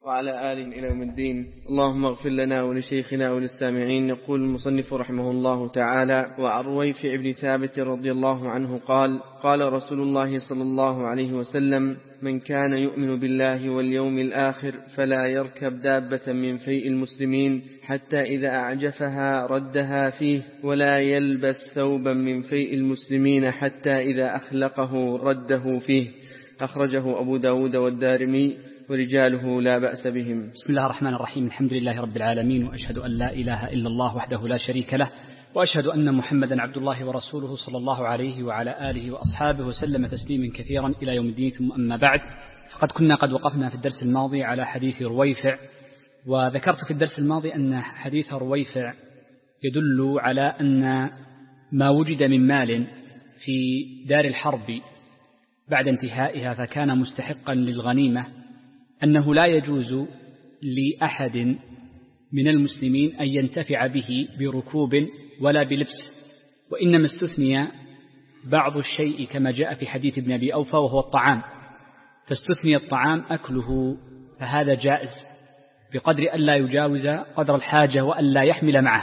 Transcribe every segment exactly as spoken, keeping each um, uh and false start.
وعلى آله إلى يوم الدين. اللهم اغفر لنا ولشيخنا وللسامعين. يقول المصنف رحمه الله تعالى: وعن رويفع بن ثابت رضي الله عنه قال: قال رسول الله صلى الله عليه وسلم: من كان يؤمن بالله واليوم الآخر فلا يركب دابة من فيء المسلمين حتى إذا أعجفها ردها فيه، ولا يلبس ثوبا من فيء المسلمين حتى إذا أخلقه رده فيه. أخرجه أبو داود والدارمي ورجاله لا بأس بهم. بسم الله الرحمن الرحيم. الحمد لله رب العالمين، وأشهد أن لا إله إلا الله وحده لا شريك له، وأشهد أن محمدا عبد الله ورسوله صلى الله عليه وعلى آله وأصحابه وسلم تسليما كثيرا إلى يوم الدين. ثم أما بعد، فقد كنا قد وقفنا في الدرس الماضي على حديث رويفع، وذكرت في الدرس الماضي أن حديث رويفع يدل على أن ما وجد من مال في دار الحرب بعد انتهائها فكان مستحقا للغنيمة أنه لا يجوز لأحد من المسلمين أن ينتفع به بركوب ولا بلبس، وإنما استثني بعض الشيء كما جاء في حديث ابن أبي أوفى وهو الطعام، فاستثني الطعام أكله، فهذا جائز بقدر أن لا يجاوز قدر الحاجة وأن لا يحمل معه.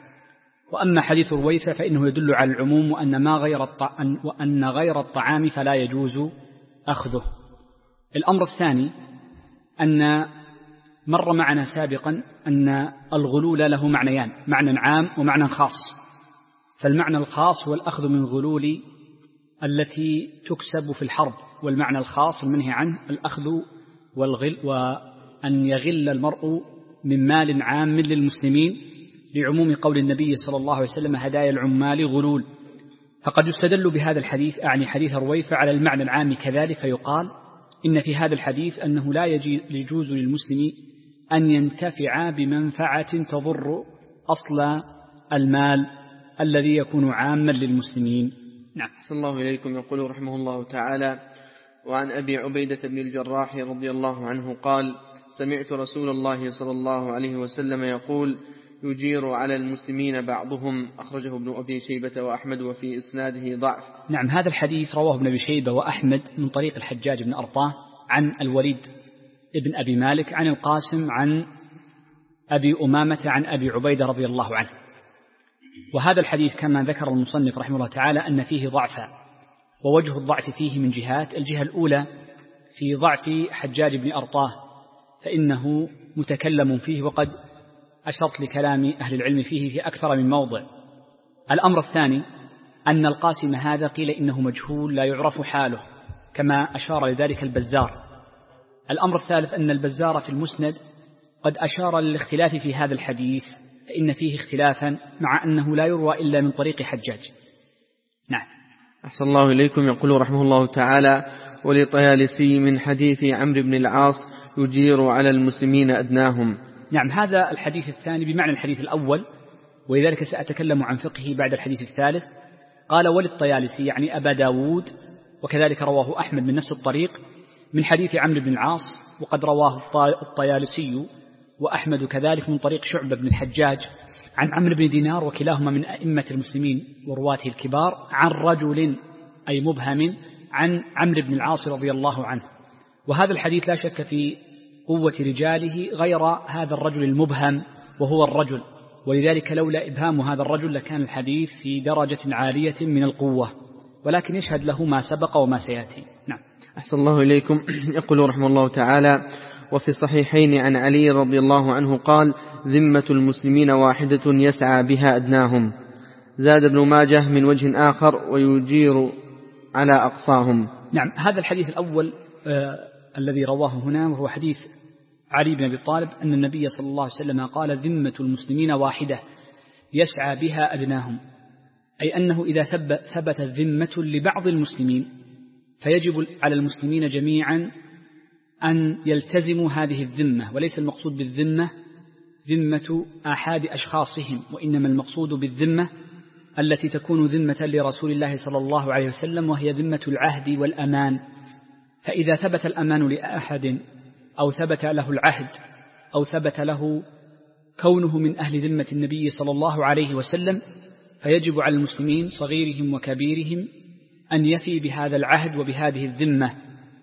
وأما حديث رويفع فإنه يدل على العموم، وأن, ما غير الطعام وأن غير الطعام فلا يجوز أخذه. الأمر الثاني أن مر معنا سابقا أن الغلول له معنيان: معنى عام ومعنى خاص. فالمعنى الخاص هو الأخذ من غلول التي تكسب في الحرب، والمعنى الخاص المنهي عنه الأخذ والغل، وأن يغل المرء من مال عام للمسلمين، لعموم قول النبي صلى الله عليه وسلم: هدايا العمال غلول. فقد يستدل بهذا الحديث، أعني حديث رويفع، على المعنى العام كذلك، فيقال إن في هذا الحديث أنه لا يجوز للمسلم أن ينتفع بمنفعة تضر أصل المال الذي يكون عاما للمسلمين. نعم. أحسن الله إليكم. يقول رحمه الله تعالى: وعن أبي عبيدة بن الجراح رضي الله عنه قال: سمعت رسول الله صلى الله عليه وسلم يقول: يجير على المسلمين بعضهم. أخرجه ابن أبي شيبة وأحمد وفي إسناده ضعف. نعم، هذا الحديث رواه ابن أبي شيبة وأحمد من طريق الحجاج بن أرطاه عن الوليد ابن أبي مالك عن القاسم عن أبي أمامة عن أبي عبيدة رضي الله عنه. وهذا الحديث كما ذكر المصنف رحمه الله تعالى أن فيه ضعفا، ووجه الضعف فيه من جهات: الجهة الأولى في ضعف حجاج بن أرطاه، فإنه متكلم فيه، وقد أشرت لكلام أهل العلم فيه في أكثر من موضع. الأمر الثاني أن القاسم هذا قيل إنه مجهول لا يعرف حاله، كما أشار لذلك البزار. الأمر الثالث أن البزار في المسند قد أشار للاختلاف في هذا الحديث، فإن فيه اختلافا مع أنه لا يروى إلا من طريق حجاج. نعم. أحسن الله إليكم. يقول رحمه الله تعالى: ولطيالسي من حديث عمرو بن العاص: يجير على المسلمين أدناهم. نعم، هذا الحديث الثاني بمعنى الحديث الأول، ولذلك سأتكلم عن فقهه بعد الحديث الثالث. قال: وللطيالسي يعني أبا داود، وكذلك رواه أحمد من نفس الطريق من حديث عمرو بن العاص، وقد رواه الطيالسي وأحمد كذلك من طريق شعبة بن الحجاج عن عمرو بن دينار، وكلاهما من أئمة المسلمين ورواته الكبار، عن رجل أي مبهم عن عمرو بن العاص رضي الله عنه. وهذا الحديث لا شك في قوة رجاله غير هذا الرجل المبهم وهو الرجل، ولذلك لولا إبهام هذا الرجل لكان الحديث في درجة عالية من القوة، ولكن يشهد له ما سبق وما سيأتي. نعم. أحسن الله إليكم. يقول رحمه الله تعالى: وفي الصحيحين عن علي رضي الله عنه قال: ذمة المسلمين واحدة يسعى بها أدناهم. زاد ابن ماجه من وجه آخر: ويجير على أقصاهم. نعم، هذا الحديث الأول آه الذي رواه هنا وهو حديث علي بن أبي طالب أن النبي صلى الله عليه وسلم قال: ذمة المسلمين واحدة يسعى بها أدناهم، أي أنه إذا ثبتت ذمة لبعض المسلمين فيجب على المسلمين جميعا أن يلتزموا هذه الذمة، وليس المقصود بالذمة ذمة أحد أشخاصهم، وإنما المقصود بالذمة التي تكون ذمة لرسول الله صلى الله عليه وسلم، وهي ذمة العهد والأمان. فإذا ثبت الأمان لأحد أو ثبت له العهد أو ثبت له كونه من أهل ذمة النبي صلى الله عليه وسلم، فيجب على المسلمين صغيرهم وكبيرهم أن يفي بهذا العهد وبهذه الذمة.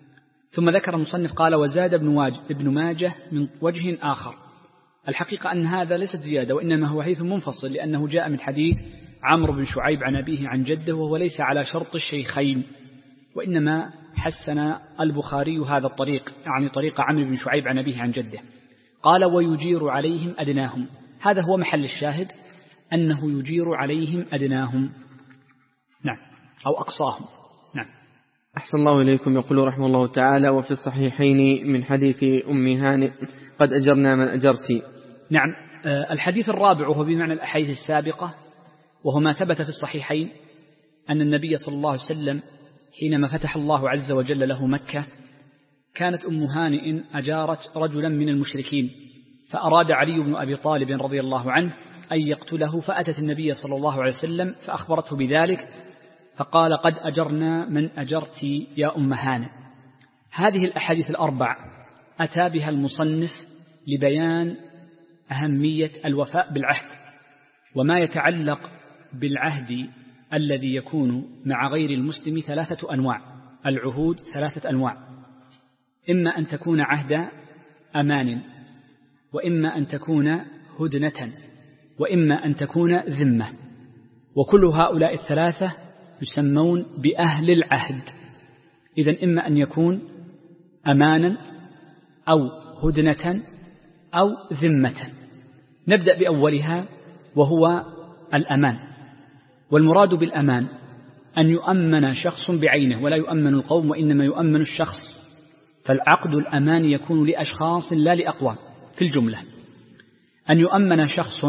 ثم ذكر المصنف قال وزاد ابن ماجه من وجه آخر. الحقيقة أن هذا ليست زيادة، وإنما هو حديث منفصل، لأنه جاء من حديث عمرو بن شعيب عن أبيه عن جده، وهو ليس على شرط الشيخين، وإنما حسن البخاري هذا الطريق، يعني طريق عمرو بن شعيب عن أبيه عن جده. قال ويجير عليهم أدناهم، هذا هو محل الشاهد، أنه يجير عليهم أدناهم، نعم، أو أقصاهم، نعم. أحسن الله إليكم. يقول رحمه الله تعالى وفي الصحيحين من حديث أم هانئ قد أجرنا من أجرت. نعم. الحديث الرابع وهو بمعنى الأحاديث السابقة، وهو ما ثبت في الصحيحين أن النبي صلى الله عليه وسلم حينما فتح الله عز وجل له مكة كانت أم هانئ أجارت رجلا من المشركين، فأراد علي بن أبي طالب رضي الله عنه أن يقتله، فأتت النبي صلى الله عليه وسلم فأخبرته بذلك، فقال قد أجرنا من أجرت يا أم هانئ. هذه الأحاديث الأربع أتى بها المصنف لبيان أهمية الوفاء بالعهد، وما يتعلق بالعهد الذي يكون مع غير المسلم ثلاثة أنواع. العهود ثلاثة أنواع، إما أن تكون عهد أمان، وإما أن تكون هدنة، وإما أن تكون ذمة، وكل هؤلاء الثلاثة يسمون بأهل العهد. إذن إما أن يكون أمانا أو هدنة أو ذمة. نبدأ بأولها وهو الأمان. والمراد بالأمان أن يؤمن شخص بعينه، ولا يؤمن القوم وإنما يؤمن الشخص، فالعقد الأمان يكون لأشخاص لا لأقوام في الجملة. أن يؤمن شخص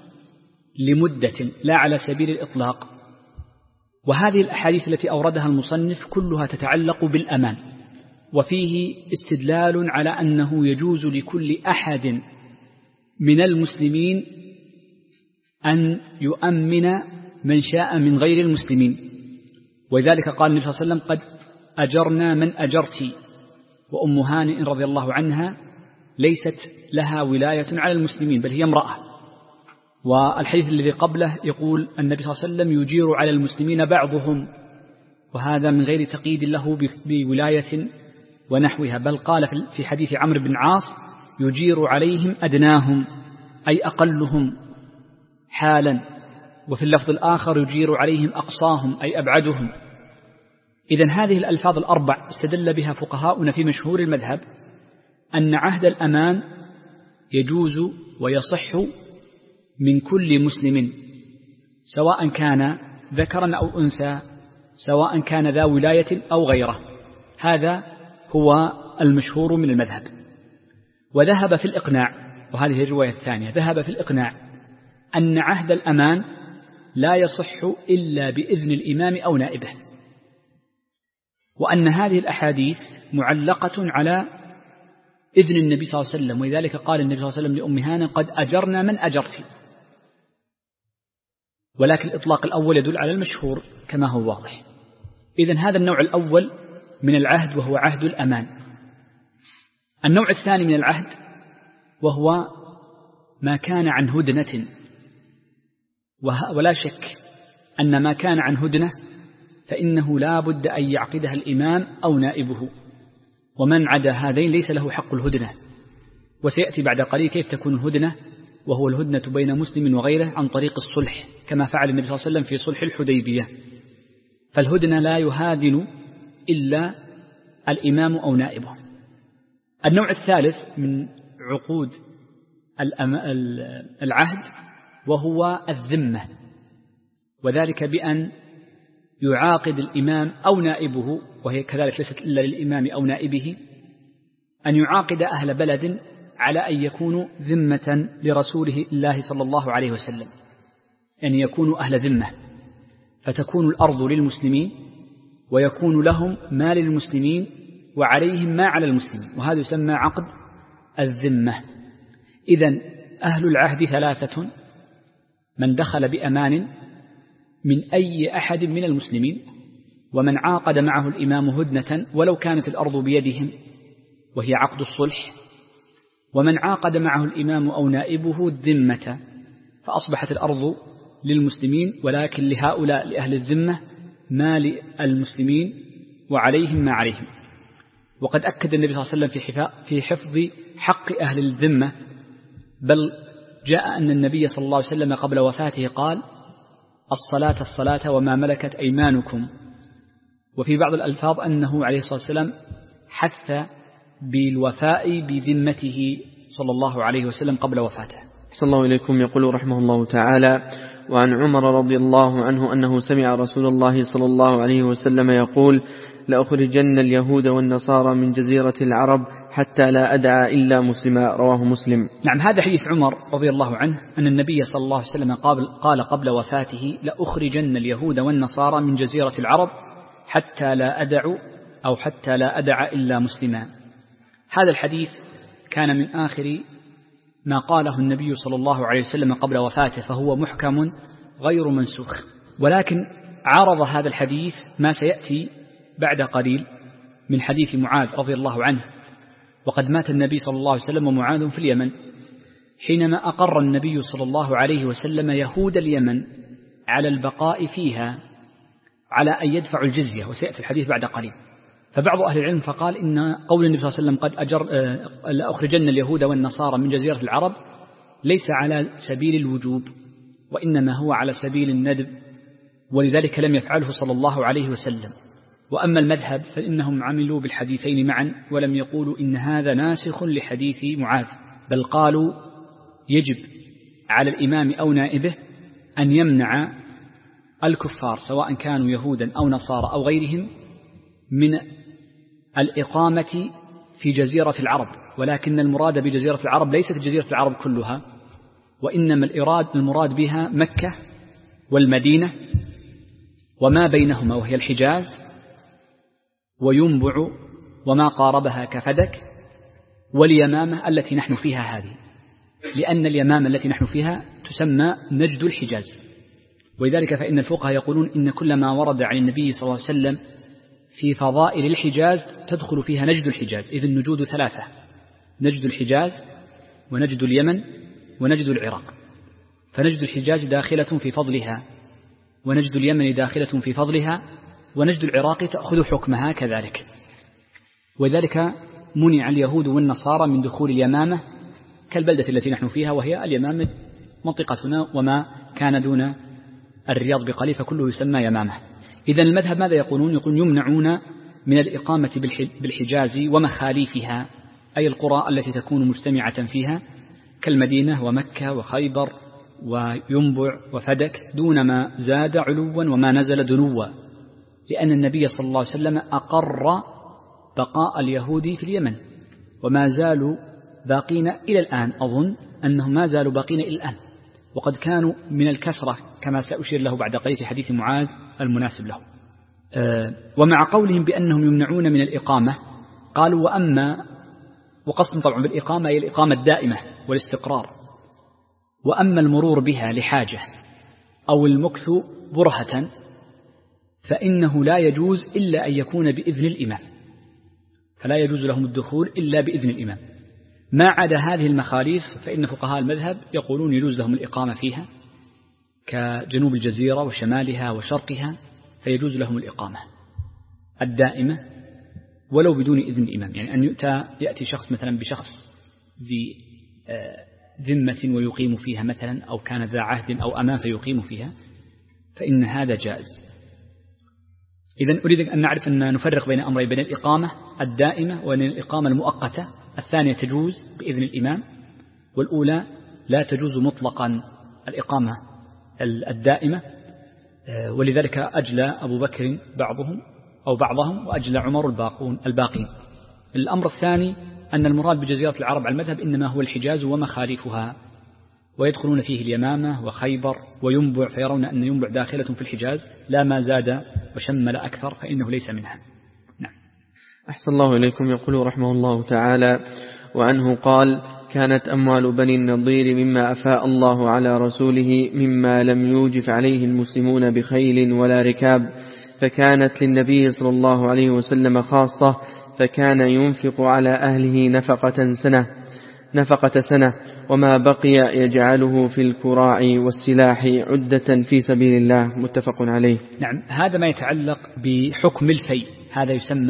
لمدة لا على سبيل الإطلاق. وهذه الأحاديث التي أوردها المصنف كلها تتعلق بالأمان، وفيه استدلال على أنه يجوز لكل أحد من المسلمين أن يؤمن من شاء من غير المسلمين. ولذلك قال النبي صلى الله عليه وسلم قد أجرنا من أجرتي. وأم هانئ رضي الله عنها ليست لها ولاية على المسلمين، بل هي امرأة. والحديث الذي قبله يقول النبي صلى الله عليه وسلم يجير على المسلمين بعضهم، وهذا من غير تقييد له بولاية ونحوها، بل قال في حديث عمرو بن عاص يجير عليهم أدناهم، أي أقلهم حالا. وفي اللفظ الآخر يجير عليهم أقصاهم، أي أبعدهم. إذن هذه الألفاظ الأربع استدل بها فقهاؤنا في مشهور المذهب أن عهد الأمان يجوز ويصح من كل مسلم، سواء كان ذكرا أو أنثى، سواء كان ذا ولاية أو غيره. هذا هو المشهور من المذهب. وذهب في الإقناع، وهذه الرواية الثانية، ذهب في الإقناع أن عهد الأمان لا يصح إلا بإذن الإمام أو نائبه، وأن هذه الأحاديث معلقة على إذن النبي صلى الله عليه وسلم. ولذلك قال النبي صلى الله عليه وسلم لأم هانئ قد أجرنا من أجرت. ولكن الإطلاق الأول يدل على المشهور كما هو واضح. إذن هذا النوع الأول من العهد وهو عهد الأمان. النوع الثاني من العهد وهو ما كان عن هدنة، ولا شك أن ما كان عن هدنة فإنه لا بد أن يعقدها الإمام أو نائبه، ومن عدا هذين ليس له حق الهدنة. وسيأتي بعد قليل كيف تكون الهدنة، وهو الهدنة بين مسلم وغيره عن طريق الصلح، كما فعل النبي صلى الله عليه وسلم في صلح الحديبية. فالهدنة لا يهادن إلا الإمام أو نائبه. النوع الثالث من عقود العهد وهو الذمة، وذلك بأن يعاقد الإمام أو نائبه، وهي كذلك ليست إلا للإمام أو نائبه، أن يعاقد أهل بلد على أن يكونوا ذمة لرسوله الله صلى الله عليه وسلم، أن يكونوا أهل ذمة، فتكون الأرض للمسلمين ويكون لهم ما للمسلمين وعليهم ما على المسلمين، وهذا يسمى عقد الذمة. إذن أهل العهد ثلاثة: من دخل بأمان من أي أحد من المسلمين، ومن عاقد معه الإمام هدنة ولو كانت الأرض بيدهم وهي عقد الصلح، ومن عاقد معه الإمام أو نائبه الذمة، فأصبحت الأرض للمسلمين ولكن لهؤلاء لأهل الذمة ما للمسلمين وعليهم ما عليهم. وقد أكد النبي صلى الله عليه وسلم في حفظ حق أهل الذمة، بل جاء أن النبي صلى الله عليه وسلم قبل وفاته قال: الصلاة الصلاة وما ملكت أيمانكم. وفي بعض الألفاظ أنه عليه الصلاة والسلام حث بالوفاء بذمته صلى الله عليه وسلم قبل وفاته. صلى الله إليكم. يقول رحمه الله تعالى: وعن عمر رضي الله عنه أنه سمع رسول الله صلى الله عليه وسلم يقول: لأخرجن اليهود والنصارى من جزيرة العرب حتى لا أدعى إلا مسلما. رواه مسلم. نعم، هذا حديث عمر رضي الله عنه أن النبي صلى الله عليه وسلم قال قبل وفاته: لأخرجن اليهود والنصارى من جزيرة العرب حتى لا أدع أو حتى لا أدع إلا مسلما. هذا الحديث كان من آخر ما قاله النبي صلى الله عليه وسلم قبل وفاته، فهو محكم غير منسوخ. ولكن عارض هذا الحديث ما سيأتي بعد قليل من حديث معاذ رضي الله عنه، وقد مات النبي صلى الله عليه وسلم ومعاذ في اليمن، حينما أقر النبي صلى الله عليه وسلم يهود اليمن على البقاء فيها على أن يدفعوا الجزية، وسيأتي الحديث بعد قليل. فبعض أهل العلم فقال إن قول النبي صلى الله عليه وسلم قد أجر لأخرجن اليهود والنصارى من جزيرة العرب ليس على سبيل الوجوب، وإنما هو على سبيل الندب، ولذلك لم يفعله صلى الله عليه وسلم. وأما المذهب فإنهم عملوا بالحديثين معا، ولم يقولوا إن هذا ناسخ لحديث معاذ، بل قالوا يجب على الإمام أو نائبه أن يمنع الكفار سواء كانوا يهودا أو نصارى أو غيرهم من الإقامة في جزيرة العرب. ولكن المراد بجزيرة العرب ليست جزيرة العرب كلها، وإنما الإراد المراد بها مكة والمدينة وما بينهما وهي الحجاز وينبع وما قاربها كفدك، واليمامة التي نحن فيها هذه، لأن اليمامة التي نحن فيها تسمى نجد الحجاز. ولذلك فإن الفقهاء يقولون إن كل ما ورد عن النبي صلى الله عليه وسلم في فضائل الحجاز تدخل فيها نجد الحجاز. إذن النجود ثلاثة: نجد الحجاز ونجد اليمن ونجد العراق. فنجد الحجاز داخلة في فضلها، ونجد اليمن داخلة في فضلها، ونجد العراق تأخذ حكمها كذلك. وذلك منع اليهود والنصارى من دخول اليمامة كالبلدة التي نحن فيها، وهي اليمامة منطقتنا وما كان دون الرياض بقليل فكله يسمى يمامة. إذن المذهب ماذا يقولون؟ يقولون يمنعون من الإقامة بالحجاز ومخاليفها، أي القرى التي تكون مجتمعة فيها كالمدينة ومكة وخيبر وينبع وفدك، دون ما زاد علوا وما نزل دنوا، لأن النبي صلى الله عليه وسلم أقر بقاء اليهود في اليمن، وما زالوا باقين إلى الآن. أظن أنهم ما زالوا باقين إلى الآن، وقد كانوا من الكسرة كما سأشير له بعد قليل في حديث معاذ المناسب له. أه ومع قولهم بأنهم يمنعون من الإقامة قالوا: وأما وقصد طبعا بالإقامة هي الإقامة الدائمة والاستقرار، وأما المرور بها لحاجة أو المكث برهة فإنه لا يجوز إلا أن يكون بإذن الإمام، فلا يجوز لهم الدخول إلا بإذن الإمام. ما عدا هذه المخاليف فإن فقهاء المذهب يقولون يجوز لهم الإقامة فيها كجنوب الجزيرة وشمالها وشرقها، فيجوز لهم الإقامة الدائمة ولو بدون إذن الإمام. يعني أن يؤتى يأتي شخص مثلا بشخص ذي ذمة ويقيم فيها مثلا، أو كان ذا عهد أو أمان فيقيم فيها، فإن هذا جائز. إذن أريد أن نعرف أن نفرق بين أمرين: بين الإقامة الدائمة وبين الإقامة المؤقتة. الثانية تجوز بإذن الإمام، والأولى لا تجوز مطلقا الإقامة الدائمة. ولذلك أجلى أبو بكر بعضهم أو بعضهم، وأجلى عمر الباقون الباقين. الأمر الثاني أن المراد بجزيرة العرب على المذهب إنما هو الحجاز ومخالفها، ويدخلون فيه اليمامة وخيبر وينبع، فيرون أن ينبع داخلة في الحجاز، لا ما زاد وشمل أكثر فإنه ليس منها. نعم. أحسن الله إليكم. يقول رحمه الله تعالى: وعنه قال: كانت أموال بني النضير مما أفاء الله على رسوله مما لم يوجف عليه المسلمون بخيل ولا ركاب، فكانت للنبي صلى الله عليه وسلم خاصة، فكان ينفق على أهله نفقة سنة نفقة سنة وما بقي يجعله في الكراع والسلاح عدة في سبيل الله. متفق عليه. نعم، هذا ما يتعلق بحكم الفيء، هذا يسمى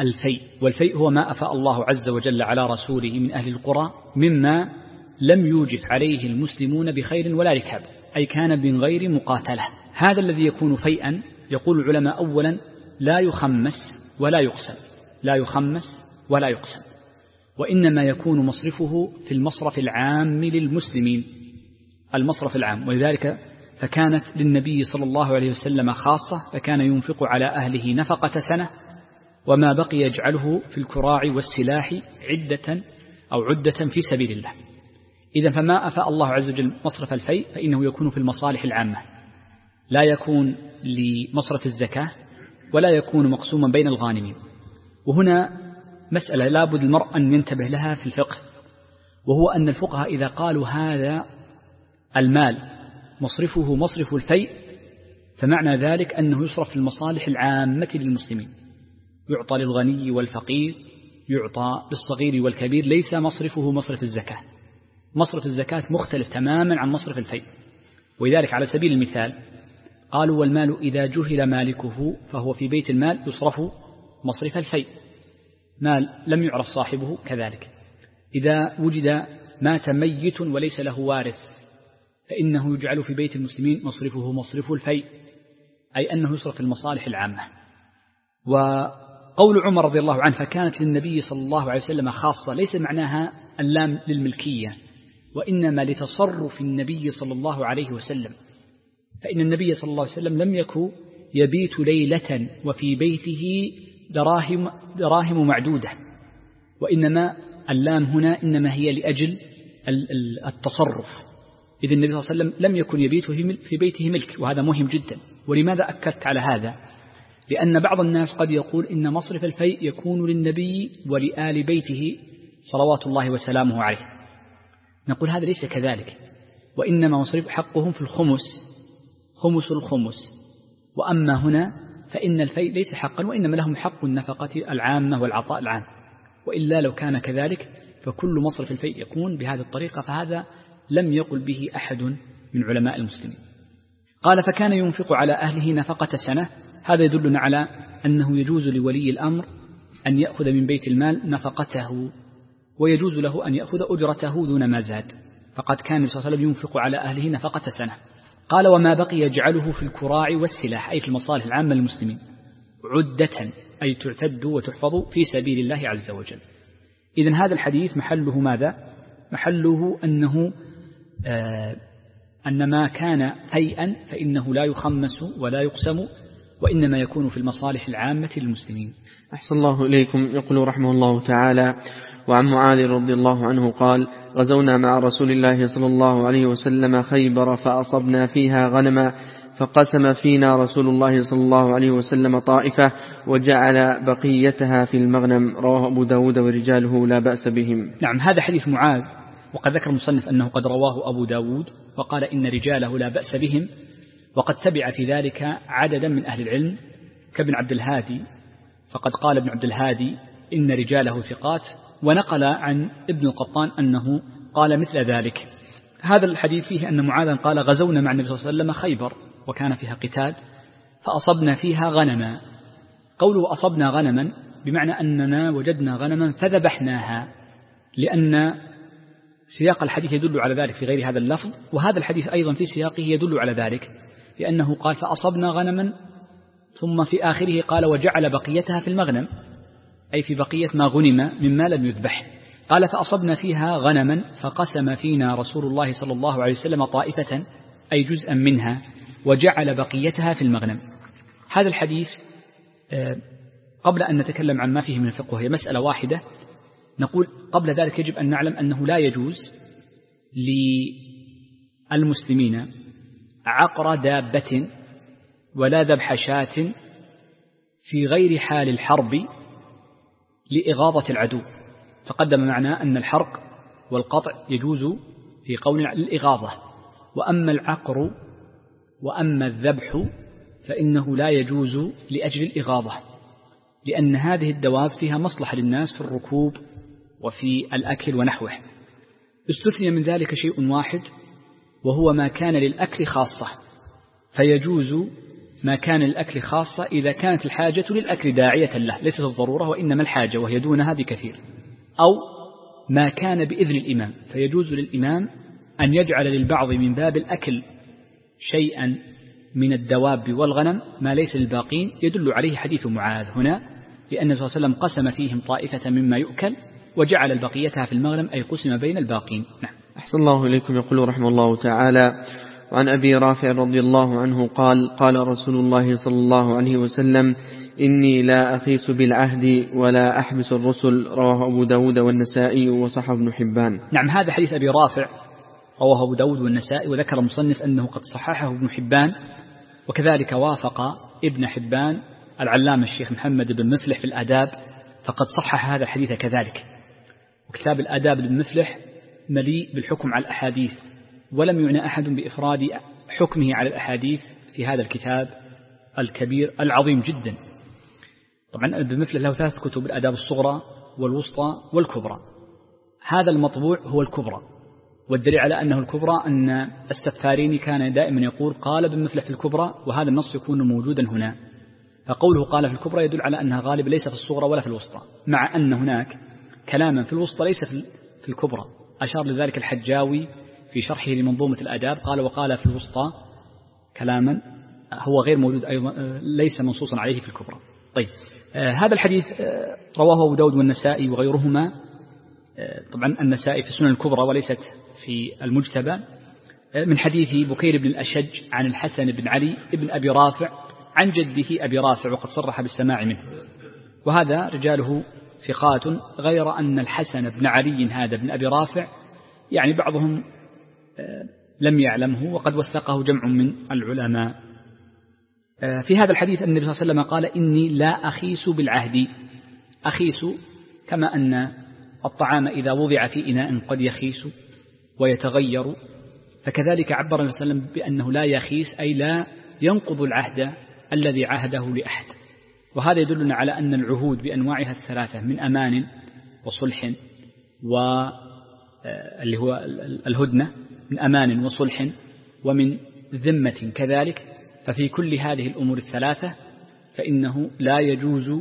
الفيء، والفيء هو ما أفاء الله عز وجل على رسوله من أهل القرى مما لم يوجف عليه المسلمون بخير ولا ركاب، أي كان من غير مقاتلة. هذا الذي يكون فيئا يقول العلماء أولا لا يخمس ولا يقسم، لا يخمس ولا يقسم، وإنما يكون مصرفه في المصرف العام للمسلمين، المصرف العام. ولذلك فكانت للنبي صلى الله عليه وسلم خاصة، فكان ينفق على أهله نفقة سنة، وما بقي يجعله في الكراع والسلاح عدة أو عدة في سبيل الله. إذا فما أفاء الله عز وجل مصرف الفيء فإنه يكون في المصالح العامة، لا يكون لمصرف الزكاة ولا يكون مقسوما بين الغانمين. وهنا مسألة لا بد المرء أن ينتبه لها في الفقه، وهو أن الفقهاء إذا قالوا هذا المال مصرفه مصرف الفيء فمعنى ذلك أنه يصرف في المصالح العامة للمسلمين، يعطى للغني والفقير، يعطى للصغير والكبير، ليس مصرفه مصرف الزكاة. مصرف الزكاة مختلف تماما عن مصرف الفيء. ولذلك على سبيل المثال قالوا والمال إذا جهل مالكه فهو في بيت المال يصرف مصرف الفيء، مال لم يعرف صاحبه كذلك. إذا وجد مات ميت وليس له وارث فإنه يجعل في بيت المسلمين مصرفه مصرف الفيء، أي أنه يصرف في المصالح العامة. وقول عمر رضي الله عنه فكانت للنبي صلى الله عليه وسلم خاصة ليس معناها اللام للملكية، وإنما لتصرف النبي صلى الله عليه وسلم، فإن النبي صلى الله عليه وسلم لم يكن يبيت ليلة وفي بيته دراهم, دراهم معدودة، وإنما اللام هنا إنما هي لأجل التصرف. إذن النبي صلى الله عليه وسلم لم يكن يبيت في بيته ملك، وهذا مهم جدا. ولماذا أكدت على هذا؟ لأن بعض الناس قد يقول إن مصرف الفيء يكون للنبي ولآل بيته صلوات الله وسلامه عليه. نقول هذا ليس كذلك، وإنما مصرف حقهم في الخمس، خمس الخمس. وأما هنا فإن الفيء ليس حقا، وإنما لهم حق النفقة العامة والعطاء العام، وإلا لو كان كذلك فكل مصرف الفيء يكون بهذه الطريقة، فهذا لم يقل به أحد من علماء المسلمين. قال فكان ينفق على أهله نفقة سنة. هذا يدلنا على أنه يجوز لولي الأمر أن يأخذ من بيت المال نفقته، ويجوز له أن يأخذ أجرته دون ما زاد، فقد كان النبي صلى الله عليه وسلم ينفق على أهله نفقة سنة. قال وما بقي يجعله في الكراع والسلاح، أي في المصالح العامة للمسلمين، عدة أي تعتد وتحفظ في سبيل الله عز وجل. إذن هذا الحديث محله ماذا؟ محله أنه آه أن ما كان فيئا فإنه لا يخمس ولا يقسم، وإنما يكون في المصالح العامة للمسلمين. أحسن الله إليكم. يقول رحمه الله تعالى: وعن معاذ رضي الله عنه قال: غزونا مع رسول الله صلى الله عليه وسلم خيبر فأصبنا فيها غنما، فقسم فينا رسول الله صلى الله عليه وسلم طائفة وجعل بقيتها في المغنم. رواه أبو داود ورجاله لا بأس بهم. نعم، هذا حديث معاذ، وقد ذكر المصنف أنه قد رواه أبو داود وقال إن رجاله لا بأس بهم، وقد تبع في ذلك عددا من أهل العلم كابن عبد الهادي، فقد قال ابن عبد الهادي إن رجاله ثقات، ونقل عن ابن القطان أنه قال مثل ذلك. هذا الحديث فيه أن معاذا قال غزونا مع النبي صلى الله عليه وسلم خيبر وكان فيها قتال فأصبنا فيها غنما. قوله أصبنا غنما بمعنى أننا وجدنا غنما فذبحناها، لأن سياق الحديث يدل على ذلك في غير هذا اللفظ، وهذا الحديث أيضا في سياقه يدل على ذلك، لأنه قال فأصبنا غنما ثم في آخره قال وجعل بقيتها في المغنم، أي في بقية ما غنم مما لم يذبح. قال فأصبنا فيها غنما فقسم فينا رسول الله صلى الله عليه وسلم طائفة، أي جزءا منها، وجعل بقيتها في المغنم. هذا الحديث قبل أن نتكلم عن ما فيه من الفقه هي مسألة واحدة، نقول قبل ذلك يجب أن نعلم أنه لا يجوز للمسلمين عقر دابة ولا ذبح شاة في غير حال الحرب لإغاظة العدو. تقدم معنا أن الحرق والقطع يجوز في قول الإغاظة، وأما العقر وأما الذبح فإنه لا يجوز لأجل الإغاظة، لأن هذه الدواب فيها مصلحة للناس في الركوب وفي الأكل ونحوه. استثني من ذلك شيء واحد، وهو ما كان للأكل خاصة، فيجوز ما كان للأكل خاصة إذا كانت الحاجة للأكل داعية له، ليست الضرورة وإنما الحاجة وهي دونها بكثير. أو ما كان بإذن الإمام، فيجوز للإمام أن يجعل للبعض من باب الأكل شيئا من الدواب والغنم ما ليس للباقين، يدل عليه حديث معاذ هنا، لأن صلى الله عليه وسلم قسم فيهم طائفة مما يؤكل وجعل البقيتها في المغنم، أي قسم بين الباقين. نعم. أحسن الله إليكم. يقول رحمه الله تعالى: وعن أبي رافع رضي الله عنه قال: قال رسول الله صلى الله عليه وسلم: إني لا أخيس بالعهد ولا أحبس الرسل. رواه أبو داود والنسائي وصححه ابن حبان. نعم، هذا حديث أبي رافع رواه أبو داود والنسائي، وذكر المصنف أنه قد صححه ابن حبان، وكذلك وافق ابن حبان العلامة الشيخ محمد بن مفلح في الآداب، فقد صحح هذا الحديث كذلك. وكتاب الآداب بن مفلح مليء بالحكم على الأحاديث، ولم يعنى أحد بإفراد حكمه على الأحاديث في هذا الكتاب الكبير العظيم جدا. طبعا ابن مفلح له ثلاث كتب: الآداب الصغرى والوسطى والكبرى. هذا المطبوع هو الكبرى، والدليل على أنه الكبرى أن السفاريني كان دائما يقول قال ابن مفلح في الكبرى، وهذا النص يكون موجودا هنا، فقوله قال في الكبرى يدل على أنها غالب ليس في الصغرى ولا في الوسطى، مع أن هناك كلاما في الوسطى ليس في الكبرى. أشار لذلك الحجاوي في شرحه لمنظومة الآداب، قال: وقال في الوسطى كلاما هو غير موجود أيضا، ليس منصوصا عليه في الكبرى. طيب، آه هذا الحديث آه رواه أبو داود والنسائي وغيرهما. آه طبعا النسائي في السنن الكبرى وليست في المجتبى، آه من حديث بكير بن الأشج عن الحسن بن علي بن أبي رافع عن جده أبي رافع، وقد صرح بالسماع منه، وهذا رجاله ثقات، غير أن الحسن بن علي هذا بن أبي رافع يعني بعضهم لم يعلمه، وقد وثقه جمع من العلماء. في هذا الحديث النبي صلى الله عليه وسلم قال: إني لا أخيس بالعهد. أخيس كما أن الطعام إذا وضع في إناء قد يخيس ويتغير، فكذلك عبر النبي صلى الله عليه وسلم بأنه لا يخيس، أي لا ينقض العهد الذي عهده لأحد. وهذا يدلنا على أن العهود بأنواعها الثلاثة من أمان وصلح، واللي هو الهدنة من أمان وصلح، ومن ذمة كذلك، ففي كل هذه الأمور الثلاثة فإنه لا يجوز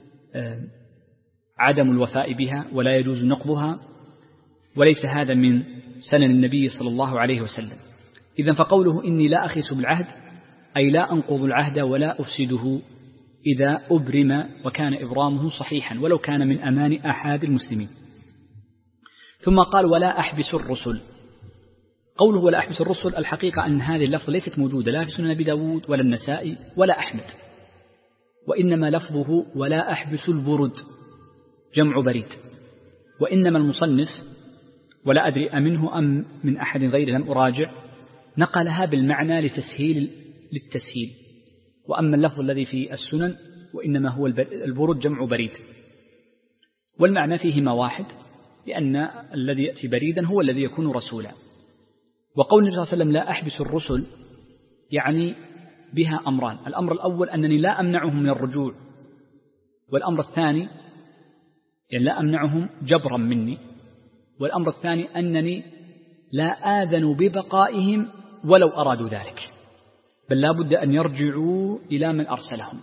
عدم الوفاء بها ولا يجوز نقضها، وليس هذا من سنن النبي صلى الله عليه وسلم. إذن فقوله إني لا أخيس بالعهد أي لا أنقض العهد ولا أفسده إذا أبرم وكان إبرامه صحيحا ولو كان من أمان أحد المسلمين. ثم قال: ولا أحبس الرسل. قوله ولا أحبس الرسل، الحقيقة أن هذه اللفظة ليست موجودة لا في سنن أبي داود ولا النسائي ولا أحمد، وإنما لفظه ولا أحبس البرد جمع بريد. وإنما المصنف، ولا أدري أمنه أم من أحد غيره لم أراجع، نقلها بالمعنى لتسهيل للتسهيل. وأما اللفظ الذي في السنن وإنما هو البرد جمع بريد، والمعنى فيهما واحد، لأن الذي يأتي بريدا هو الذي يكون رسولا. وقول النبي صلى الله عليه وسلم لا أحبس الرسل يعني بها أمران: الأمر الأول أنني لا أمنعهم من الرجوع، والأمر الثاني يعني لا أمنعهم جبرا مني، والأمر الثاني أنني لا آذن ببقائهم ولو أرادوا ذلك، بل لا بد أن يرجعوا إلى من أرسلهم.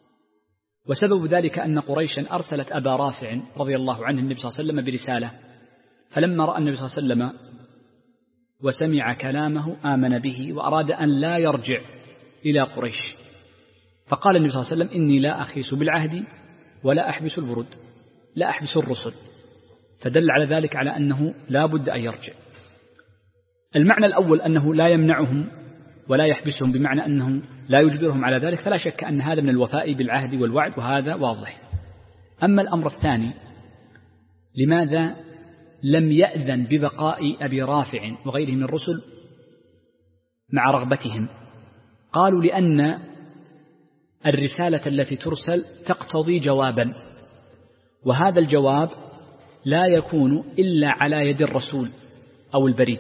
وسبب ذلك أن قريشا أرسلت أبا رافع رضي الله عنه النبي صلى الله عليه وسلم برسالة، فلما رأى النبي صلى الله عليه وسلم وسمع كلامه آمن به وأراد أن لا يرجع إلى قريش، فقال النبي صلى الله عليه وسلم: إني لا أخيس بالعهد ولا أحبس البرد، لا أحبس الرسل، فدل على ذلك على أنه لا بد أن يرجع. المعنى الأول أنه لا يمنعهم ولا يحبسهم بمعنى أنه لا يجبرهم على ذلك، فلا شك أن هذا من الوفاء بالعهد والوعد، وهذا واضح. أما الأمر الثاني، لماذا لم يأذن ببقاء أبي رافع وغيره من الرسل مع رغبتهم؟ قالوا: لأن الرسالة التي ترسل تقتضي جوابا، وهذا الجواب لا يكون إلا على يد الرسول أو البريد،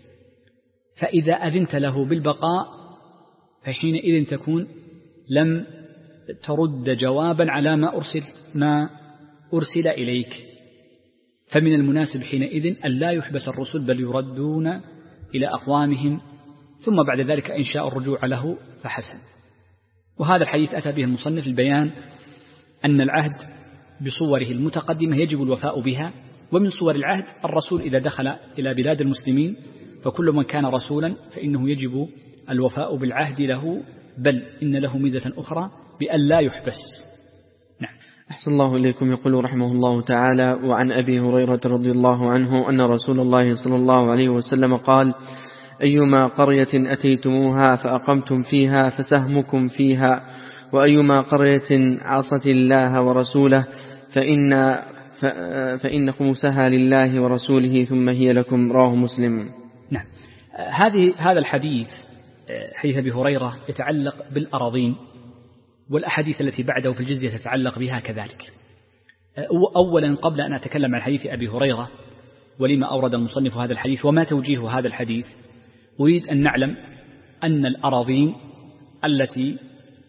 فإذا أذنت له بالبقاء فحينئذ تكون لم ترد جوابا على ما أرسل, ما أرسل إليك، فمن المناسب حينئذ أن لا يحبس الرسل بل يردون إلى أقوامهم، ثم بعد ذلك إن شاء الرجوع له فحسن. وهذا الحديث أتى به المصنف للبيان أن العهد بصوره المتقدمة يجب الوفاء بها، ومن صور العهد الرسول إذا دخل إلى بلاد المسلمين فكل من كان رسولا فإنه يجب الوفاء بالعهد له، بل إن له ميزة أخرى بأن لا يحبس. نعم. أحسن الله إليكم. يقول رحمه الله تعالى: وعن أبي هريرة رضي الله عنه أن رسول الله صلى الله عليه وسلم قال: أيما قرية أتيتموها فأقمتم فيها فسهمكم فيها، وأيما قرية عصت الله ورسوله فإن فإن خمسها لله ورسوله ثم هي لكم. رواه مسلم. نعم. هذه هذا الحديث حديث أبي هريرة يتعلق بالأراضين، والأحاديث التي بعده في الجزية تتعلق بها كذلك. أولا قبل أن أتكلم عن حديث أبي هريرة ولما أورد المصنف هذا الحديث وما توجيه هذا الحديث، أريد أن نعلم أن الأراضين التي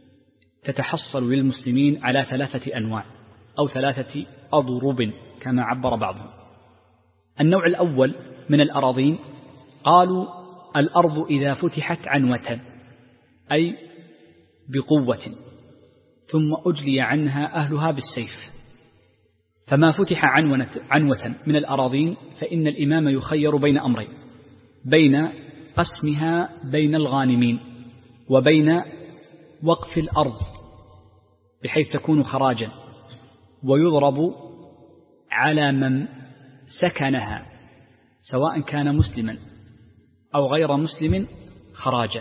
تتحصل للمسلمين على ثلاثة أنواع أو ثلاثة أضرب كما عبر بعضهم. النوع الأول من الأراضين قالوا: الأرض إذا فتحت عنوة، أي بقوة، ثم أجلي عنها أهلها بالسيف. فما فتح عنوة من الأراضين فإن الإمام يخير بين أمرين: بين قسمها بين الغانمين، وبين وقف الأرض بحيث تكون خراجا، ويضرب على من سكنها سواء كان مسلما أو غير مسلم خراجا،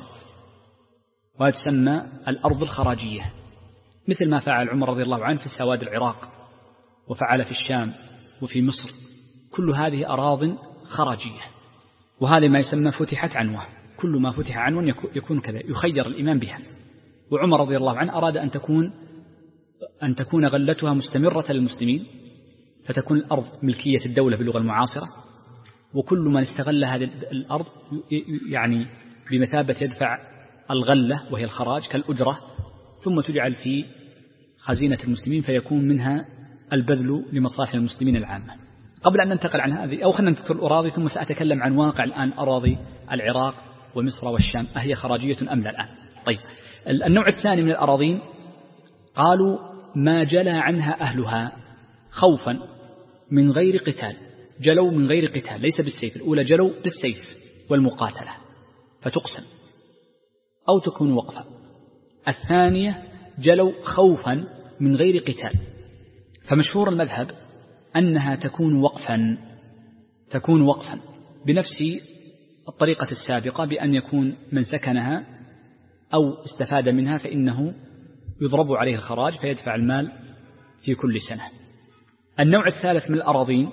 وتسمى الأرض الخراجية، مثل ما فعل عمر رضي الله عنه في سواد العراق، وفعل في الشام وفي مصر. كل هذه أراض خراجية، وهذا ما يسمى فتحت عنوة. كل ما فتح عنوة يكون كذا، يخير الإمام بها. وعمر رضي الله عنه أراد أن تكون أن تكون غلتها مستمرة للمسلمين، فتكون الأرض ملكية الدولة باللغة المعاصرة، وكل من استغل هذه الأرض يعني بمثابة يدفع الغلة وهي الخراج كالأجرة، ثم تجعل في خزينة المسلمين فيكون منها البذل لمصالح المسلمين العامة. قبل أن ننتقل عن هذه، أو خلينا نذكر الأراضي ثم سأتكلم عن واقع الآن أراضي العراق ومصر والشام، أهي خراجية أم لا الآن؟ طيب، النوع الثاني من الأراضين قالوا: ما جلى عنها أهلها خوفا من غير قتال. جلوا من غير قتال، ليس بالسيف. الأولى جلوا بالسيف والمقاتلة فتقسم أو تكون وقفا. الثانية جلوا خوفا من غير قتال، فمشهور المذهب أنها تكون وقفا تكون وقفا بنفس الطريقة السابقة، بأن يكون من سكنها أو استفاد منها فإنه يضرب عليه الخراج فيدفع المال في كل سنة. النوع الثالث من الأراضين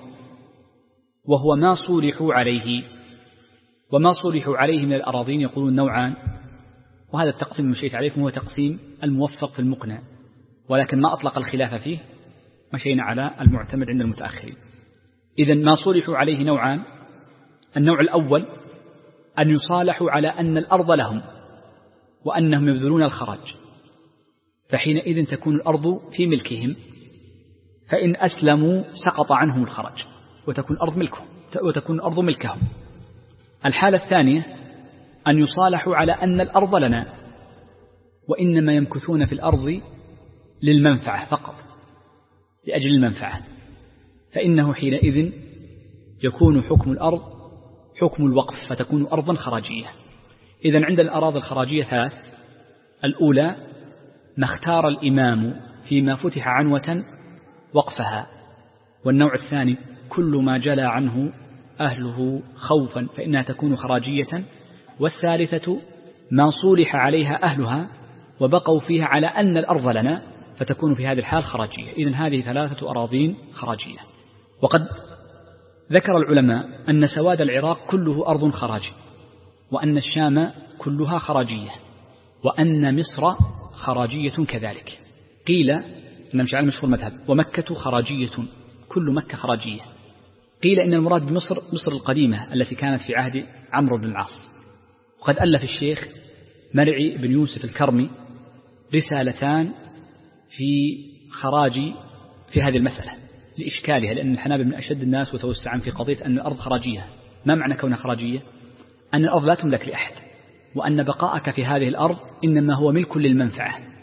وهو ما صولحوا عليه. وما صولحوا عليه من الأراضين يقولون نوعان، وهذا التقسيم مشيت عليكم هو تقسيم الموفق في المقنع، ولكن ما أطلق الخلاف فيه، مشينا على المعتمد عند المتأخرين. إذن ما صولحوا عليه نوعان: النوع الأول أن يصالحوا على أن الأرض لهم وأنهم يبذلون الخراج، فحينئذ تكون الأرض في ملكهم، فإن أسلموا سقط عنهم الخراج وتكون الأرض ملكهم وتكون الأرض ملكهم. الحالة الثانية أن يصالحوا على أن الأرض لنا وإنما يمكثون في الأرض للمنفعة فقط، لأجل المنفعة، فإنه حينئذ يكون حكم الأرض حكم الوقف، فتكون أرضا خراجية. إذن عند الأراضي الخراجية ثلاث: الأولى ما اختار الإمام فيما فتح عنوة وقفها، والنوع الثاني كل ما جلى عنه أهله خوفا فإنها تكون خراجية، والثالثة ما صولح عليها أهلها وبقوا فيها على أن الأرض لنا فتكون في هذه الحال خراجية. إذن هذه ثلاثة أراضين خراجية. وقد ذكر العلماء أن سواد العراق كله أرض خراجي، وأن الشام كلها خراجية، وأن مصر خراجية كذلك. قيل نمشي على مشهور مذهب: ومكة خراجية، كل مكة خراجية. قيل إن المراد بمصر مصر القديمة التي كانت في عهد عمرو بن العاص. وقد ألف الشيخ مرعي بن يوسف الكرمي رسالتان في خراج في هذه المسألة لإشكالها، لأن الحنابلة من أشد الناس وتوسعا في قضية أن الأرض خراجية. ما معنى كونها خراجية؟ أن الأرض لا تملك لأحد، وأن بقاءك في هذه الأرض إنما هو ملك للمنفعة،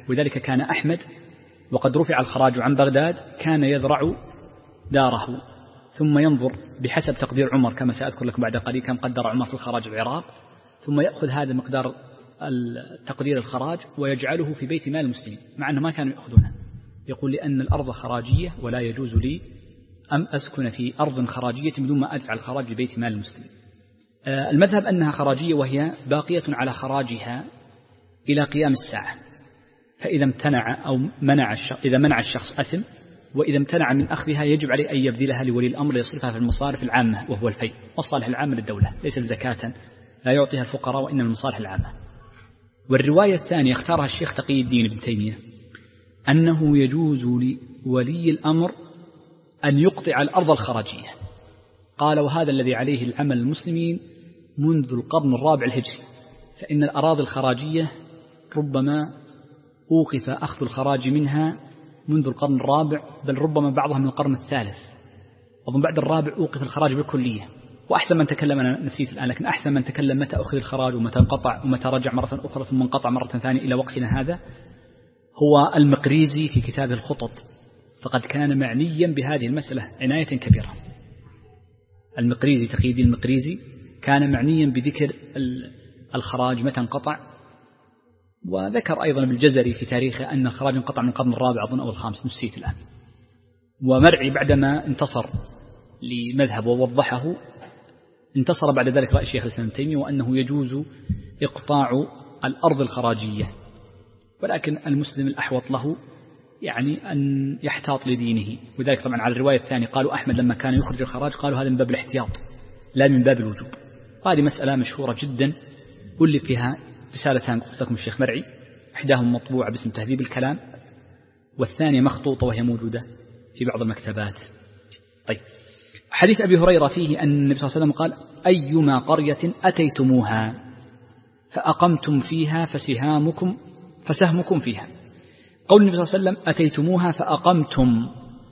ولذلك كان أحمد وقد رفع الخراج عن بغداد كان يذرع داره ثم ينظر بحسب تقدير عمر كما سأذكر لكم بعد قليل كم قدر عمر في الخراج العراق، ثم يأخذ هذا مقدار تقدير الخراج ويجعله في بيت مال المسلمين، مع أنه ما كانوا يأخذونه. يقول لأن الأرض خراجية ولا يجوز لي أم أسكن في أرض خراجية بدون ما أدفع الخراج لبيت مال المسلمين. المذهب أنها خراجية وهي باقية على خراجها إلى قيام الساعة، فإذا امتنع أو منع الشخص إذا منع الشخص أثم، وإذا امتنع من أخذها يجب عليه أن يبذلها لولي الأمر ليصرفها في المصارف العامة وهو الفيء، والصالح العامة للدولة ليس زكاة لا يعطيها الفقراء وإنما المصالح العامة. والرواية الثانية اختارها الشيخ تقي الدين ابن تيمية أنه يجوز لولي الأمر أن يقطع الأرض الخراجية. قال وهذا الذي عليه العمل المسلمين منذ القرن الرابع الهجري، فإن الأراضي الخراجية ربما أوقف أخذ الخراج منها منذ القرن الرابع، بل ربما بعضها من القرن الثالث، أظن بعد الرابع أوقف الخراج بالكلية. وأحسن من تكلم، أنا نسيت الآن، لكن أحسن من تكلم متى أخذ الخراج ومتى انقطع ومتى رجع مرة أخرى ثم انقطع مرة ثانية إلى وقتنا هذا هو المقريزي في كتابه الخطط، فقد كان معنيا بهذه المسألة عناية كبيرة. المقريزي تقي الدين المقريزي كان معنيا بذكر الخراج متى انقطع، وذكر أيضا بالجزري في تاريخه أن الخراج انقطع من القرن الرابع أظن أو الخامس، نسيت الآن. ومرعي بعدما انتصر لمذهب ووضحه انتصر بعد ذلك رأي شيخ الإسلام ابن تيمية وأنه يجوز إقطاع الأرض الخراجية، ولكن المسلم الأحوط له يعني أن يحتاط لدينه. وذلك طبعا على الرواية الثانية قالوا أحمد لما كان يخرج الخراج قالوا هذا من باب الاحتياط لا من باب الوجوب. وهذه مسألة مشهورة جدا واللي فيها رسالتان قلت لكم الشيخ مرعي، إحداهم مطبوعة باسم تهذيب الكلام، والثانية مخطوطة وهي موجودة في بعض المكتبات. طيب، حديث أبي هريرة فيه أن النبي صلى الله عليه وسلم قال أيما قرية أتيتموها فأقمتم فيها فسهامكم فسهمكم فيها. قول النبي صلى الله عليه وسلم أتيتموها فأقمتم،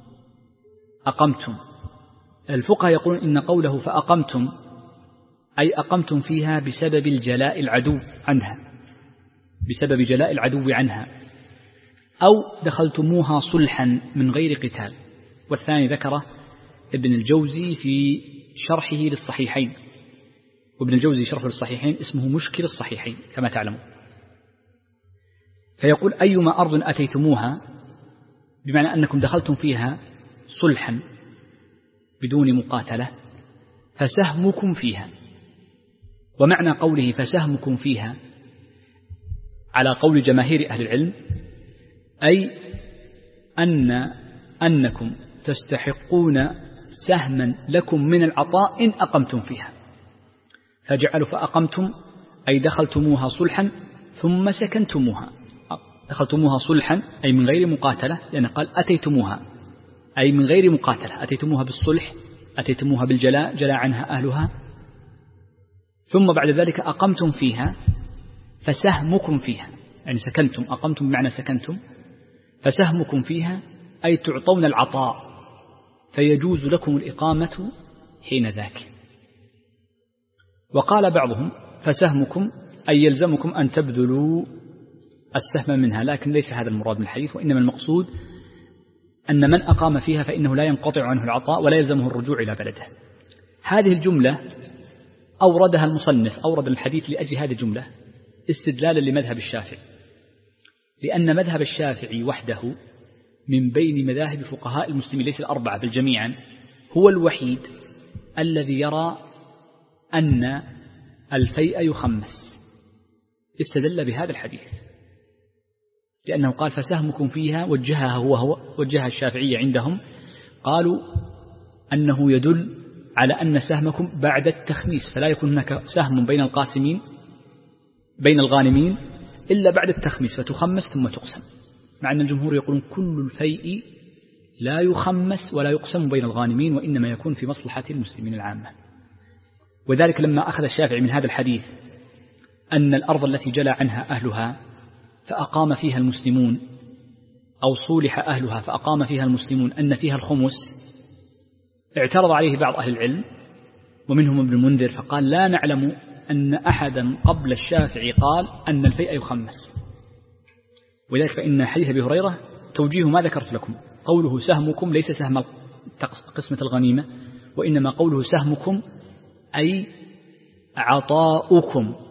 أقمتم، الفقهاء يقولون إن قوله فأقمتم أي أقمتم فيها بسبب الجلاء العدو عنها، بسبب جلاء العدو عنها، أو دخلتموها صلحا من غير قتال. والثاني ذكره ابن الجوزي في شرحه للصحيحين، وابن الجوزي شرحه للصحيحين اسمه مشكل الصحيحين كما تعلمون. فيقول أيما أرض أتيتموها بمعنى أنكم دخلتم فيها صلحا بدون مقاتلة فسهمكم فيها. ومعنى قوله فسهمكم فيها على قول جماهير أهل العلم أي أن أنكم تستحقون سهما لكم من العطاء إن أقمتم فيها، فجعلوا فأقمتم أي دخلتموها صلحا ثم سكنتموها. دخلتموها صلحا أي من غير مقاتلة، لأن قال أتيتموها أي من غير مقاتلة، أتيتموها بالصلح، أتيتموها بالجلاء، جلاء عنها أهلها، ثم بعد ذلك أقمتم فيها فسهمكم فيها، يعني سكنتم، أقمتم بمعنى سكنتم، فسهمكم فيها أي تعطون العطاء فيجوز لكم الإقامة حين ذاك. وقال بعضهم فسهمكم أي يلزمكم أن تبذلوا السهم منها، لكن ليس هذا المراد من الحديث، وإنما المقصود أن من أقام فيها فإنه لا ينقطع عنه العطاء ولا يلزمه الرجوع إلى بلده. هذه الجملة أوردها المصنف، أورد الحديث لأجل هذه الجملة استدلالا لمذهب الشافعي، لأن مذهب الشافعي وحده من بين مذاهب فقهاء المسلمين ليس الأربعة بل جميعا هو الوحيد الذي يرى أن الفيء يخمس، استدل بهذا الحديث لأنه قال فسهمكم فيها، وجهها هو, هو وجهها الشافعية عندهم، قالوا أنه يدل على أن سهمكم بعد التخميس، فلا يكون هناك سهم بين القاسمين بين الغانمين إلا بعد التخميس فتخمس ثم تقسم، مع أن الجمهور يقولون كل الفيء لا يخمس ولا يقسم بين الغانمين وإنما يكون في مصلحة المسلمين العامة. وذلك لما أخذ الشافعي من هذا الحديث أن الأرض التي جلى عنها أهلها فأقام فيها المسلمون أو صولح أهلها فأقام فيها المسلمون أن فيها الخمس، اعترض عليه بعض أهل العلم ومنهم ابن المنذر فقال لا نعلم أن أحدا قبل الشافعي قال أن الفيء يخمس، ولذلك فإن حديث أبي هريرة توجيه ما ذكرت لكم، قوله سهمكم ليس سهم قسمة الغنيمة، وإنما قوله سهمكم أي عطاؤكم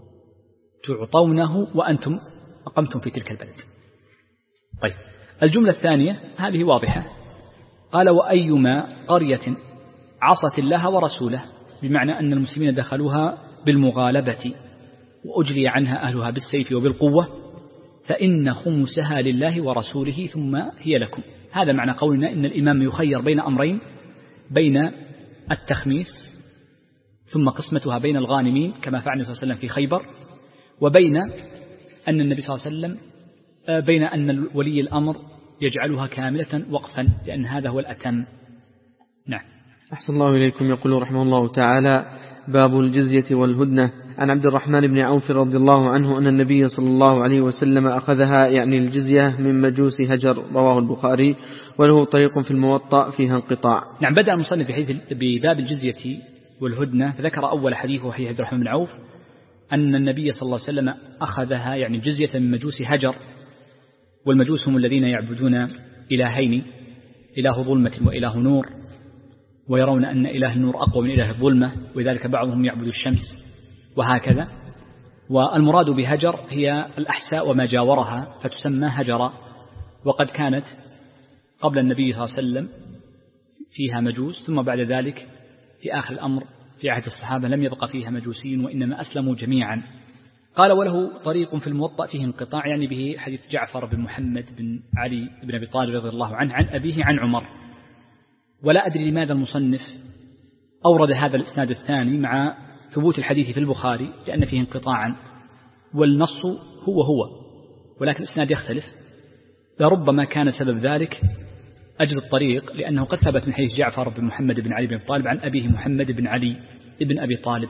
تعطونه وأنتم أقمتم في تلك البلد. طيب الجملة الثانية هذه واضحة، قال وأيما قرية عصت الله ورسوله، بمعنى أن المسلمين دخلوها بالمغالبة وأجري عنها أهلها بالسيف وبالقوة فإن خمسها لله ورسوله ثم هي لكم. هذا معنى قولنا إن الإمام يخير بين أمرين، بين التخميس ثم قسمتها بين الغانمين كما فعل النبي صلى الله عليه وسلم في خيبر، وبين أن النبي صلى الله عليه وسلم بين أن ولي الأمر يجعلها كاملة وقفا، لأن هذا هو الأتم. نعم. أحسن الله إليكم. يقول رحمه الله تعالى: باب الجزية والهدنة. عن عبد الرحمن بن عوف رضي الله عنه أن النبي صلى الله عليه وسلم أخذها، يعني الجزية، من مجوس هجر، رواه البخاري، وله طريق في الموطأ فيها انقطاع. نعم. بدأ المصنف بباب الجزية والهدنة، فذكر أول حديث وحديث عبد الرحمن بن عوف أن النبي صلى الله عليه وسلم أخذها، يعني الجزية، من مجوس هجر، والمجوس هم الذين يعبدون إلهين، إله ظلمة وإله نور، ويرون أن إله النور أقوى من إله الظلمة، ولذلك بعضهم يعبد الشمس وهكذا. والمراد بهجر هي الأحساء وما جاورها، فتسمى هجر. وقد كانت قبل النبي صلى الله عليه وسلم فيها مجوس، ثم بعد ذلك في آخر الأمر في عهد الصحابة لم يبقى فيها مجوسين وإنما أسلموا جميعا. قال وله طريق في الموطأ فيه انقطاع، يعني به حديث جعفر بن محمد بن علي بن أبي طالب رضي الله عنه عن أبيه عن عمر. ولا أدري لماذا المصنف أورد هذا الإسناد الثاني مع ثبوت الحديث في البخاري، لأن فيه انقطاعا والنص هو هو، ولكن الإسناد يختلف. لربما كان سبب ذلك أجل الطريق، لأنه قد ثبت من حديث جعفر بن محمد بن علي بن أبي طالب عن أبيه محمد بن علي بن أبي طالب،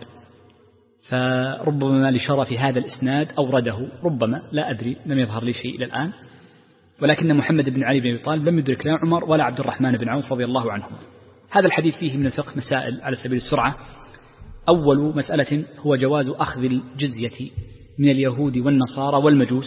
فربما لشرف هذا الإسناد أورده، ربما، لا أدري، لم يظهر لي شيء إلى الآن. ولكن محمد بن علي بن أبي طالب لم يدرك لا عمر ولا عبد الرحمن بن عوف رضي الله عنهم. هذا الحديث فيه من الفقه مسائل على سبيل السرعة. أول مسألة هو جواز أخذ الجزية من اليهود والنصارى والمجوس،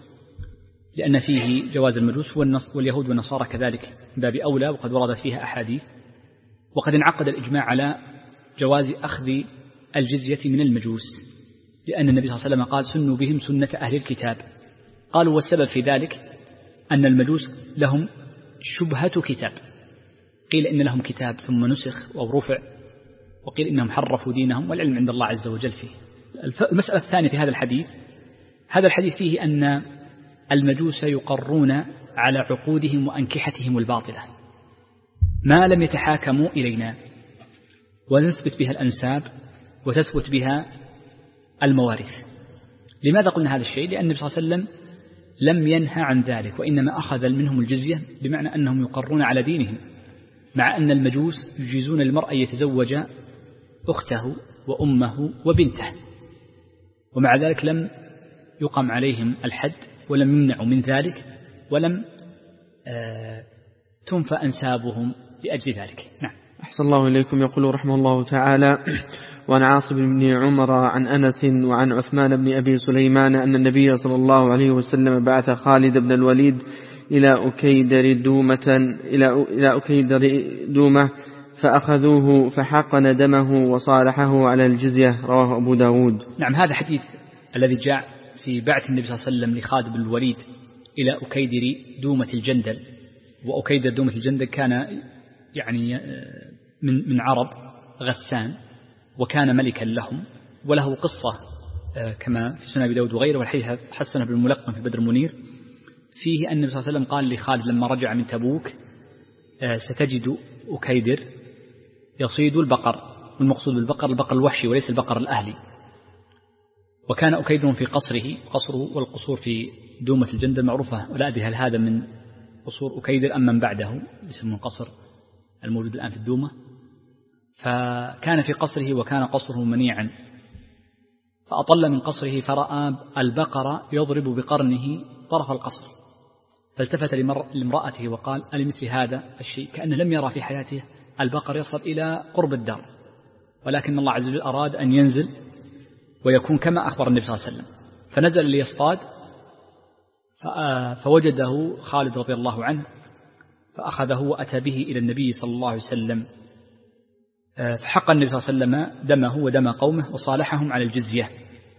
لأن فيه جواز المجوس واليهود والنصارى كذلك باب أولى، وقد وردت فيها أحاديث. وقد انعقد الإجماع على جواز أخذ الجزية من المجوس، لأن النبي صلى الله عليه وسلم قال سنوا بهم سنة أهل الكتاب. قالوا والسبب في ذلك أن المجوس لهم شبهة كتاب، قيل إن لهم كتاب ثم نسخ أو رفع، وقيل إنهم حرفوا دينهم، والعلم عند الله عز وجل فيه. المسألة الثانية في هذا الحديث، هذا الحديث فيه أن المجوس يقرون على عقودهم وأنكحتهم الباطلة ما لم يتحاكموا إلينا، ونثبت بها الأنساب وتثبت بها الموارث. لماذا قلنا هذا الشيء؟ لأن النبي صلى الله عليه وسلم لم ينهى عن ذلك، وإنما أخذ منهم الجزية، بمعنى أنهم يقرون على دينهم، مع أن المجوس يجيزون للمرء يتزوج أخته وأمه وبنته، ومع ذلك لم يقم عليهم الحد ولم يمنعوا من ذلك، ولم آه تنفى أنسابهم لأجل ذلك. نعم. أحسن الله إليكم. يقول رحمه الله تعالى: وعن عاصم بن عمر عن أنس وعن عثمان بن أبي سليمان أن النبي صلى الله عليه وسلم بعث خالد بن الوليد إلى أكيدر دومة إلى أكيدر دومة فأخذوه فحقن دمه وصالحه على الجزية، رواه أبو داود. نعم. هذا حديث الذي جاء في بعث النبي صلى الله عليه وسلم لخالد بن الوليد إلى أكيدر دومة الجندل. وأكيدر دومة الجندل كان يعني من من عرب غسان، وكان ملكا لهم، وله قصة كما في سنن أبي داود وغيره، والحديث حسنه ابن الملقن في بدر المنير، فيه أن النبي صلى الله عليه وسلم قال لخالد لما رجع من تبوك: ستجد أكيدر يصيد البقر، والمقصود بالبقر البقر الوحشي وليس البقر الأهلي. وكان أكيدر في قصره، قصره والقصور في دومة الجندل معروفة، ولا أدري هل هذا من قصور أكيدر أم من بعده، اسم قصر الموجود الآن في الدومة. فكان في قصره وكان قصره منيعا، فأطل من قصره فرأى البقر يضرب بقرنه طرف القصر، فالتفت لامرأته وقال: ألمثل هذا الشيء؟ كأنه لم يرى في حياته البقر يصل إلى قرب الدار، ولكن الله عز وجل أراد أن ينزل ويكون كما أخبر النبي صلى الله عليه وسلم، فنزل ليصطاد، فوجده خالد رضي الله عنه فأخذه وأتى به إلى النبي صلى الله عليه وسلم، فحق النبي صلى الله عليه وسلم دمه ودم قومه وصالحهم على الجزية.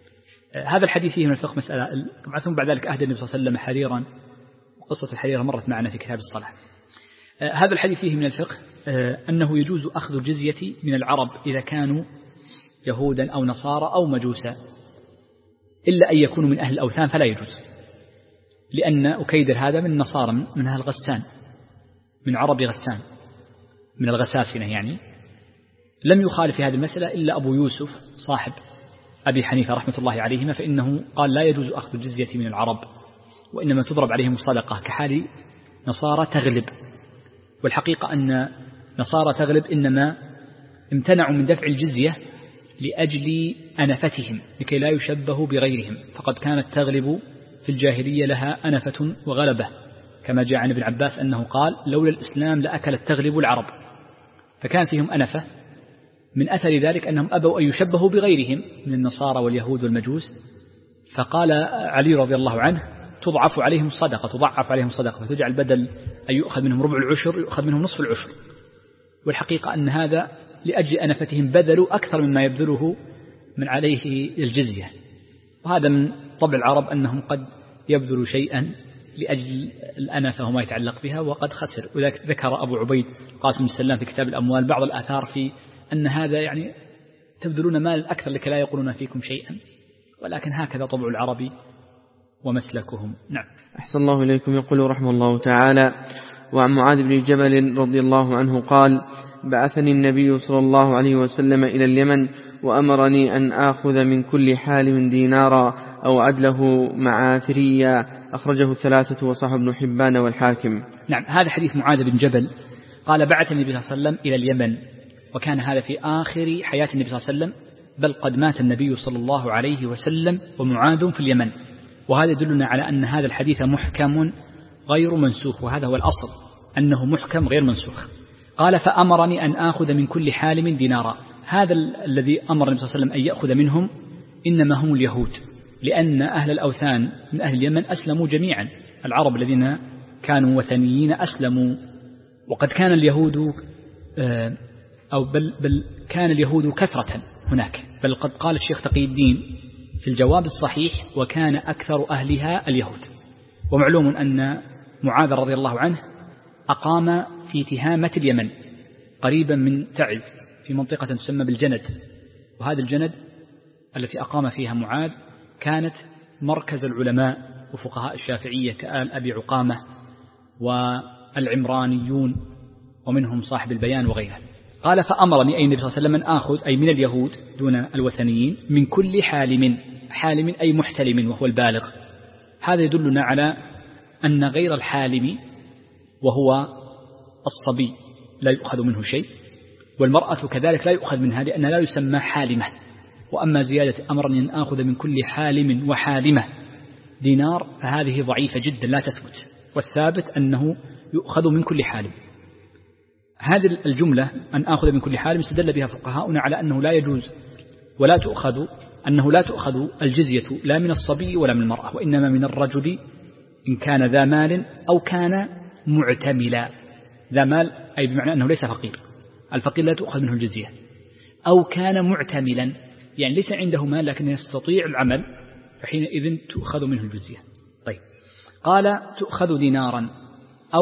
هذا الحديث فيه من الفقه مسألة، طبعا ثم بعد ذلك أهدى النبي صلى الله عليه وسلم حريرا، وقصة الحريرة مرت معنا في كتاب الصلاة. هذا الحديث فيه من الفقه أنه يجوز أخذ الجزية من العرب إذا كانوا يهودا أو نصارى أو مجوسا، إلا أن يكونوا من أهل الأوثان فلا يجوز، لأن أكيدر هذا من نصارى من أهل غسان، من عرب غسان، من الغساسنة يعني. لم يخالف في هذه المسألة إلا أبو يوسف صاحب أبي حنيفة رحمة الله عليهما، فإنه قال لا يجوز أخذ الجزية من العرب، وإنما تضرب عليهم الصدقة كحال نصارى تغلب. والحقيقة أن نصارى تغلب إنما امتنعوا من دفع الجزية لأجل أنفتهم لكي لا يشبهوا بغيرهم، فقد كانت تغلب في الجاهلية لها أنفة وغلبة، كما جاء عن ابن عباس أنه قال لولا الإسلام لأكلت تغلب العرب، فكان فيهم أنفة. من أثر ذلك أنهم أبوا أن يشبهوا بغيرهم من النصارى واليهود والمجوس، فقال علي رضي الله عنه تضعف عليهم الصدقة، تضعف عليهم الصدقة، فتجعل بدل أن يؤخذ منهم ربع العشر يؤخذ منهم نصف العشر. والحقيقة أن هذا لأجل أنفتهم بذلوا أكثر مما يبذله من عليه الجزية، وهذا من طبع العرب أنهم قد يبذلوا شيئا لأجل الأنفة وما يتعلق بها وقد خسر. وذلك ذكر أبو عبيد قاسم السلام في كتاب الأموال بعض الآثار في أن هذا يعني تبذلون مال أكثر لكي لا يقولون فيكم شيئا، ولكن هكذا طبع العرب ومسلكهم. نعم. أحسن الله إليكم. يقول رحمه الله تعالى: وعن معاذ بن جبل رضي الله عنه قال: بعثني النبي صلى الله عليه وسلم إلى اليمن وأمرني أن آخذ من كل حالم دينارا أو عدله معافريا، أخرجه الثلاثة وصححه ابن حبان والحاكم. نعم. هذا حديث معاذ بن جبل قال: بعثني النبي صلى الله عليه وسلم إلى اليمن، وكان هذا في آخر حياة النبي صلى الله عليه وسلم، بل قد مات النبي صلى الله عليه وسلم ومعاذ في اليمن. وهذا يدلنا على أن هذا الحديث محكم غير منسوخ، وهذا هو الأصل أنه محكم غير منسوخ. قال: فأمرني أن آخذ من كل حالم دينارا. هذا الذي أمر النبي صلى الله عليه وسلم أن يأخذ منهم إنما هم اليهود، لأن أهل الأوثان من أهل اليمن أسلموا جميعا، العرب الذين كانوا وثنيين أسلموا. وقد كان اليهود أو بل, بل كان اليهود كثرة هناك، بل قد قال الشيخ تقي الدين في الجواب الصحيح: وكان أكثر أهلها اليهود. ومعلوم أن معاذ رضي الله عنه أقام في تهامة اليمن قريبا من تعز في منطقة تسمى بالجند، وهذا الجند التي أقام فيها معاذ كانت مركز العلماء وفقهاء الشافعية كآل أبي عقامة والعمرانيون ومنهم صاحب البيان وغيره. قال: فأمرني أي النبي صلى الله عليه وسلم أن آخذ أي من اليهود دون الوثنيين من كل حالم، حالم أي محتلم وهو البالغ. هذا يدلنا على أن غير الحالم وهو الصبي لا يؤخذ منه شيء، والمرأة كذلك لا يؤخذ منها لأنها لا يسمى حالمة. وأما زيادة أمرني أن آخذ من كل حالم وحالمة دينار فهذه ضعيفة جدا لا تثبت، والثابت أنه يؤخذ من كل حالم. هذه الجملة أن آخذ من كل حالم استدل بها فقهاؤنا على أنه لا يجوز ولا تؤخذ أنه لا تؤخذ الجزية لا من الصبي ولا من المرأة، وإنما من الرجل إن كان ذا مال أو كان معتملا. ذا مال أي بمعنى أنه ليس فقير، الفقير لا تؤخذ منه الجزية، أو كان معتملا يعني ليس عنده مال لكن يستطيع العمل، فحينئذ تؤخذ منه الجزية. طيب، قال: تؤخذ دينارا أو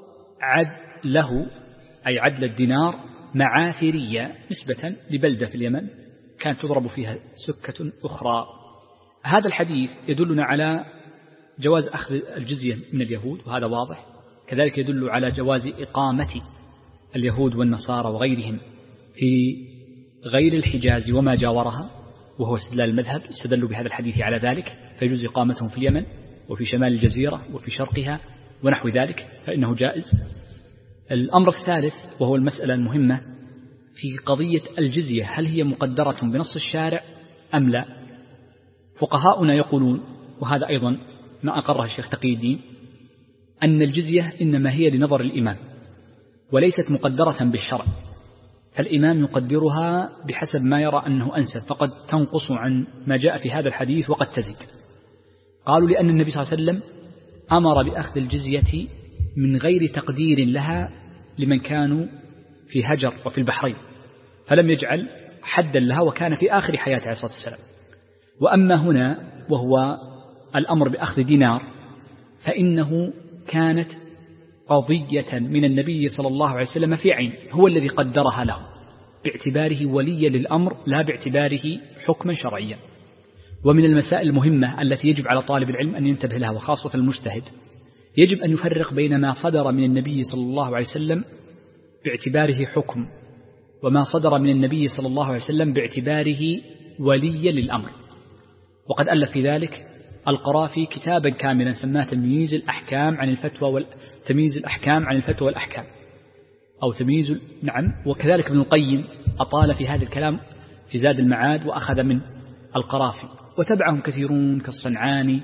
عدله أي عدل الدينار معافرية، نسبة لبلدة في اليمن كانت تضرب فيها سكة أخرى. هذا الحديث يدلنا على جواز أخذ الجزية من اليهود، وهذا واضح. كذلك يدل على جواز إقامة اليهود والنصارى وغيرهم في غير الحجاز وما جاورها، وهو استدلال المذهب، استدلوا بهذا الحديث على ذلك، فيجوز إقامتهم في اليمن وفي شمال الجزيرة وفي شرقها ونحو ذلك، فإنه جائز. الأمر الثالث وهو المسألة المهمة في قضية الجزية، هل هي مقدرة بنص الشارع أم لا؟ فقهاؤنا يقولون، وهذا أيضا ما أقره الشيخ تقي الدين، أن الجزية إنما هي لنظر الإمام وليست مقدرة بالشرع، فالإمام يقدرها بحسب ما يرى أنه أنسب، فقد تنقص عن ما جاء في هذا الحديث وقد تزيد. قالوا لأن النبي صلى الله عليه وسلم أمر بأخذ الجزية من غير تقدير لها لمن كانوا في هجر وفي البحرين، فلم يجعل حدا لها، وكان في آخر حياته عليه الصلاة والسلام. وأما هنا وهو الأمر بأخذ دينار فإنه كانت قضية من النبي صلى الله عليه وسلم في عين، هو الذي قدرها له باعتباره وليا للأمر لا باعتباره حكما شرعيا. ومن المسائل المهمة التي يجب على طالب العلم أن ينتبه لها وخاصة المجتهد، يجب أن يفرق بين ما صدر من النبي صلى الله عليه وسلم باعتباره حكم وما صدر من النبي صلى الله عليه وسلم باعتباره وليا للأمر. وقد ألف في ذلك القرافي كتابا كاملا سماه تمييز الأحكام عن الفتوى وال... تمييز الأحكام عن الفتوى والأحكام أو تمييز ال... نعم. وكذلك ابن القيم أطال في هذا الكلام في زاد المعاد وأخذ من القرافي، وتبعهم كثيرون كالصنعاني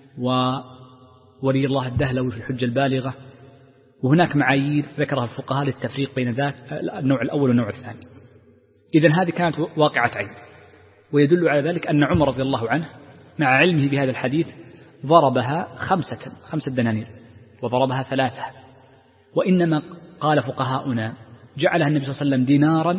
وولي الله الدهلوي في الحجة البالغة. وهناك معايير ذكرها الفقهاء للتفريق بين ذات النوع الأول والنوع الثاني. إذن هذه كانت واقعة عين، ويدل على ذلك أن عمر رضي الله عنه مع علمه بهذا الحديث ضربها خمسة خمسة دنانير وضربها ثلاثة، وإنما قال فقهاؤنا جعلها النبي صلى الله عليه وسلم دينارا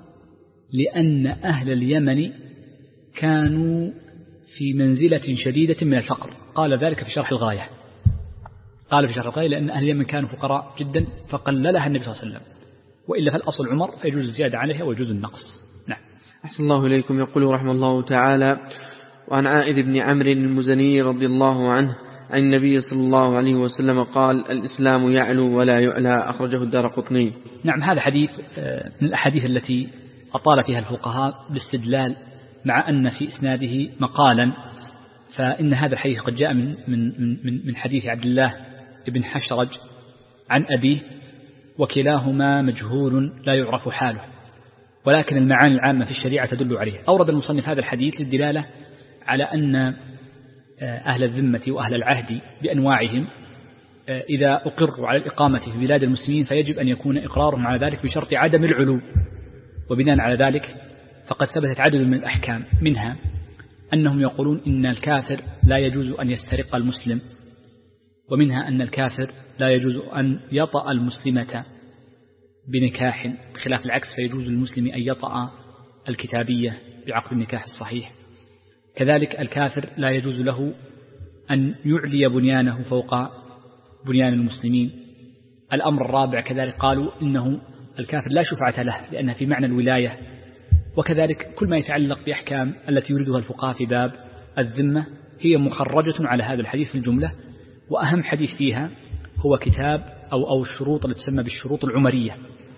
لأن أهل اليمن كانوا في منزلة شديدة من الفقر. قال ذلك في شرح الغاية، قال في شرح الغاية لأن أهل اليمن كانوا فقراء جدا فقللها النبي صلى الله عليه وسلم، وإلا فالأصل عمر فيجوز الزيادة عليها ويجوز النقص. نعم. أحسن الله إليكم. يقول رحمه الله تعالى: وعن عائذ بن عمرو المزني رضي الله عنه عن النبي صلى الله عليه وسلم قال: الإسلام يعلو ولا يعلى، أخرجه الدارقطني. نعم، هذا حديث من الأحاديث التي أطال فيها الفقهاء بالاستدلال مع أن في إسناده مقالا، فإن هذا الحديث قد جاء من من من من حديث عبد الله بن حشرج عن أبيه، وكلاهما مجهول لا يعرف حاله، ولكن المعاني العامة في الشريعة تدل عليه. أورد المصنف هذا الحديث للدلالة على أن أهل الذمة وأهل العهد بأنواعهم إذا أقروا على الإقامة في بلاد المسلمين فيجب أن يكون إقرارهم على ذلك بشرط عدم العلو. وبناء على ذلك فقد ثبتت عدد من الأحكام، منها أنهم يقولون إن الكافر لا يجوز أن يسترق المسلم، ومنها أن الكافر لا يجوز أن يطأ المسلمة بنكاح، بخلاف العكس فيجوز للمسلم أن يطأ الكتابية بعقد النكاح الصحيح. كذلك الكافر لا يجوز له أن يعلي بنيانه فوق بنيان المسلمين. الأمر الرابع كذلك قالوا إنه الكافر لا شفعة له لأنها في معنى الولاية. وكذلك كل ما يتعلق بأحكام التي يريدها الفقهاء في باب الذمة هي مخرجة على هذا الحديث في الجملة، وأهم حديث فيها هو كتاب أو أو الشروط التي تسمى بالشروط العمرية،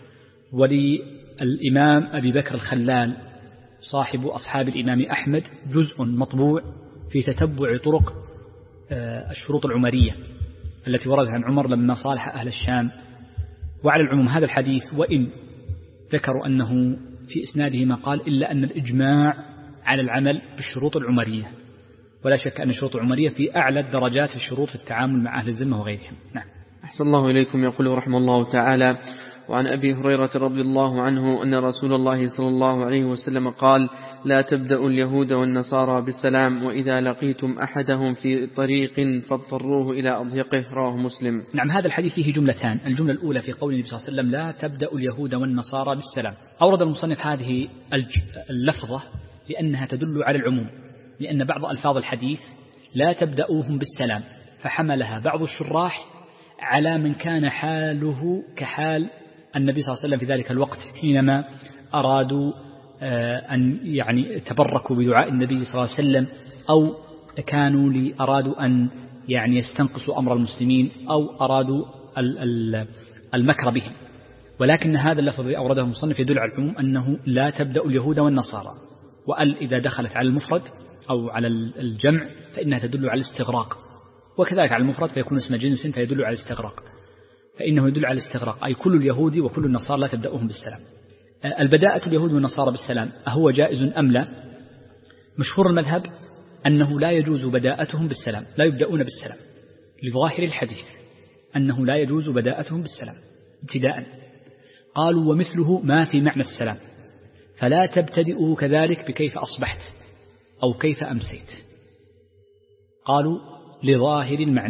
وللإمام أبي بكر الخلال صاحب أصحاب الإمام أحمد جزء مطبوع في تتبع طرق الشروط العمرية التي وردت عن عمر لما صالح أهل الشام. وعلى العموم هذا الحديث وإن ذكروا أنه في إسناده ما قال إلا أن الإجماع على العمل بالشروط العمرية، ولا شك أن الشروط العمرية في أعلى الدرجات في الشروط في التعامل مع أهل الذمة وغيرهم. نعم. أحسن الله إليكم. يقول رحمه الله تعالى: وعن أبي هريرة رضي الله عنه أن رسول الله صلى الله عليه وسلم قال: لا تبدأوا اليهود والنصارى بالسلام، وإذا لقيتم أحدهم في طريق فاضطروه إلى أضيقه، رواه مسلم. نعم، هذا الحديث فيه جملتان. الجملة الأولى في قول النبي صلى الله عليه وسلم: لا تبدأوا اليهود والنصارى بالسلام. أورد المصنف هذه اللفظة لأنها تدل على العموم، لأن بعض ألفاظ الحديث لا تبدأوهم بالسلام، فحملها بعض الشراح على من كان حاله كحال النبي صلى الله عليه وسلم في ذلك الوقت حينما أرادوا أن يعني تبركوا بدعاء النبي صلى الله عليه وسلم، أو كانوا لأرادوا أن يعني يستنقصوا أمر المسلمين، أو أرادوا المكر بهم. ولكن هذا اللفظ الذي أورده المصنف يدل على العموم أنه لا تبدأ اليهود والنصارى، وأل إذا دخلت على المفرد أو على الجمع فإنها تدل على الاستغراق، وكذلك على المفرد فيكون اسم جنس فيدل على الاستغراق، فإنه يدل على الاستغراق أي كل اليهود وكل النصارى لا تبدأهم بالسلام. البداءة اليهود والنصارى بالسلام أهو جائز أم لا؟ مشهور المذهب أنه لا يجوز بداءتهم بالسلام، لا يبدأون بالسلام لظاهر الحديث أنه لا يجوز بداءتهم بالسلام ابتداء. قالوا: ومثله ما في معنى السلام، فلا تبتدئه كذلك بكيف أصبحت أو كيف أمسيت. قالوا لظاهر المعنى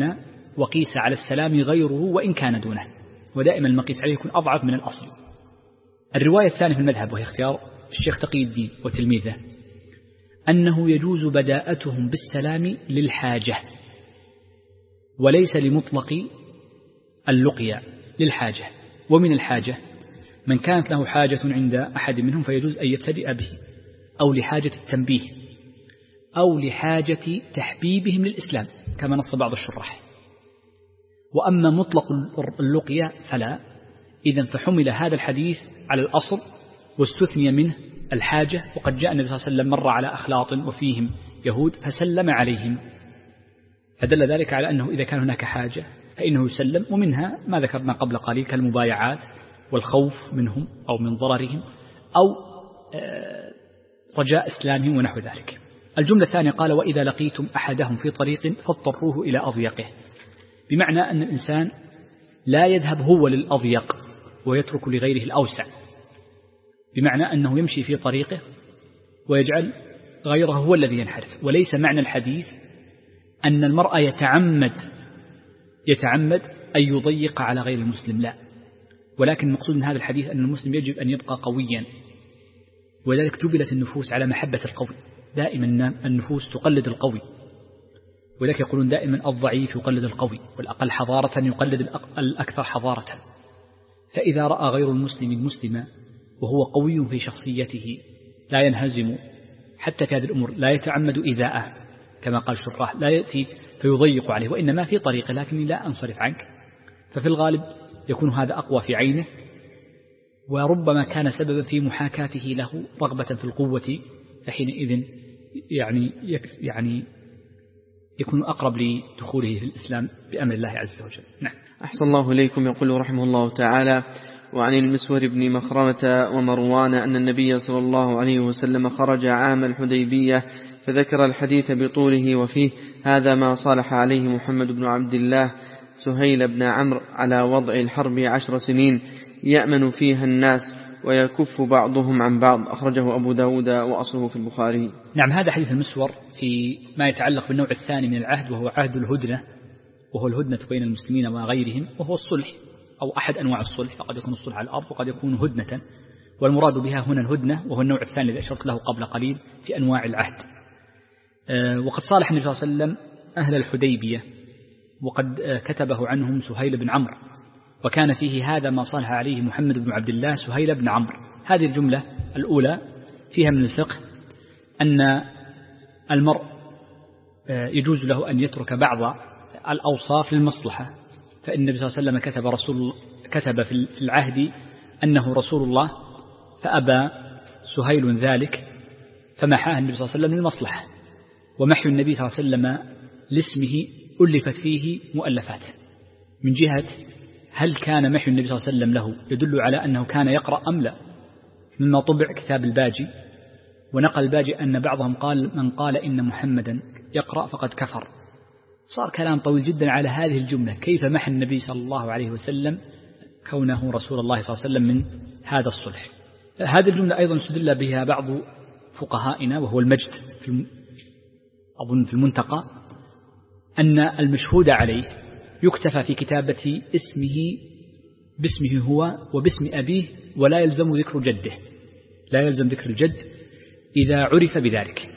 وقيس على السلام غيره وإن كان دونه، ودائما المقيس عليه يكون أضعف من الأصل. الرواية الثانية في المذهب وهي اختيار الشيخ تقي الدين وتلميذه أنه يجوز بداءتهم بالسلام للحاجة وليس لمطلق اللقيا، للحاجة. ومن الحاجة من كانت له حاجة عند أحد منهم فيجوز أن يبتدئ به، أو لحاجة التنبيه، أو لحاجة تحبيبهم للإسلام كما نص بعض الشراح. وأما مطلق اللقيا فلا، إذن فحمل هذا الحديث على الأصل واستثني منه الحاجة. وقد جاء النبي صلى الله عليه وسلم مر على أخلاط وفيهم يهود فسلم عليهم، فدل ذلك على أنه إذا كان هناك حاجة فإنه يسلم، ومنها ما ذكرنا قبل قليل كالمبايعات والخوف منهم أو من ضررهم أو رجاء إسلامهم ونحو ذلك. الجملة الثانية قال وإذا لقيتم أحدهم في طريق فاضطروه إلى أضيقه، بمعنى أن الإنسان لا يذهب هو للأضيق ويترك لغيره الأوسع، بمعنى أنه يمشي في طريقه ويجعل غيره هو الذي ينحرف. وليس معنى الحديث أن المرأة يتعمد يتعمد أن يضيق على غير المسلم، لا، ولكن المقصود من هذا الحديث أن المسلم يجب أن يبقى قويا، ولذلك جبلت النفوس على محبة القوي. دائما النفوس تقلد القوي، ولذلك يقولون دائما الضعيف يقلد القوي، والأقل حضارة يقلد الأكثر حضارة. فإذا رأى غير المسلم المسلم وهو قوي في شخصيته لا ينهزم حتى في هذه الأمور، لا يتعمد إيذاءه كما قال شراح، لا يأتي فيضيق عليه، وإنما في طريقه لكني لا أنصرف عنك، ففي الغالب يكون هذا أقوى في عينه، وربما كان سببا في محاكاته له رغبة في القوة، فحينئذ يعني يعني يكون أقرب لدخوله في الإسلام بأمر الله عز وجل. نعم. أحسن الله إليكم. يقول رحمه الله تعالى: وعن المسور بن مخرمة ومروان أن النبي صلى الله عليه وسلم خرج عام الحديبية فذكر الحديث بطوله وفيه: هذا ما صالح عليه محمد بن عبد الله سهيل بن عمرو على وضع الحرب عشر سنين يأمن فيها الناس ويكف بعضهم عن بعض. أخرجه أبو داود وأصله في البخاري. نعم، هذا حديث المسور في ما يتعلق بالنوع الثاني من العهد، وهو عهد الهدنة، وهو الهدنة بين المسلمين وغيرهم، وهو الصلح أو أحد أنواع الصلح، فقد يكون الصلح على الأرض وقد يكون هدنة، والمراد بها هنا الهدنة، وهو النوع الثاني الذي أشرت له قبل قليل في أنواع العهد. وقد صالح النبي صلى الله عليه وسلم أهل الحديبية، وقد كتبه عنهم سهيل بن عمرو، وكان فيه: هذا ما صالح عليه محمد بن عبد الله سهيل بن عمرو. هذه الجملة الأولى فيها من الفقه أن المرء يجوز له أن يترك بعض الأوصاف للمصلحة، فإن النبي صلى الله عليه وسلم كتب رسول كتب في العهد أنه رسول الله، فأبى سهيل ذلك فمحاه النبي صلى الله عليه وسلم للمصلحة. ومحي النبي صلى الله عليه وسلم لاسمه ألفت فيه مؤلفات، من جهة هل كان محي النبي صلى الله عليه وسلم له يدل على أنه كان يقرأ أم لا، مما طبع كتاب الباجي، ونقل الباجي أن بعضهم قال: من قال إن محمدا يقرأ فقد كفر. صار كلام طويل جدا على هذه الجملة، كيف محى النبي صلى الله عليه وسلم كونه رسول الله صلى الله عليه وسلم من هذا الصلح. هذه الجملة أيضا استدل بها بعض فقهائنا، وهو المجد في أظن في المنتقى، أن المشهود عليه يكتفى في كتابة اسمه باسمه هو وباسم أبيه، ولا يلزم ذكر جده، لا يلزم ذكر الجد إذا عرف بذلك.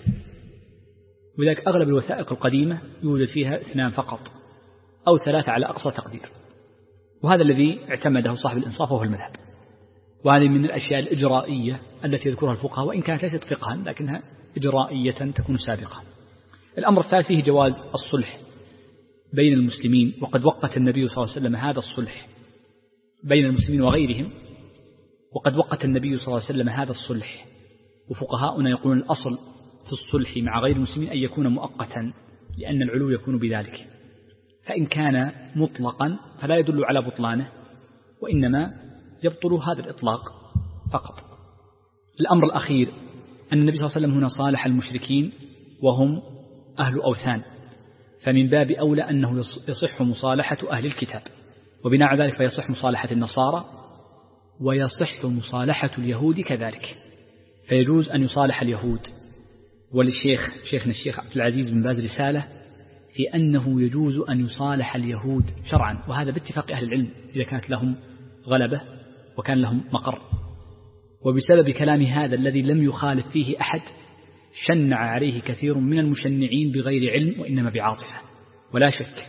وذلك أغلب الوثائق القديمة يوجد فيها اثنان فقط أو ثلاثة على أقصى تقدير، وهذا الذي اعتمده صاحب الإنصاف وهو المذهب. وهذه من الأشياء الإجرائية التي يذكرها الفقهاء، وإن كانت ليست فقها لكنها إجرائية تكون سابقة. الأمر الثالث فيه جواز الصلح بين المسلمين، وقد وقت النبي صلى الله عليه وسلم هذا الصلح بين المسلمين وغيرهم، وقد وقت النبي صلى الله عليه وسلم هذا الصلح. وفقهاؤنا يقولون الأصل في الصلح مع غير المسلمين أن يكون مؤقتا، لأن العلو يكون بذلك، فإن كان مطلقا فلا يدل على بطلانه، وإنما يبطل هذا الإطلاق فقط. الأمر الأخير أن النبي صلى الله عليه وسلم هنا صالح المشركين وهم أهل أوثان، فمن باب أولى أنه يصح مصالحة أهل الكتاب، وبناء على ذلك فيصح مصالحة النصارى، ويصح مصالحة اليهود كذلك، فيجوز أن يصالح اليهود. وللشيخ شيخنا الشيخ عبد العزيز بن باز رسالة في أنه يجوز أن يصالح اليهود شرعا، وهذا باتفاق أهل العلم إذا كانت لهم غلبة وكان لهم مقر. وبسبب كلام هذا الذي لم يخالف فيه أحد شنع عليه كثير من المشنعين بغير علم وإنما بعاطفة. ولا شك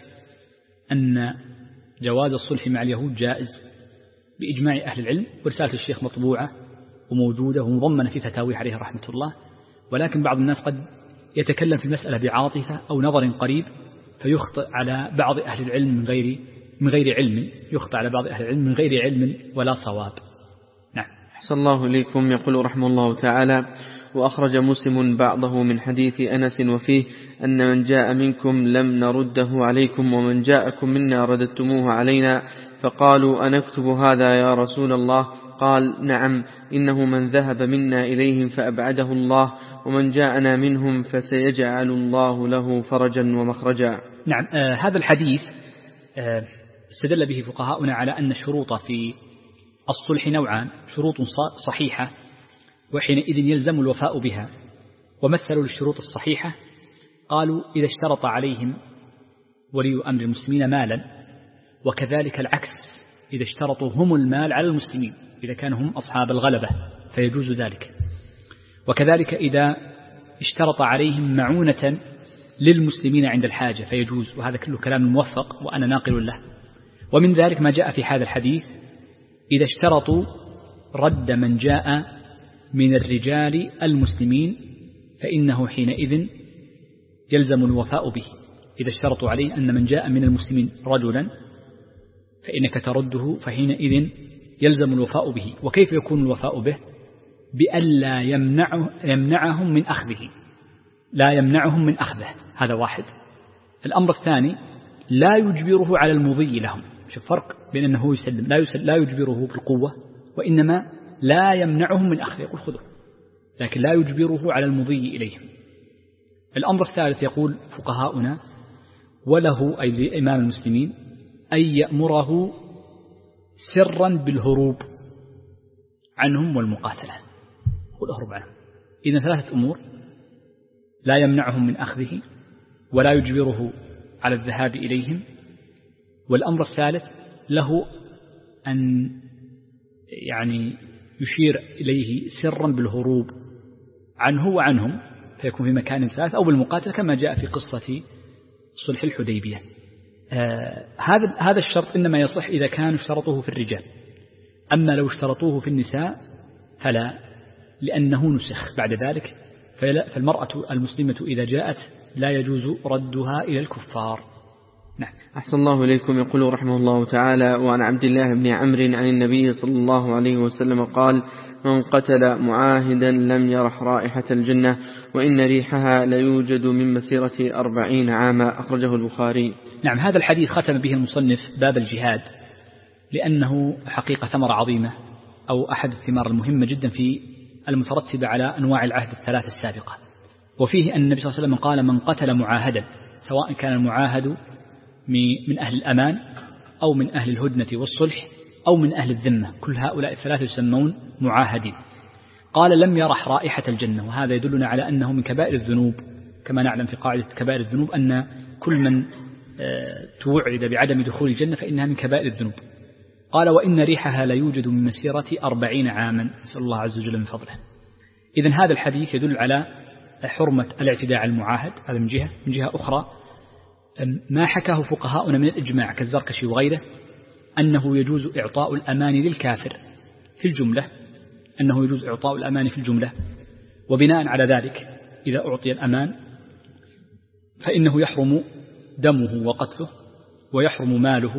أن جواز الصلح مع اليهود جائز بإجماع أهل العلم، ورسالة الشيخ مطبوعة وموجودة ومضمنة في فتاويه عليه رحمة الله. ولكن بعض الناس قد يتكلم في المسألة بعاطفة أو نظر قريب فيخطئ على بعض أهل العلم من غير من غير علم يخطئ على بعض أهل العلم من غير علم ولا صواب. نعم. أحسن الله إليكم. يقول رحمه الله تعالى: وأخرج مسلم بعضه من حديث أنس وفيه أن من جاء منكم لم نرده عليكم ومن جاءكم منا رددتموه علينا، فقالوا أنكتب هذا يا رسول الله؟ قال: نعم، إنه من ذهب منا إليهم فأبعده الله، ومن جاءنا منهم فسيجعل الله له فرجا ومخرجا. نعم. آه هذا الحديث آه استدل به فقهاؤنا على أن الشروط في الصلح نوعان: شروط صحيحة وحينئذ يلزم الوفاء بها. ومثلوا للشروط الصحيحة قالوا إذا اشترط عليهم ولي أمر المسلمين مالا، وكذلك العكس إذا اشترطوا هم المال على المسلمين إذا كانوا هم أصحاب الغلبة فيجوز ذلك، وكذلك إذا اشترط عليهم معونة للمسلمين عند الحاجة فيجوز. وهذا كله كلام موفق وأنا ناقل له. ومن ذلك ما جاء في هذا الحديث: إذا اشترطوا رد من جاء من الرجال المسلمين فإنه حينئذ يلزم الوفاء به. إذا اشترطوا عليه أن من جاء من المسلمين رجلا فإنك ترده فحينئذ يلزم الوفاء به. وكيف يكون الوفاء به؟ بألا يمنعه يمنعهم من أخذه، لا يمنعهم من أخذه، هذا واحد. الأمر الثاني لا يجبره على المضي لهم. شوف فرق بين أنه يسلم لا, يسلم لا يجبره بالقوة، وإنما لا يمنعهم من أخذه، يقول خذوا، لكن لا يجبره على المضي إليهم. الأمر الثالث يقول فقهاؤنا: وله أي لإمام المسلمين أن يأمره سرا بالهروب عنهم والمقاتلة، يقول أهرب عنهم. إذن ثلاثة أمور: لا يمنعهم من أخذه، ولا يجبره على الذهاب إليهم، والأمر الثالث له أن يعني يشير إليه سرا بالهروب عنه وعنهم فيكون في مكان ثالث، أو بالمقاتلة كما جاء في قصة صلح الحديبية. آه هذا هذا الشرط إنما يصح إذا كانوا اشترطوه في الرجال، أما لو اشترطوه في النساء فلا، لأنه نسخ بعد ذلك. فالمرأة المسلمة إذا جاءت لا يجوز ردها إلى الكفار. نعم. أحسن الله إليكم. يقول رحمه الله تعالى: وعن عبد الله بن عمرو عن النبي صلى الله عليه وسلم قال: من قتل معاهدا لم يرح رائحة الجنة، وإن ريحها ليوجد من مسيرة أربعين عاما. أخرجه البخاري. نعم. هذا الحديث ختم به المصنف باب الجهاد، لأنه حقيقة ثمرة عظيمة أو أحد الثمار المهمة جدا في المترتبة على أنواع العهد الثلاث السابقة. وفيه أن النبي صلى الله عليه وسلم قال: من قتل معاهدا، سواء كان المعاهد من أهل الأمان أو من أهل الهدنة والصلح أو من أهل الذمة، كل هؤلاء الثلاثة يسمون معاهدين. قال: لم يرح رائحة الجنة، وهذا يدلنا على أنه من كبائر الذنوب، كما نعلم في قاعدة كبائر الذنوب أن كل من توعد بعدم دخول الجنة فإنها من كبائر الذنوب. قال: وإن ريحها لا يوجد من مسيرة أربعين عاما، نسأل الله عز وجل من فضله. إذن هذا الحديث يدل على حرمة الاعتداء على المعاهد، هذا من جهة. من جهة أخرى ما حكاه فقهاؤنا من الإجماع كالزركشي وغيره أنه يجوز إعطاء الأمان للكافر في الجملة، أنه يجوز إعطاء الأمان في الجملة، وبناء على ذلك إذا أعطي الأمان فإنه يحرم دمه وقتله، ويحرم ماله،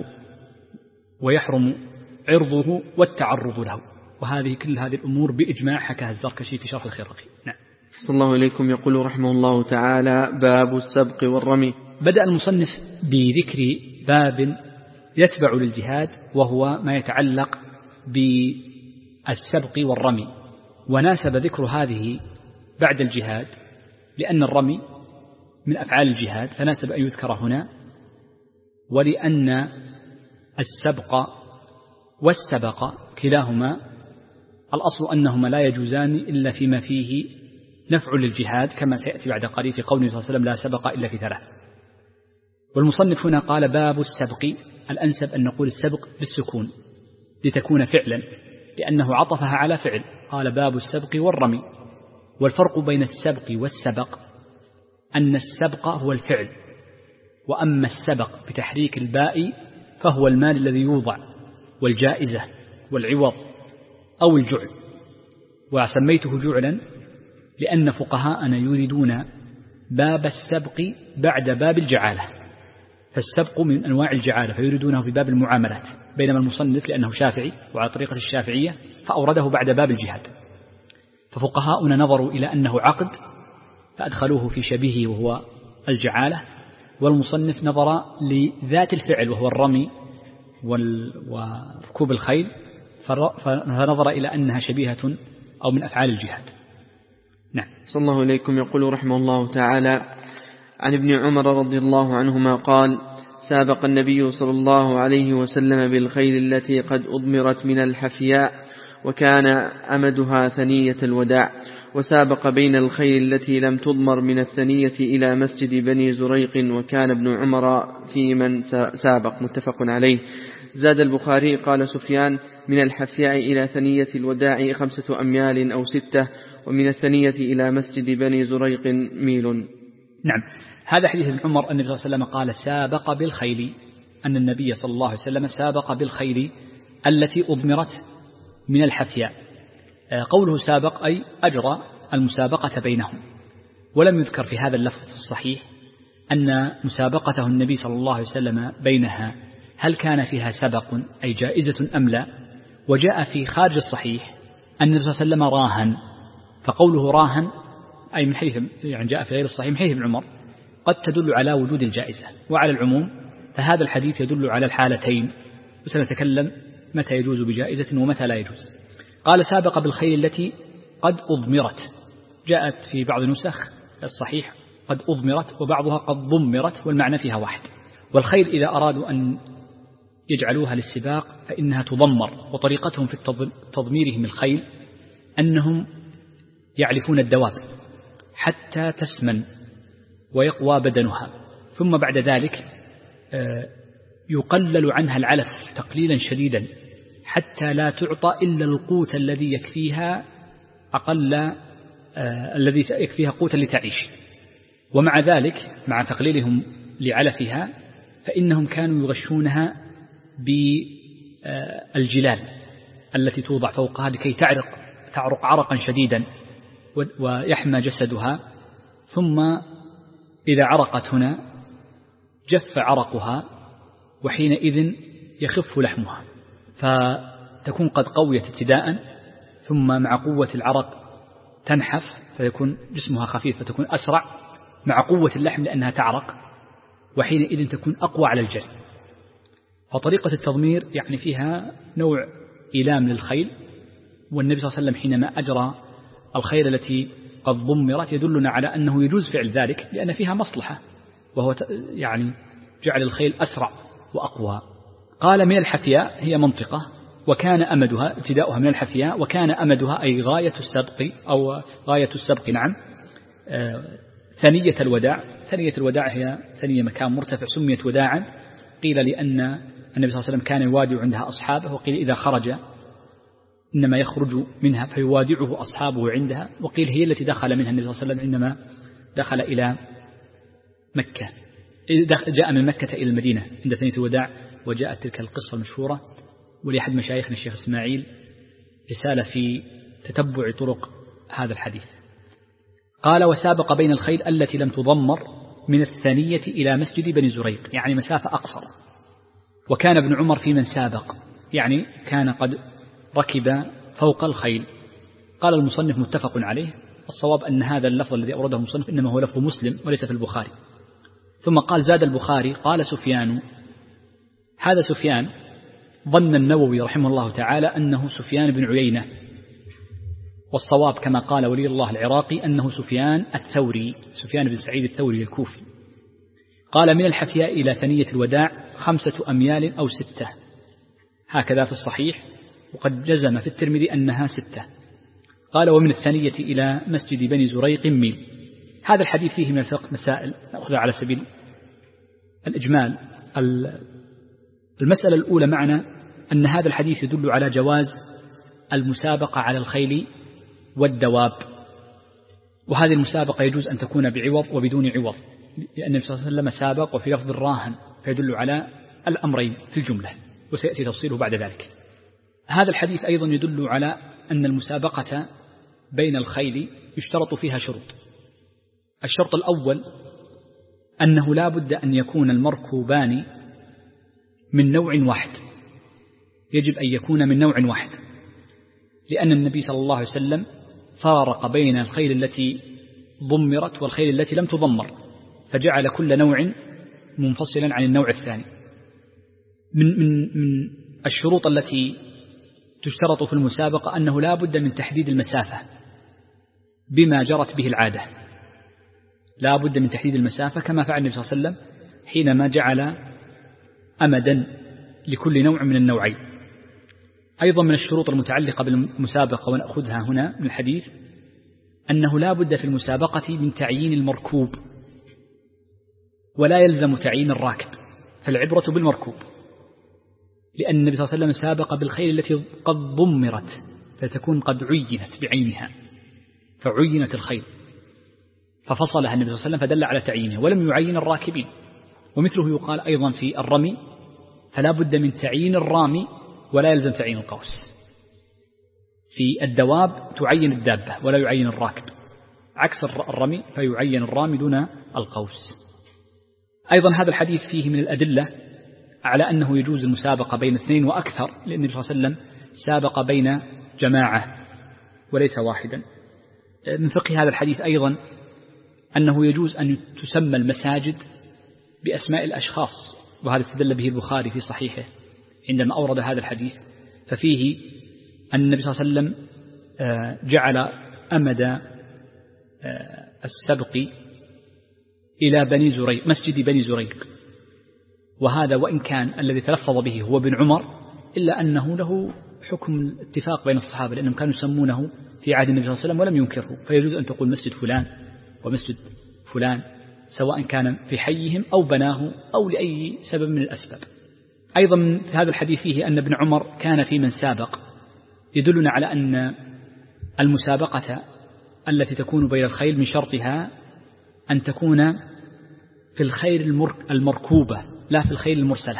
ويحرم عرضه والتعرض له. وهذه كل هذه الأمور بإجماع حكاها الزركشي في شرح الخرقي. نعم. صلى الله إليكم. يقول رحمه الله تعالى: باب السبق والرمي. بدأ المصنف بذكر باب يتبع للجهاد، وهو ما يتعلق بالسبق والرمي، وناسب ذكر هذه بعد الجهاد لأن الرمي من أفعال الجهاد فناسب أن يذكر هنا، ولأن السبق والسبق كلاهما الأصل أنهما لا يجوزان إلا فيما فيه نفع للجهاد، كما سيأتي بعد قليل في قوله صلى الله عليه وسلم: لا سبق إلا في ثلاث. والمصنف هنا قال باب السبق، الأنسب أن نقول السبق بالسكون لتكون فعلا، لأنه عطفها على فعل، قال باب السبق والرمي. والفرق بين السبق والسبق أن السبق هو الفعل، وأما السبق بتحريك الباء فهو المال الذي يوضع والجائزة والعوض أو الجعل. وسميته جعلا لأن فقهاءنا يريدون باب السبق بعد باب الجعالة، فالسبق من أنواع الجعالة فيريدونه في باب المعاملات، بينما المصنف لأنه شافعي وعلى طريقة الشافعية فأورده بعد باب الجهاد. ففقهاؤنا نظروا إلى أنه عقد فأدخلوه في شبيهه وهو الجعالة، والمصنف نظر لذات الفعل وهو الرمي وركوب الخيل فنظر إلى أنها شبيهة أو من أفعال الجهاد. نعم. صلى الله عليكم. يقول رحمه الله تعالى: عن ابن عمر رضي الله عنهما قال: سابق النبي صلى الله عليه وسلم بالخيل التي قد أضمرت من الحفياء وكان أمدها ثنية الوداع، وسابق بين الخيل التي لم تضمر من الثنية إلى مسجد بني زريق، وكان ابن عمر في من سابق. متفق عليه. زاد البخاري: قال سفيان: من الحفياء إلى ثنية الوداع خمسة أميال أو ستة، ومن الثنية إلى مسجد بني زريق ميل. نعم. هذا حديث ابن عمر أن النبي صلى الله عليه وسلم قال سابق بالخيل، أن النبي صلى الله عليه وسلم سابق بالخيل التي أضمرت من الحفياء. قوله سابق أي أجرى المسابقة بينهم، ولم يذكر في هذا اللفظ الصحيح أن مسابقته النبي صلى الله عليه وسلم بينها هل كان فيها سبق أي جائزة أم لا. وجاء في خارج الصحيح أن النبي صلى الله عليه وسلم راهن، فقوله راهن أي من حيث يعني جاء في غير الصحيح من حيث ابن عمر قد تدل على وجود الجائزة، وعلى العموم فهذا الحديث يدل على الحالتين، وسنتكلم متى يجوز بجائزة ومتى لا يجوز. قال سابق بالخيل التي قد أضمرت، جاءت في بعض نسخ الصحيح قد أضمرت وبعضها قد ضمرت، والمعنى فيها واحد. والخيل إذا أرادوا أن يجعلوها للسباق فإنها تضمر، وطريقتهم في تضميرهم الخيل أنهم يعلفون الدواب حتى تسمن ويقوى بدنها، ثم بعد ذلك يقلل عنها العلف تقليلا شديدا حتى لا تعطى إلا القوت الذي يكفيها أقل آه الذي يكفيها قوتا لتعيش. ومع ذلك مع تقليلهم لعلفها فإنهم كانوا يغشونها بالجلال التي توضع فوقها لكي تعرق تعرق عرقا شديدا ويحمى جسدها، ثم إذا عرقت هنا جف عرقها وحينئذ يخف لحمها، فتكون قد قويت ابتداء، ثم مع قوة العرق تنحف فيكون جسمها خفيف فتكون أسرع مع قوة اللحم لأنها تعرق، وحينئذ تكون أقوى على الجري. فطريقة التضمير يعني فيها نوع إيلام للخيل، والنبي صلى الله عليه وسلم حينما أجرى الخيل التي قد ضمرت يدلنا على أنه يجوز فعل ذلك لأن فيها مصلحة، وهو يعني جعل الخيل أسرع وأقوى. قال من الحفياء هي منطقة، وكان أمدها ابتداؤها من الحفياء، وكان أمدها أي غاية السبق أو غاية السبق نعم آه ثنية الوداع. ثنية الوداع هي ثنية مكان مرتفع سميت وداعا، قيل لأن النبي صلى الله عليه وسلم كان يوادع عندها أصحابه، وقيل إذا خرج إنما يخرج منها فيوادعه أصحابه عندها، وقيل هي التي دخل منها النبي صلى الله عليه وسلم عندما دخل إلى مكة، جاء من مكة إلى المدينة عند ثنية الوداع. وجاءت تلك القصة المشهورة، ولأحد مشايخنا الشيخ إسماعيل رسالة في تتبع طرق هذا الحديث. قال وسابق بين الخيل التي لم تضمر من الثانية إلى مسجد بني زريق، يعني مسافة أقصر. وكان ابن عمر في من سابق، يعني كان قد ركب فوق الخيل. قال المصنف متفق عليه، الصواب أن هذا اللفظ الذي أورده المصنف إنما هو لفظ مسلم وليس في البخاري. ثم قال زاد البخاري قال سفيان. هذا سفيان ظن النووي رحمه الله تعالى أنه سفيان بن عيينة، والصواب كما قال ولي الله العراقي أنه سفيان الثوري، سفيان بن سعيد الثوري الكوفي. قال من الحفياء إلى ثنية الوداع خمسة أميال أو ستة، هكذا في الصحيح، وقد جزم في الترمذي أنها ستة. قال ومن الثانية إلى مسجد بني زريق ميل. هذا الحديث فيه من الفقه مسائل نأخذها على سبيل الإجمال. المسألة الأولى معنا أن هذا الحديث يدل على جواز المسابقة على الخيل والدواب، وهذه المسابقة يجوز أن تكون بعوض وبدون عوض، لأن النبي صلى الله عليه وسلم سابق وفي لفظ الراهن، فيدل على الأمرين في الجملة، وسيأتي تفصيله بعد ذلك. هذا الحديث أيضا يدل على أن المسابقة بين الخيل يشترط فيها شروط. الشرط الأول أنه لا بد أن يكون المركوبان من نوع واحد، يجب أن يكون من نوع واحد، لأن النبي صلى الله عليه وسلم فارق بين الخيل التي ضمرت والخيل التي لم تضمر، فجعل كل نوع منفصلا عن النوع الثاني. من, من, من الشروط التي تشترط في المسابقة أنه لا بد من تحديد المسافة بما جرت به العادة، لا بد من تحديد المسافة كما فعل النبي صلى الله عليه وسلم حينما جعل أمدا لكل نوع من النوعين. أيضا من الشروط المتعلقة بالمسابقة ونأخذها هنا من الحديث أنه لا بد في المسابقة من تعيين المركوب، ولا يلزم تعيين الراكب، فالعبرة بالمركوب، لأن النبي صلى الله عليه وسلم سابق بالخيل التي قد ضمرت فتكون قد عينت بعينها، فعينت الخيل ففصلها النبي صلى الله عليه وسلم فدل على تعيينه، ولم يعين الراكبين. ومثله يقال أيضا في الرمي، فلا بد من تعيين الرامي ولا يلزم تعيين القوس. في الدواب تعين الدابة ولا يعين الراكب، عكس الرمي فيعين الرامي دون القوس. أيضا هذا الحديث فيه من الأدلة على أنه يجوز المسابقة بين اثنين وأكثر، لأن النبي صلى الله عليه وسلم سابق بين جماعة وليس واحدا. من فقه هذا الحديث أيضا أنه يجوز أن تسمى المساجد بأسماء الأشخاص، وهذا استدل به البخاري في صحيحه عندما أورد هذا الحديث، ففيه أن النبي صلى الله عليه وسلم جعل أمد السبق إلى بني زريق، مسجد بني زريق، وهذا وإن كان الذي تلفظ به هو بن عمر إلا أنه له حكم الاتفاق بين الصحابة، لأنهم كانوا يسمونه في عهد النبي صلى الله عليه وسلم ولم ينكره، فيجوز أن تقول مسجد فلان ومسجد فلان سواء كان في حيهم أو بناه أو لأي سبب من الأسباب. أيضا في هذا الحديث فيه أن ابن عمر كان في من سابق، يدلنا على أن المسابقة التي تكون بين الخيل من شرطها أن تكون في الخيل المركوبة لا في الخيل المرسلة،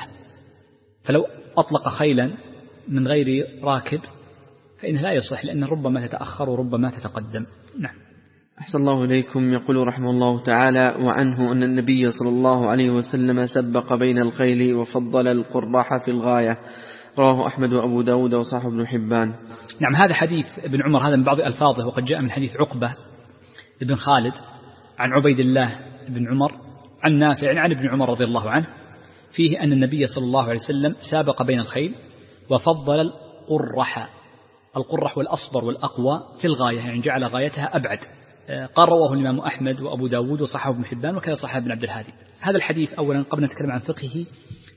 فلو أطلق خيلا من غير راكب فإنه لا يصح، لأن ربما تتأخر وربما تتقدم. نعم. أحسن الله إليكم. يقول رحمه الله تعالى: وعنه أن النبي صلى الله عليه وسلم سبق بين الخيل وفضل القراح في الغاية، رواه أحمد وأبو داود وصححه ابن حبان. نعم، هذا حديث ابن عمر هذا من بعض ألفاظه، وقد جاء من حديث عقبة ابن خالد عن عبيد الله بن عمر عن نافع عن ابن عمر رضي الله عنه، فيه أن النبي صلى الله عليه وسلم سابق بين الخيل وفضل القرح، القرح والأصبر والأقوى في الغاية، يعني جعل غايتها أبعد. قال رواه الإمام أحمد وأبو داود وصححه ابن حبان وكذا صححه ابن عبد الهادي. هذا الحديث أولا قبل أن نتكلم عن فقهه،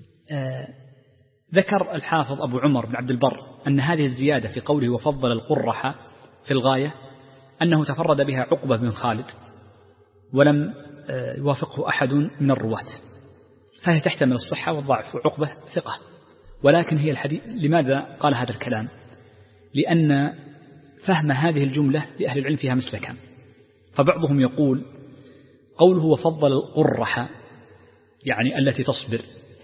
آه ذكر الحافظ أبو عمر بن عبد البر أن هذه الزيادة في قوله وفضل القرح في الغاية أنه تفرد بها عقبة بن خالد ولم آه يوافقه أحد من الرواة، فهي تحتمل الصحة والضعف، وعقبة ثقة. ولكن هي الحديث لماذا قال هذا الكلام؟ لأن فهم هذه الجملة لأهل العلم فيها مسلكان. فبعضهم يقول قوله وفضل القرح يعني التي تصبر،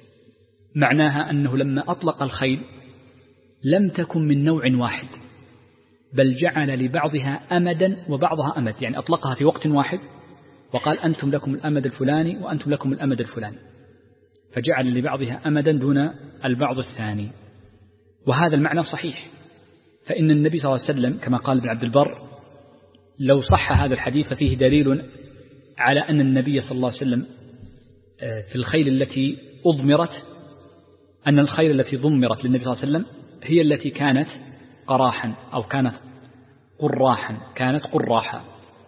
معناها أنه لما أطلق الخيل لم تكن من نوع واحد، بل جعل لبعضها أمدا وبعضها أمد، يعني أطلقها في وقت واحد وقال أنتم لكم الأمد الفلاني وأنتم لكم الأمد الفلاني، فجعل لبعضها أمدا دون البعض الثاني. وهذا المعنى صحيح، فإن النبي صلى الله عليه وسلم كما قال ابن عبد البر لو صح هذا الحديث ففيه دليل على أن النبي صلى الله عليه وسلم في الخيل التي أضمرت، أن الخيل التي ضمرت للنبي صلى الله عليه وسلم هي التي كانت قراحا أو كانت قراحا كانت قراحا،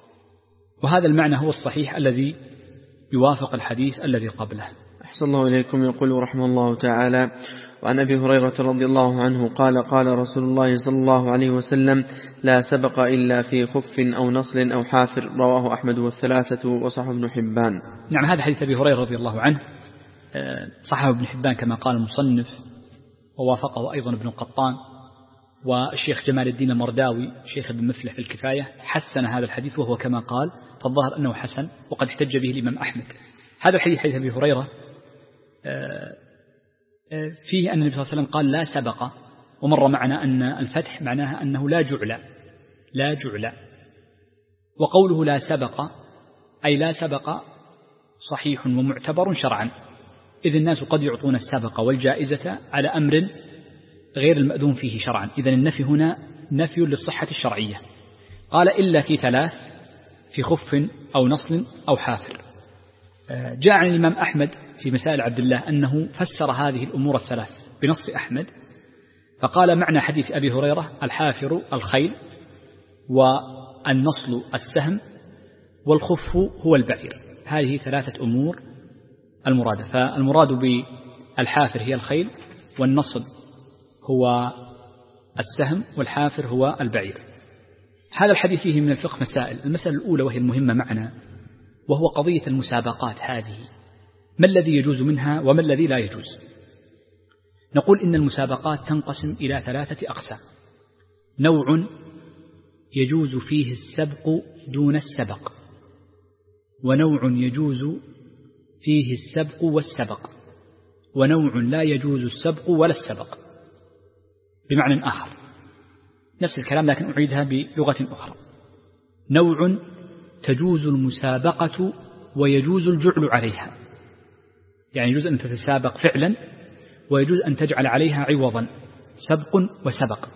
وهذا المعنى هو الصحيح الذي يوافق الحديث الذي قبله. أحسن الله إليكم. يقول رحمه الله تعالى: وعن أبي هريرة رضي الله عنه قال: قال رسول الله صلى الله عليه وسلم: لا سبق إلا في خف أو نصل أو حافر، رواه أحمد والثلاثة وصححه ابن حبان. نعم، هذا حديث أبي هريرة رضي الله عنه، صححه ابن حبان كما قال المصنف، ووافقه أيضا ابن القطان، والشيخ جمال الدين المرداوي شيخ ابن مفلح في الكفاية حسن هذا الحديث وهو كما قال، فالظاهر أنه حسن، وقد احتج به الإمام أحمد. هذا الحديث حديث أبي هريرة فيه أن النبي صلى الله عليه وسلم قال لا سبق، ومر معنا أن الفتح معناها أنه لا جعل لا جعل، وقوله لا سبق أي لا سبق صحيح ومعتبر شرعا، إذ الناس قد يعطون السبق والجائزة على أمر غير المأذون فيه شرعا، إذن النفي هنا نفي للصحة الشرعية. قال إلا في ثلاث، في خف أو نصل أو حافر. جاء عن الإمام أحمد في مسائل عبد الله أنه فسر هذه الأمور الثلاث بنص أحمد، فقال معنى حديث أبي هريرة الحافر الخيل، والنصل السهم، والخف هو البعير. هذه ثلاثة أمور المرادة، فالمراد بالحافر هي الخيل، والنصل هو السهم، والحافر هو البعير. هذا الحديث فيه من الفقه مسائل. المسألة الأولى وهي المهمة معنا، وهو قضية المسابقات هذه، ما الذي يجوز منها وما الذي لا يجوز؟ نقول إن المسابقات تنقسم إلى ثلاثة أقسام: نوع يجوز فيه السبق دون السبق، ونوع يجوز فيه السبق والسبق، ونوع لا يجوز السبق ولا السبق. بمعنى آخر نفس الكلام لكن أعيدها بلغة أخرى: نوع تجوز المسابقة ويجوز الجعل عليها، يعني يجوز أن تتسابق فعلا ويجوز أن تجعل عليها عوضا، سبق وسبق،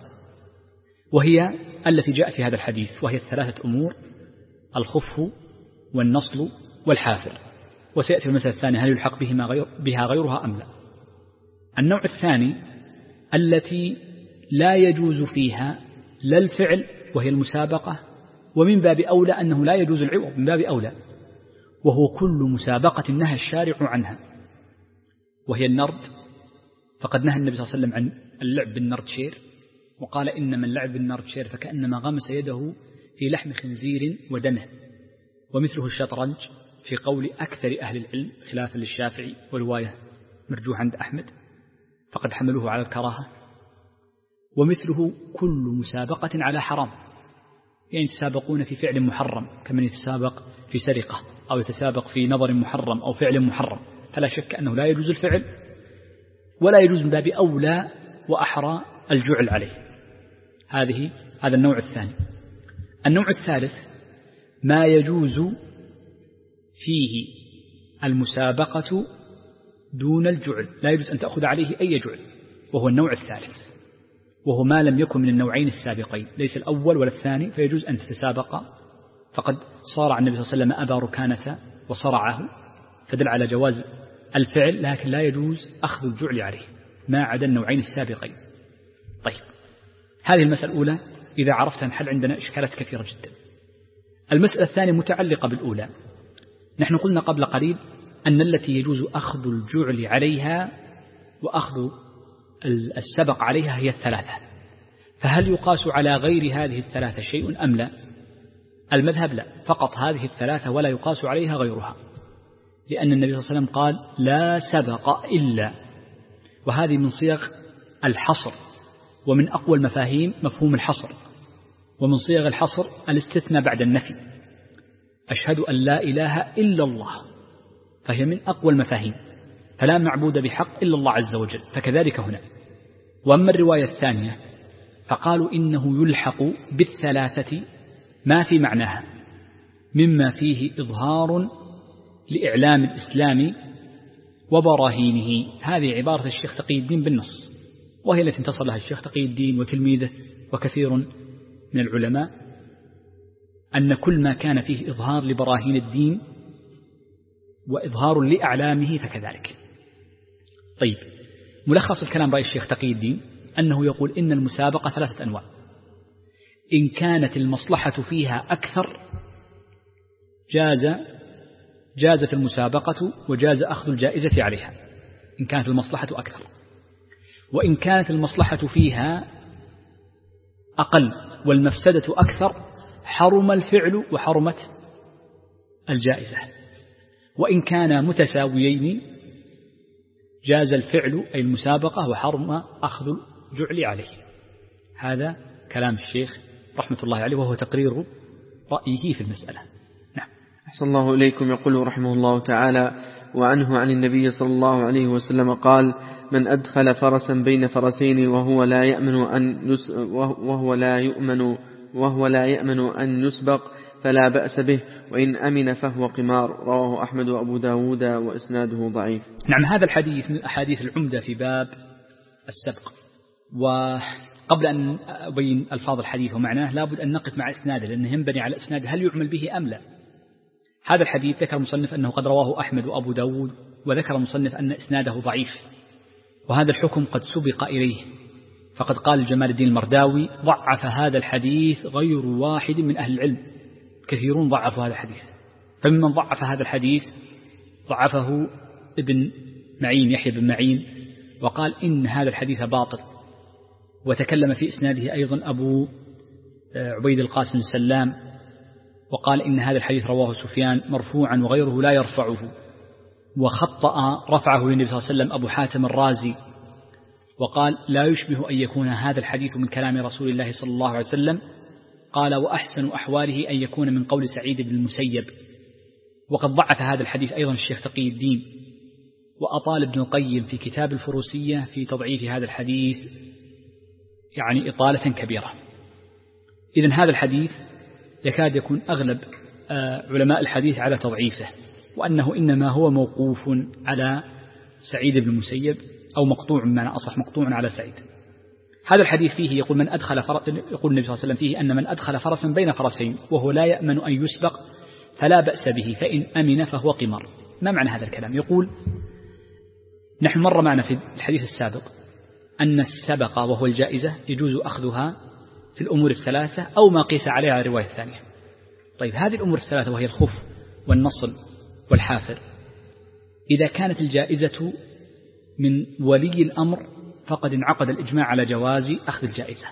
وهي التي جاءت في هذا الحديث، وهي الثلاثة أمور: الخف والنصل والحافر. وسيأتي المسألة الثانية هل يلحق بهما غير بها غيرها أم لا. النوع الثاني التي لا يجوز فيها لا الفعل وهي المسابقة، ومن باب أولى أنه لا يجوز العوض من باب أولى، وهو كل مسابقة نهى الشارع عنها، وهي النرد. فقد نهى النبي صلى الله عليه وسلم عن اللعب بالنرد شير، وقال إن من لعب بالنرد شير فكأنما غمس يده في لحم خنزير ودمه. ومثله الشطرنج في قول أكثر أهل العلم خلافا للشافعي، ورواية مرجوح عند أحمد فقد حملوه على الكراهة. ومثله كل مسابقة على حرام، يعني يتسابقون في فعل محرم كمن يتسابق في سرقة، أو يتسابق في نظر محرم أو فعل محرم، فلا شك أنه لا يجوز الفعل ولا يجوز من باب أولى وأحرى الجعل عليه. هذه هذا النوع الثاني. النوع الثالث ما يجوز فيه المسابقة دون الجعل، لا يجوز أن تأخذ عليه أي جعل، وهو النوع الثالث، وهو ما لم يكن من النوعين السابقين، ليس الأول ولا الثاني، فيجوز أن تتسابق. فقد صارع النبي صلى الله عليه وسلم أبا ركانة وصرعه، فدل على جواز الفعل، لكن لا يجوز أخذ الجعل عليه ما عدا النوعين السابقين. طيب، هذه المسألة الأولى إذا عرفتها نحل عندنا إشكالات كثيرة جدا. المسألة الثانية متعلقة بالأولى. نحن قلنا قبل قليل أن التي يجوز أخذ الجعل عليها وأخذ السبق عليها هي الثلاثة، فهل يقاس على غير هذه الثلاثة شيء أم لا؟ المذهب لا، فقط هذه الثلاثة ولا يقاس عليها غيرها، لأن النبي صلى الله عليه وسلم قال لا سبق إلا، وهذه من صيغ الحصر، ومن أقوى المفاهيم مفهوم الحصر، ومن صيغ الحصر الاستثناء بعد النفي، أشهد أن لا إله إلا الله، فهي من أقوى المفاهيم، فلا معبود بحق إلا الله عز وجل، فكذلك هنا. وأما الرواية الثانية فقالوا إنه يلحق بالثلاثة ما في معناها مما فيه إظهار لإعلام الإسلام وبراهينه. هذه عبارة الشيخ تقي الدين بالنص، وهي التي انتصر لها الشيخ تقي الدين وتلميذه وكثير من العلماء، أن كل ما كان فيه إظهار لبراهين الدين وإظهار لأعلامه فكذلك. طيب، ملخص الكلام رأي الشيخ تقي الدين أنه يقول إن المسابقة ثلاثة أنواع: إن كانت المصلحة فيها أكثر جاز جازت المسابقة وجاز أخذ الجائزة عليها، إن كانت المصلحة أكثر. وإن كانت المصلحة فيها أقل والمفسدة أكثر حرم الفعل وحرمت الجائزة. وإن كان متساويين جاز الفعل أي المسابقة وحرم أخذ الجعل عليه. هذا كلام الشيخ رحمة الله عليه وهو تقرير رأيه في المسألة. نعم. أحسن الله إليكم. يقول رحمه الله تعالى: وعنه عن النبي صلى الله عليه وسلم قال: من أدخل فرسا بين فرسين وهو لا يأمن أن يس وهو لا يؤمن وهو لا يأمن أن يسبق فلا بأس به، وإن أمن فهو قمار. رواه أحمد وأبو داود وإسناده ضعيف. نعم. هذا الحديث من الأحاديث العمدة في باب السبق. وقبل أن أبين ألفاظ الحديث ومعناه لابد أن نقف مع إسناده، لأنه ينبني على إسناده هل يعمل به أم لا. هذا الحديث ذكر المصنف أنه قد رواه أحمد وأبو داود، وذكر المصنف أن إسناده ضعيف، وهذا الحكم قد سبق إليه. فقد قال جمال الدين المرداوي: ضعف هذا الحديث غير واحد من أهل العلم، كثيرون ضعفوا هذا الحديث. فممن ضعف هذا الحديث ضعفه ابن معين، يحيى بن معين، وقال إن هذا الحديث باطل. وتكلم في إسناده أيضا أبو عبيد القاسم السلام، وقال إن هذا الحديث رواه سفيان مرفوعا وغيره لا يرفعه. وخطأ رفعه للنبي صلى الله عليه وسلم أبو حاتم الرازي، وقال: لا يشبه أن يكون هذا الحديث من كلام رسول الله صلى الله عليه وسلم. قال: وأحسن أحواله أن يكون من قول سعيد بن المسيب. وقد ضعف هذا الحديث أيضا الشيخ تقي الدين، وأطال ابن القيم في كتاب الفروسية في تضعيف هذا الحديث يعني إطالة كبيرة. إذن هذا الحديث يكاد يكون أغلب علماء الحديث على تضعيفه، وأنه إنما هو موقوف على سعيد بن المسيب، أو مقطوع بمعنى أصح مقطوع على سعيد. هذا الحديث فيه يقول من أدخل فرس، يقول النبي صلى الله عليه وسلم فيه أن من أدخل فرسا بين فرسين وهو لا يأمن أن يسبق فلا بأس به، فإن أمن فهو قمار. ما معنى هذا الكلام؟ يقول: نحن مر معنا في الحديث السابق أن السبق وهو الجائزة يجوز أخذها في الأمور الثلاثة أو ما قيس عليها على الرواية الثانية. طيب، هذه الأمور الثلاثة وهي الخف والنصل والحافر، إذا كانت الجائزة من ولي الأمر فقد انعقد الإجماع على جواز أخذ الجائزة،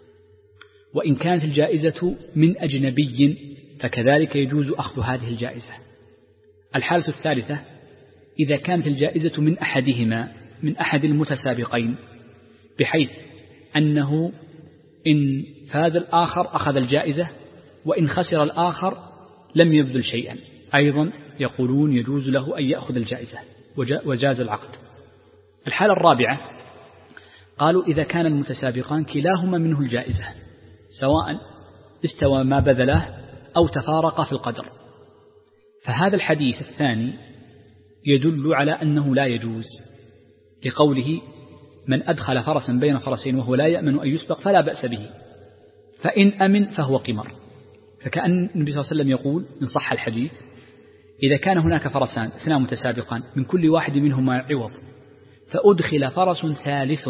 وإن كانت الجائزة من أجنبي فكذلك يجوز أخذ هذه الجائزة. الحالة الثالثة: إذا كانت الجائزة من أحدهما، من أحد المتسابقين، بحيث أنه إن فاز الآخر أخذ الجائزة، وإن خسر الآخر لم يبذل شيئا، أيضا يقولون يجوز له أن يأخذ الجائزة وجاز العقد. الحالة الرابعة قالوا: إذا كان المتسابقان كلاهما منه الجائزة، سواء استوى ما بذله أو تفارق في القدر، فهذا الحديث الثاني يدل على أنه لا يجوز، لقوله: من أدخل فرسا بين فرسين وهو لا يأمن أن يسبق فلا بأس به، فإن أمن فهو قمر. فكأن النبي صلى الله عليه وسلم يقول إن صح الحديث: إذا كان هناك فرسان اثنان متسابقان من كل واحد منهما عوض، فأدخل فرس ثالث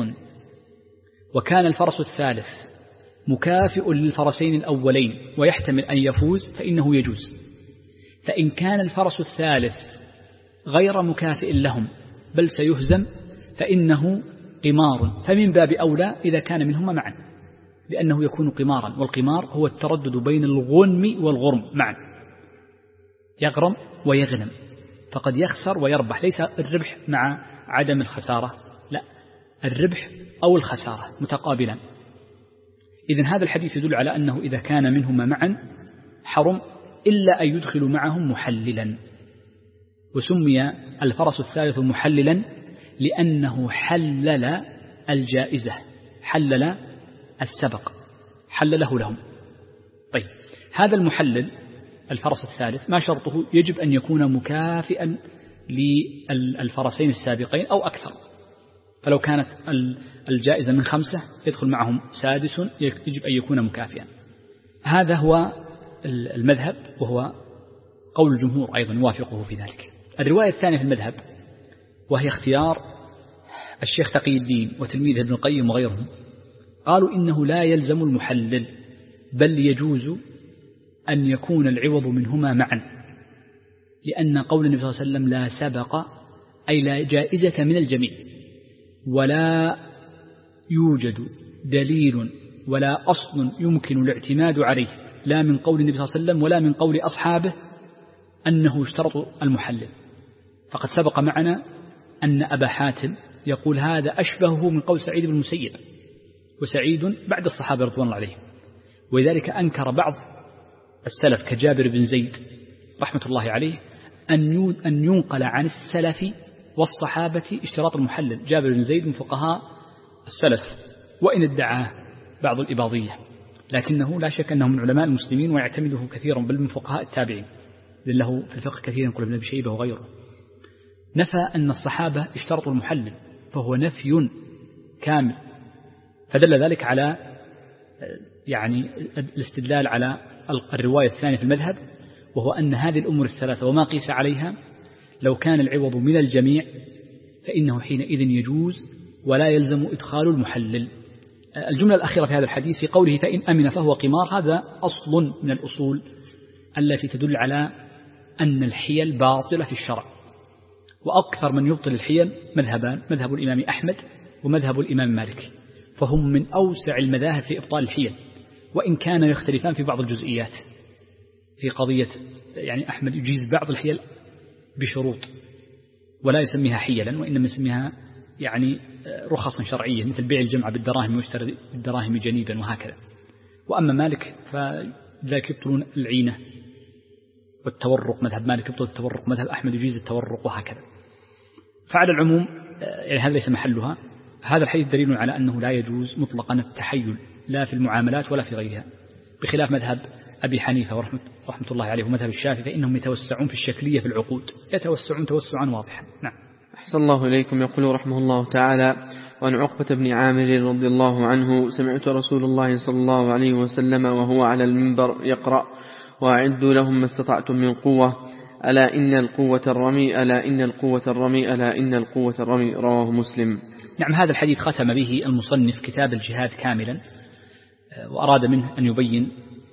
وكان الفرس الثالث مكافئ للفرسين الأولين ويحتمل أن يفوز فإنه يجوز. فإن كان الفرس الثالث غير مكافئ لهم بل سيهزم فإنه قمار، فمن باب أولى إذا كان منهما معا، لأنه يكون قمارا، والقمار هو التردد بين الغنم والغرم معا، يغرم ويغنم، فقد يخسر ويربح، ليس الربح مع عدم الخسارة، لا، الربح أو الخسارة متقابلا. إذن هذا الحديث يدل على أنه إذا كان منهما معا حرم إلا أن يدخل معهم محللا، وسمي الفرس الثالث محللا لأنه حلل الجائزة، حلل السبق، حلله لهم. طيب، هذا المحلل الفرس الثالث ما شرطه؟ يجب أن يكون مكافئا للفرسين السابقين أو أكثر، فلو كانت الجائزة من خمسة يدخل معهم سادس، يجب أن يكون مكافئا. هذا هو المذهب، وهو قول الجمهور أيضا يوافقه في ذلك. الرواية الثانية في المذهب وهي اختيار الشيخ تقي الدين وتلميذه ابن القيم وغيرهم، قالوا إنه لا يلزم المحلل، بل يجوز أن يكون العوض منهما معا، لأن قول النبي صلى الله عليه وسلم لا سبق أي لا جائزة من الجميع، ولا يوجد دليل ولا أصل يمكن الاعتماد عليه، لا من قول النبي صلى الله عليه وسلم ولا من قول أصحابه أنه اشترط المحلل. فقد سبق معنا أن أبا حاتم يقول هذا أشبهه من قول سعيد بن المسيب، وسعيد بعد الصحابة رضوان الله عليهم، ولذلك أنكر بعض السلف كجابر بن زيد رحمة الله عليه أن ينقل عن السلف والصحابة اشتراط المحلل. جابر بن زيد من فقهاء السلف وإن ادعاه بعض الإباضية، لكنه لا شك أنه من علماء المسلمين ويعتمده كثيرا، بل من فقهاء التابعين، له في الفقه كثيرا يقول ابن أبي شيبة وغيره. نفى أن الصحابة اشترطوا المحلل، فهو نفي كامل، فدل ذلك على يعني الاستدلال على الرواية الثانية في المذهب، وهو أن هذه الأمور الثلاثة وما قيس عليها لو كان العوض من الجميع فإنه حينئذ يجوز ولا يلزم إدخال المحلل. الجملة الأخيرة في هذا الحديث في قوله فإن أمن فهو قمار، هذا أصل من الأصول التي تدل على أن الحيل باطلة في الشرع، وأكثر من يبطل الحيل مذهبان، مذهب الإمام أحمد ومذهب الإمام مالك، فهم من أوسع المذاهب في إبطال الحيل، وإن كان يختلفان في بعض الجزئيات. في قضية يعني أحمد يجيز بعض الحيل بشروط ولا يسميها حيلا، وإنما يسميها يعني رخصا شرعية، مثل بيع الجمعة بالدراهم ويشتري بالدراهم جنيبا وهكذا. وأما مالك فذلك يبطلون العينة والتورق، مذهب مالك يبطل التورق، مذهب أحمد يجيز التورق وهكذا. فعلى العموم يعني هذا ليس محلها. هذا الحديث دليل على أنه لا يجوز مطلقا التحيل لا في المعاملات ولا في غيرها، بخلاف مذهب أبي حنيفة ورحمة رحمة الله عليه ومذهب الشافعي، فإنهم يتوسعون في الشكلية في العقود، يتوسعون توسعا واضحا. نعم. أحسن الله إليكم. يقول رحمه الله تعالى: وعن عقبة بن عامر رضي الله عنه: سمعت رسول الله صلى الله عليه وسلم وهو على المنبر يقرأ: وأعدوا لهم ما استطعتم من قوة، ألا إن القوة الرمي، ألا إن القوة الرمي، ألا إن القوة الرمي. رواه مسلم. نعم. هذا الحديث ختم به المصنف كتاب الجهاد كاملا، وأراد منه أن يبين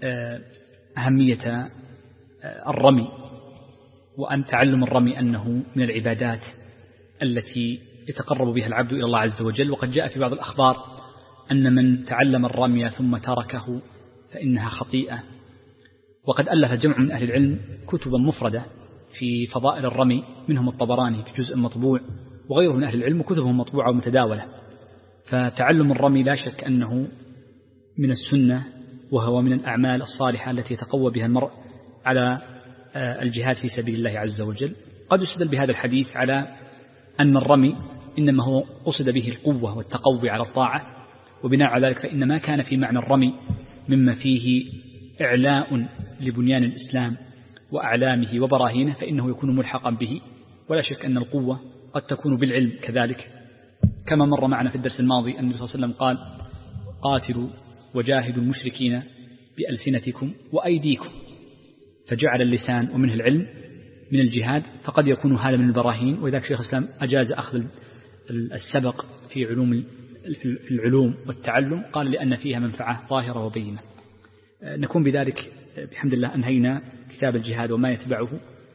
أهمية الرمي، وأن تعلم الرمي أنه من العبادات التي يتقرب بها العبد إلى الله عز وجل. وقد جاء في بعض الأخبار أن من تعلم الرمي ثم تركه فإنها خطيئة. وقد ألف جمع من أهل العلم كتبا مفردة في فضائل الرمي، منهم الطبراني في جزء مطبوع، وغيره من أهل العلم كتبهم مطبوعة ومتداولة. فتعلم الرمي لا شك أنه من السنة، وهو من الأعمال الصالحة التي يتقوى بها المرء على الجهاد في سبيل الله عز وجل. قد يستدل بهذا الحديث على أن الرمي إنما هو قصد به القوة والتقوي على الطاعة، وبناء على ذلك فإن ما كان في معنى الرمي مما فيه إعلاء لبنيان الإسلام وأعلامه وبراهينه فإنه يكون ملحقا به. ولا شك أن القوة قد تكون بالعلم كذلك، كما مر معنا في الدرس الماضي أن النبي صلى الله عليه وسلم قال: قاتلوا وجاهدوا المشركين بألسنتكم وأيديكم، فجعل اللسان ومنه العلم من الجهاد، فقد يكون هذا من البراهين. وذلك شيخ الإسلام أجاز أخذ السبق في علوم في العلوم والتعلم، قال لأن فيها منفعة ظاهرة وبينة. نكون بذلك بحمد الله أنهينا كتاب الجهاد وما يتبعه.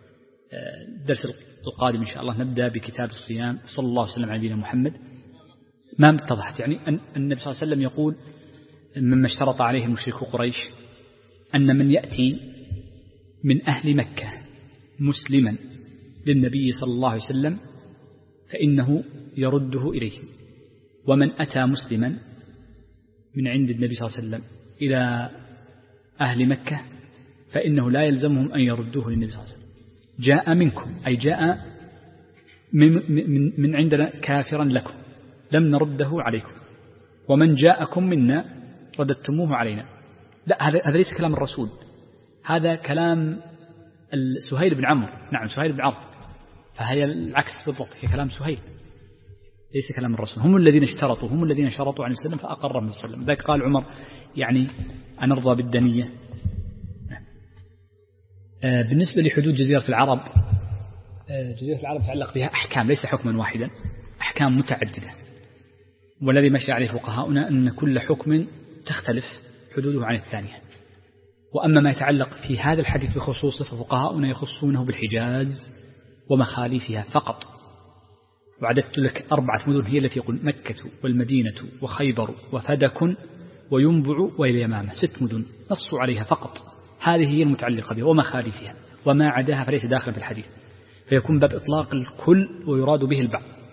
الدرس القادم إن شاء الله نبدأ بكتاب الصيام. صلى الله عليه وسلم على نبينا محمد. ما اتضحت يعني أن النبي صلى الله عليه وسلم يقول مما اشترط عليه المشركو قريش أن من يأتي من أهل مكة مسلما للنبي صلى الله عليه وسلم فإنه يرده إليه، ومن أتى مسلما من عند النبي صلى الله عليه وسلم إلى أهل مكة فإنه لا يلزمهم أن يردوه للنبي صلى الله عليه وسلم. جاء منكم أي جاء من, من, من عندنا كافرا لكم لم نرده عليكم، ومن جاءكم منا رددتموه علينا. لا، هذا هذا ليس كلام الرسول، هذا كلام سهيل بن عمرو. نعم، سهيل بن عمرو، فهي العكس بالضبط، هي كلام سهيل ليس كلام الرسول. هم الذين اشترطوا، هم الذين شرطوا عن السلم فأقر من السلم. ذلك قال عمر يعني أن أرضى بالدنية. بالنسبة لحدود جزيرة العرب، جزيرة العرب تعلق بها أحكام، ليس حكما واحدا، أحكام متعددة. والذي مشى عليه فقهاؤنا أن كل حكم تختلف حدوده عن الثانية. وأما ما يتعلق في هذا الحديث بخصوصه ففقهاؤنا يخصونه بالحجاز ومخاليفها فقط. وعددت لك أربعة مدن هي التي يقول مكة والمدينة وخيبر وفدك وينبع واليمامة، ست مدن نصوا عليها فقط، هذه هي المتعلقة بها ومخاليفها، وما عداها فليس داخلا في الحديث، فيكون باب إطلاق الكل ويراد به البعض.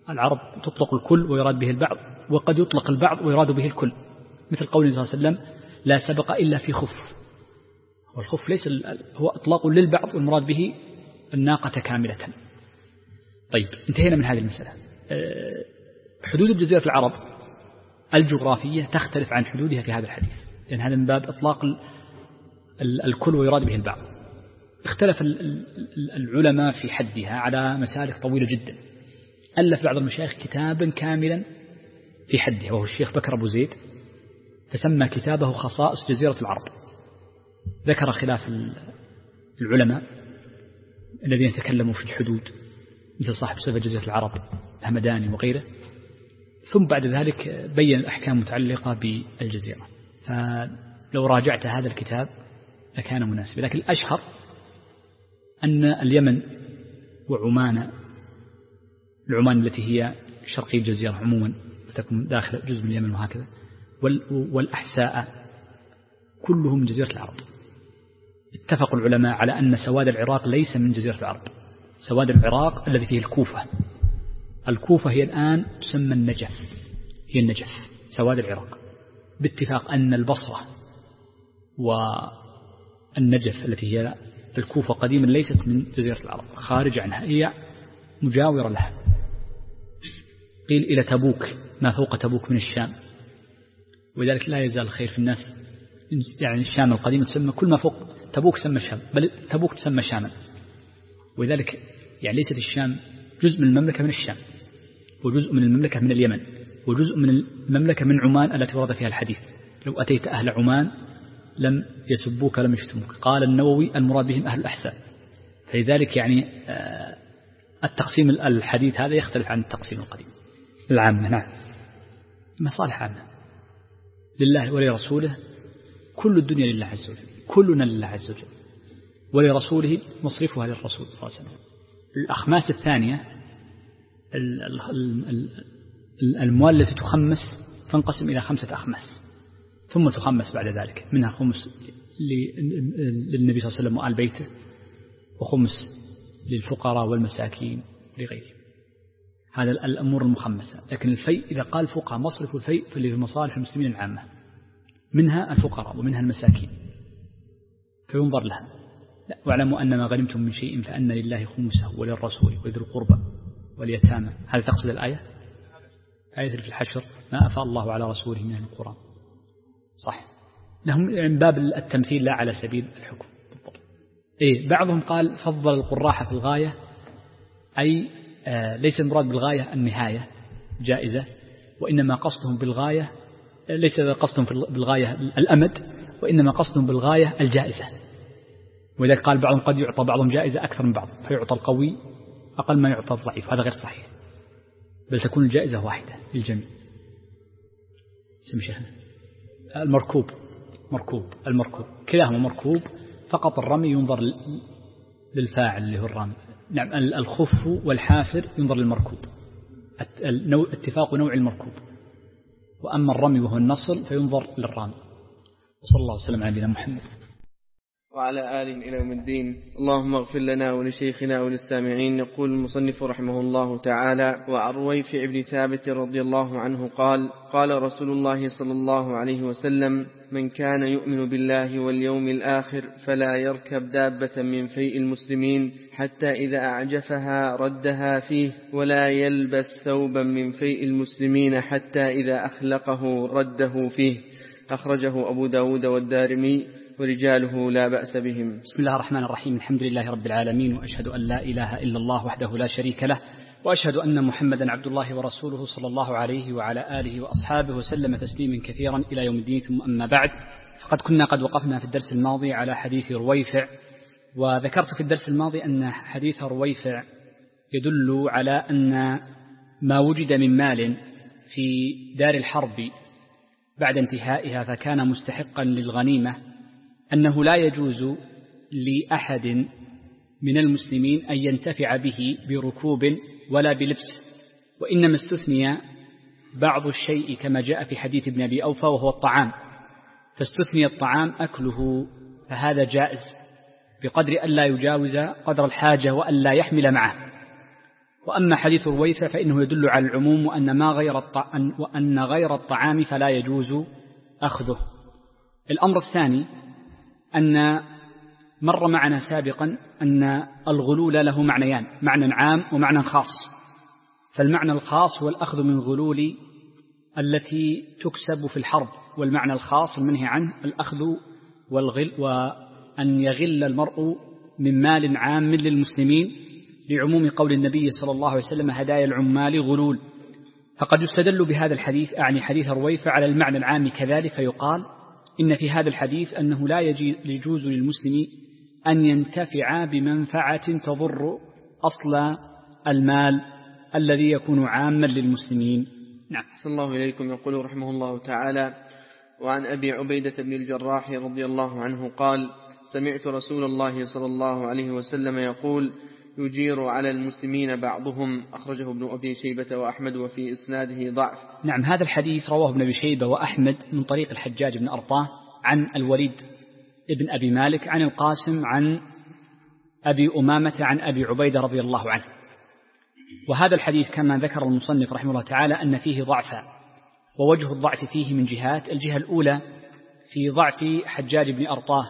العرب تطلق الكل ويراد به البعض، وقد يطلق البعض ويراد به الكل، مثل قول النبي صلى الله عليه وسلم لا سبق إلا في خف. والخف ليس هو إطلاق للبعض والمراد به الناقة كاملة. طيب انتهينا من هذه المسألة. حدود جزيرة العرب الجغرافية تختلف عن حدودها في هذا الحديث، لأن هذا من باب إطلاق الكل ويراد به البعض. اختلف العلماء في حدها على مسالك طويلة جدا. ألف بعض المشايخ كتابا كاملا في حدها، وهو الشيخ بكر أبو زيد، فسمى كتابه خصائص جزيرة العرب. ذكر خلاف العلماء الذين تكلموا في الحدود مثل صاحب صفة جزيرة العرب الهمداني وغيره، ثم بعد ذلك بين الأحكام المتعلقة بالجزيرة. فلو راجعت هذا الكتاب لكان مناسبا، لكن الأشهر أن اليمن وعمان، العمان التي هي شرقي الجزيرة عموما وتكون داخل جزء من اليمن وهكذا، والأحساء كلهم من جزيرة العرب. اتفق العلماء على أن سواد العراق ليس من جزيرة العرب. سواد العراق الذي فيه الكوفة، الكوفة هي الآن تسمى النجف، هي النجف سواد العراق، باتفاق أن البصرة والنجف التي هي الكوفة قديما ليست من جزيرة العرب، خارج عنها، هي مجاورة لها. قيل إلى تبوك، ما فوق تبوك من الشام، ولذلك لا يزال الخير في الناس. يعني الشام القديمة تسمى كل ما فوق تبوك تسمى الشام، بل تبوك تسمى شاما، ولذلك يعني ليست الشام جزء من المملكة من الشام، وجزء من المملكة من اليمن، وجزء من المملكة من عمان التي ورد فيها الحديث لو أتيت أهل عمان لم يسبوك لم يشتموك. قال النووي المراد بهم أهل الأحساء. فلذلك يعني التقسيم الحديث هذا يختلف عن التقسيم القديم العامة. نعم، مصالح عامة لله ولرسوله، كل الدنيا لله عز وجل، كلنا لله عز وجل، ولرسوله مصرفها للرسول صلى الله عليه وسلم. الأخماس الثانية الأموال التي تخمس تنقسم إلى خمسة أخماس ثم تخمس بعد ذلك، منها خمس للنبي صلى الله عليه وسلم وآل بيته، وخمس للفقراء والمساكين لغيرهم. هذا الأمور المخمسة. لكن الفيء إذا قال فقراء مصرف الفيء فاللي في مصالح المسلمين العامة، منها الفقراء ومنها المساكين، فينظر لها. واعلموا أن ما غنمتم من شيء فأن لله خمسه وللرسول وذي القربى واليتامى. هذا تقصد الآية آية في الحشر ما أفاء الله على رسوله من القرآن، صح، لهم من باب التمثيل لا على سبيل الحكم بالضبط. إيه بعضهم قال فضل القراحة في الغاية، أي آه ليس المراد بالغاية النهاية جائزة، وإنما قصدهم بالغاية ليس قصدهم بالغاية الأمد، وإنما قصدهم بالغاية الجائزة. ولذلك قال بعضهم قد يعطى بعضهم جائزة أكثر من بعض، فيعطى القوي أقل ما يعطى الضعيف، هذا غير صحيح، بل تكون الجائزة واحدة للجميع. سمي شيخنا المركوب، مركوب المركوب كلاهما مركوب، فقط الرمي ينظر للفاعل اللي هو الرمي. نعم، الخف والحافر ينظر للمركوب، اتفاق نوع المركوب، وأما الرمي وهو النصل فينظر للرامي. وصلى الله وسلم على نبينا محمد وعلى آله إلى يوم الدين. اللهم اغفر لنا ولشيخنا وللسامعين. يقول المصنف رحمه الله تعالى: وعن رويفع بن ثابت رضي الله عنه قال: قال رسول الله صلى الله عليه وسلم: من كان يؤمن بالله واليوم الآخر فلا يركب دابة من فيء المسلمين حتى إذا أعجفها ردها فيه، ولا يلبس ثوبا من فيء المسلمين حتى إذا أخلقه رده فيه. أخرجه أبو داود والدارمي ورجاله لا بأس بهم. بسم الله الرحمن الرحيم. الحمد لله رب العالمين، وأشهد أن لا إله إلا الله وحده لا شريك له، وأشهد أن محمدا عبد الله ورسوله صلى الله عليه وعلى آله وأصحابه وسلم تسليما كثيرا إلى يوم الدين. ثم أما بعد، فقد كنا قد وقفنا في الدرس الماضي على حديث رويفع، وذكرت في الدرس الماضي أن حديث رويفع يدل على أن ما وجد من مال في دار الحرب بعد انتهائها فكان مستحقا للغنيمة، أنه لا يجوز لأحد من المسلمين أن ينتفع به بركوب ولا بلبس، وإنما استثني بعض الشيء كما جاء في حديث ابن أبي أوفى وهو الطعام، فاستثني الطعام أكله، فهذا جائز بقدر أن لا يجاوز قدر الحاجة وأن لا يحمل معه. وأما حديث رويفع فإنه يدل على العموم وأن, ما غير الطعام وأن غير الطعام فلا يجوز أخذه. الأمر الثاني أن مر معنا سابقا أن الغلول له معنيان، معنى عام ومعنى خاص. فالمعنى الخاص هو الأخذ من غلول التي تكسب في الحرب، والمعنى الخاص المنهي عنه الأخذ والغل وأن يغل المرء من مال عام للمسلمين، لعموم قول النبي صلى الله عليه وسلم هدايا العمال غلول. فقد يستدل بهذا الحديث أعني حديث رويفع على المعنى العام كذلك، فيقال إن في هذا الحديث أنه لا يجوز للمسلم أن ينتفع بمنفعة تضر أصل المال الذي يكون عاما للمسلمين. نعم. صلى الله إليكم. يقول رحمه الله تعالى: وعن أبي عبيدة بن الجراح رضي الله عنه قال: سمعت رسول الله صلى الله عليه وسلم يقول: يجير على المسلمين بعضهم. أخرجه ابن أبي شيبة وأحمد وفي إسناده ضعف. نعم، هذا الحديث رواه ابن أبي شيبة وأحمد من طريق الحجاج بن أرطاه عن الوليد ابن أبي مالك عن القاسم عن أبي أمامة عن أبي عبيدة رضي الله عنه. وهذا الحديث كما ذكر المصنف رحمه الله تعالى أن فيه ضعفا، ووجه الضعف فيه من جهات. الجهة الأولى في ضعف حجاج بن أرطاه،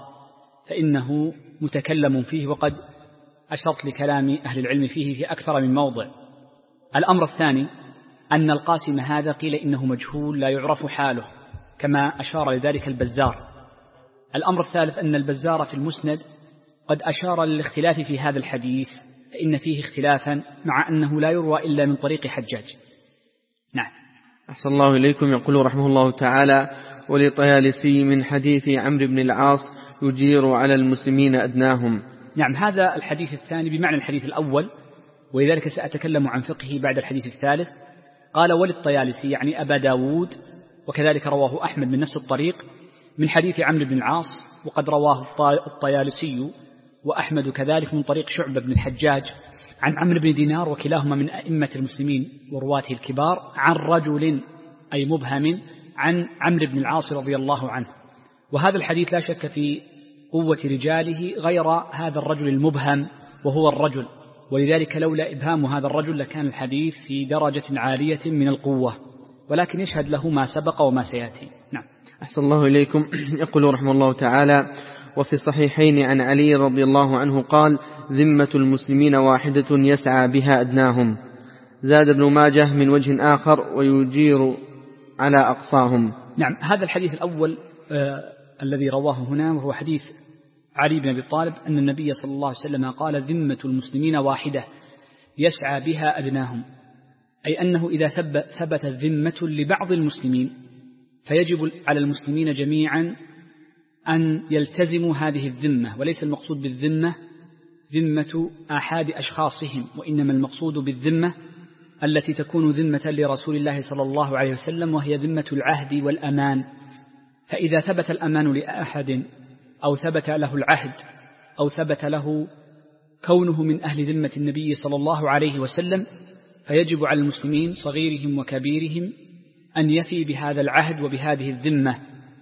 فإنه متكلم فيه، وقد أشرت لكلام أهل العلم فيه في أكثر من موضع. الأمر الثاني أن القاسم هذا قيل إنه مجهول لا يعرف حاله، كما أشار لذلك البزار. الأمر الثالث أن البزار في المسند قد أشار للاختلاف في هذا الحديث، فإن فيه اختلافا مع أنه لا يروى إلا من طريق حجاج. نعم. أحسن الله إليكم. يقول رحمه الله تعالى: ولطيالسي من حديث عمرو بن العاص: يجير على المسلمين أدناهم. نعم، هذا الحديث الثاني بمعنى الحديث الأول، ولذلك سأتكلم عن فقهه بعد الحديث الثالث. قال: وللطيالسي يعني أبا داود، وكذلك رواه أحمد من نفس الطريق من حديث عمرو بن العاص، وقد رواه الطيالسي وأحمد كذلك من طريق شعبة بن الحجاج عن عمرو بن دينار، وكلاهما من أئمة المسلمين ورواته الكبار، عن رجل أي مبهم عن عمرو بن العاص رضي الله عنه. وهذا الحديث لا شك في قوة رجاله غير هذا الرجل المبهم وهو الرجل، ولذلك لولا إبهام هذا الرجل لكان الحديث في درجة عالية من القوة، ولكن يشهد له ما سبق وما سيأتي. نعم. أحسن الله إليكم. يقول رحمه الله تعالى: وفي الصحيحين عن علي رضي الله عنه قال: ذمة المسلمين واحدة يسعى بها أدناهم. زاد ابن ماجه من وجه آخر: ويجير على أقصاهم. نعم، هذا الحديث الأول آه الذي رواه هنا وهو حديث علي بن أبي طالب أن النبي صلى الله عليه وسلم قال: ذمة المسلمين واحدة يسعى بها أدناهم، أي أنه إذا ثبتت ذمة لبعض المسلمين فيجب على المسلمين جميعا أن يلتزموا هذه الذمة، وليس المقصود بالذمة ذمة أحد أشخاصهم، وإنما المقصود بالذمة التي تكون ذمة لرسول الله صلى الله عليه وسلم، وهي ذمة العهد والأمان. فإذا ثبت الأمان لأحد أو ثبت له العهد أو ثبت له كونه من أهل ذمة النبي صلى الله عليه وسلم، فيجب على المسلمين صغيرهم وكبيرهم أن يفي بهذا العهد وبهذه الذمة.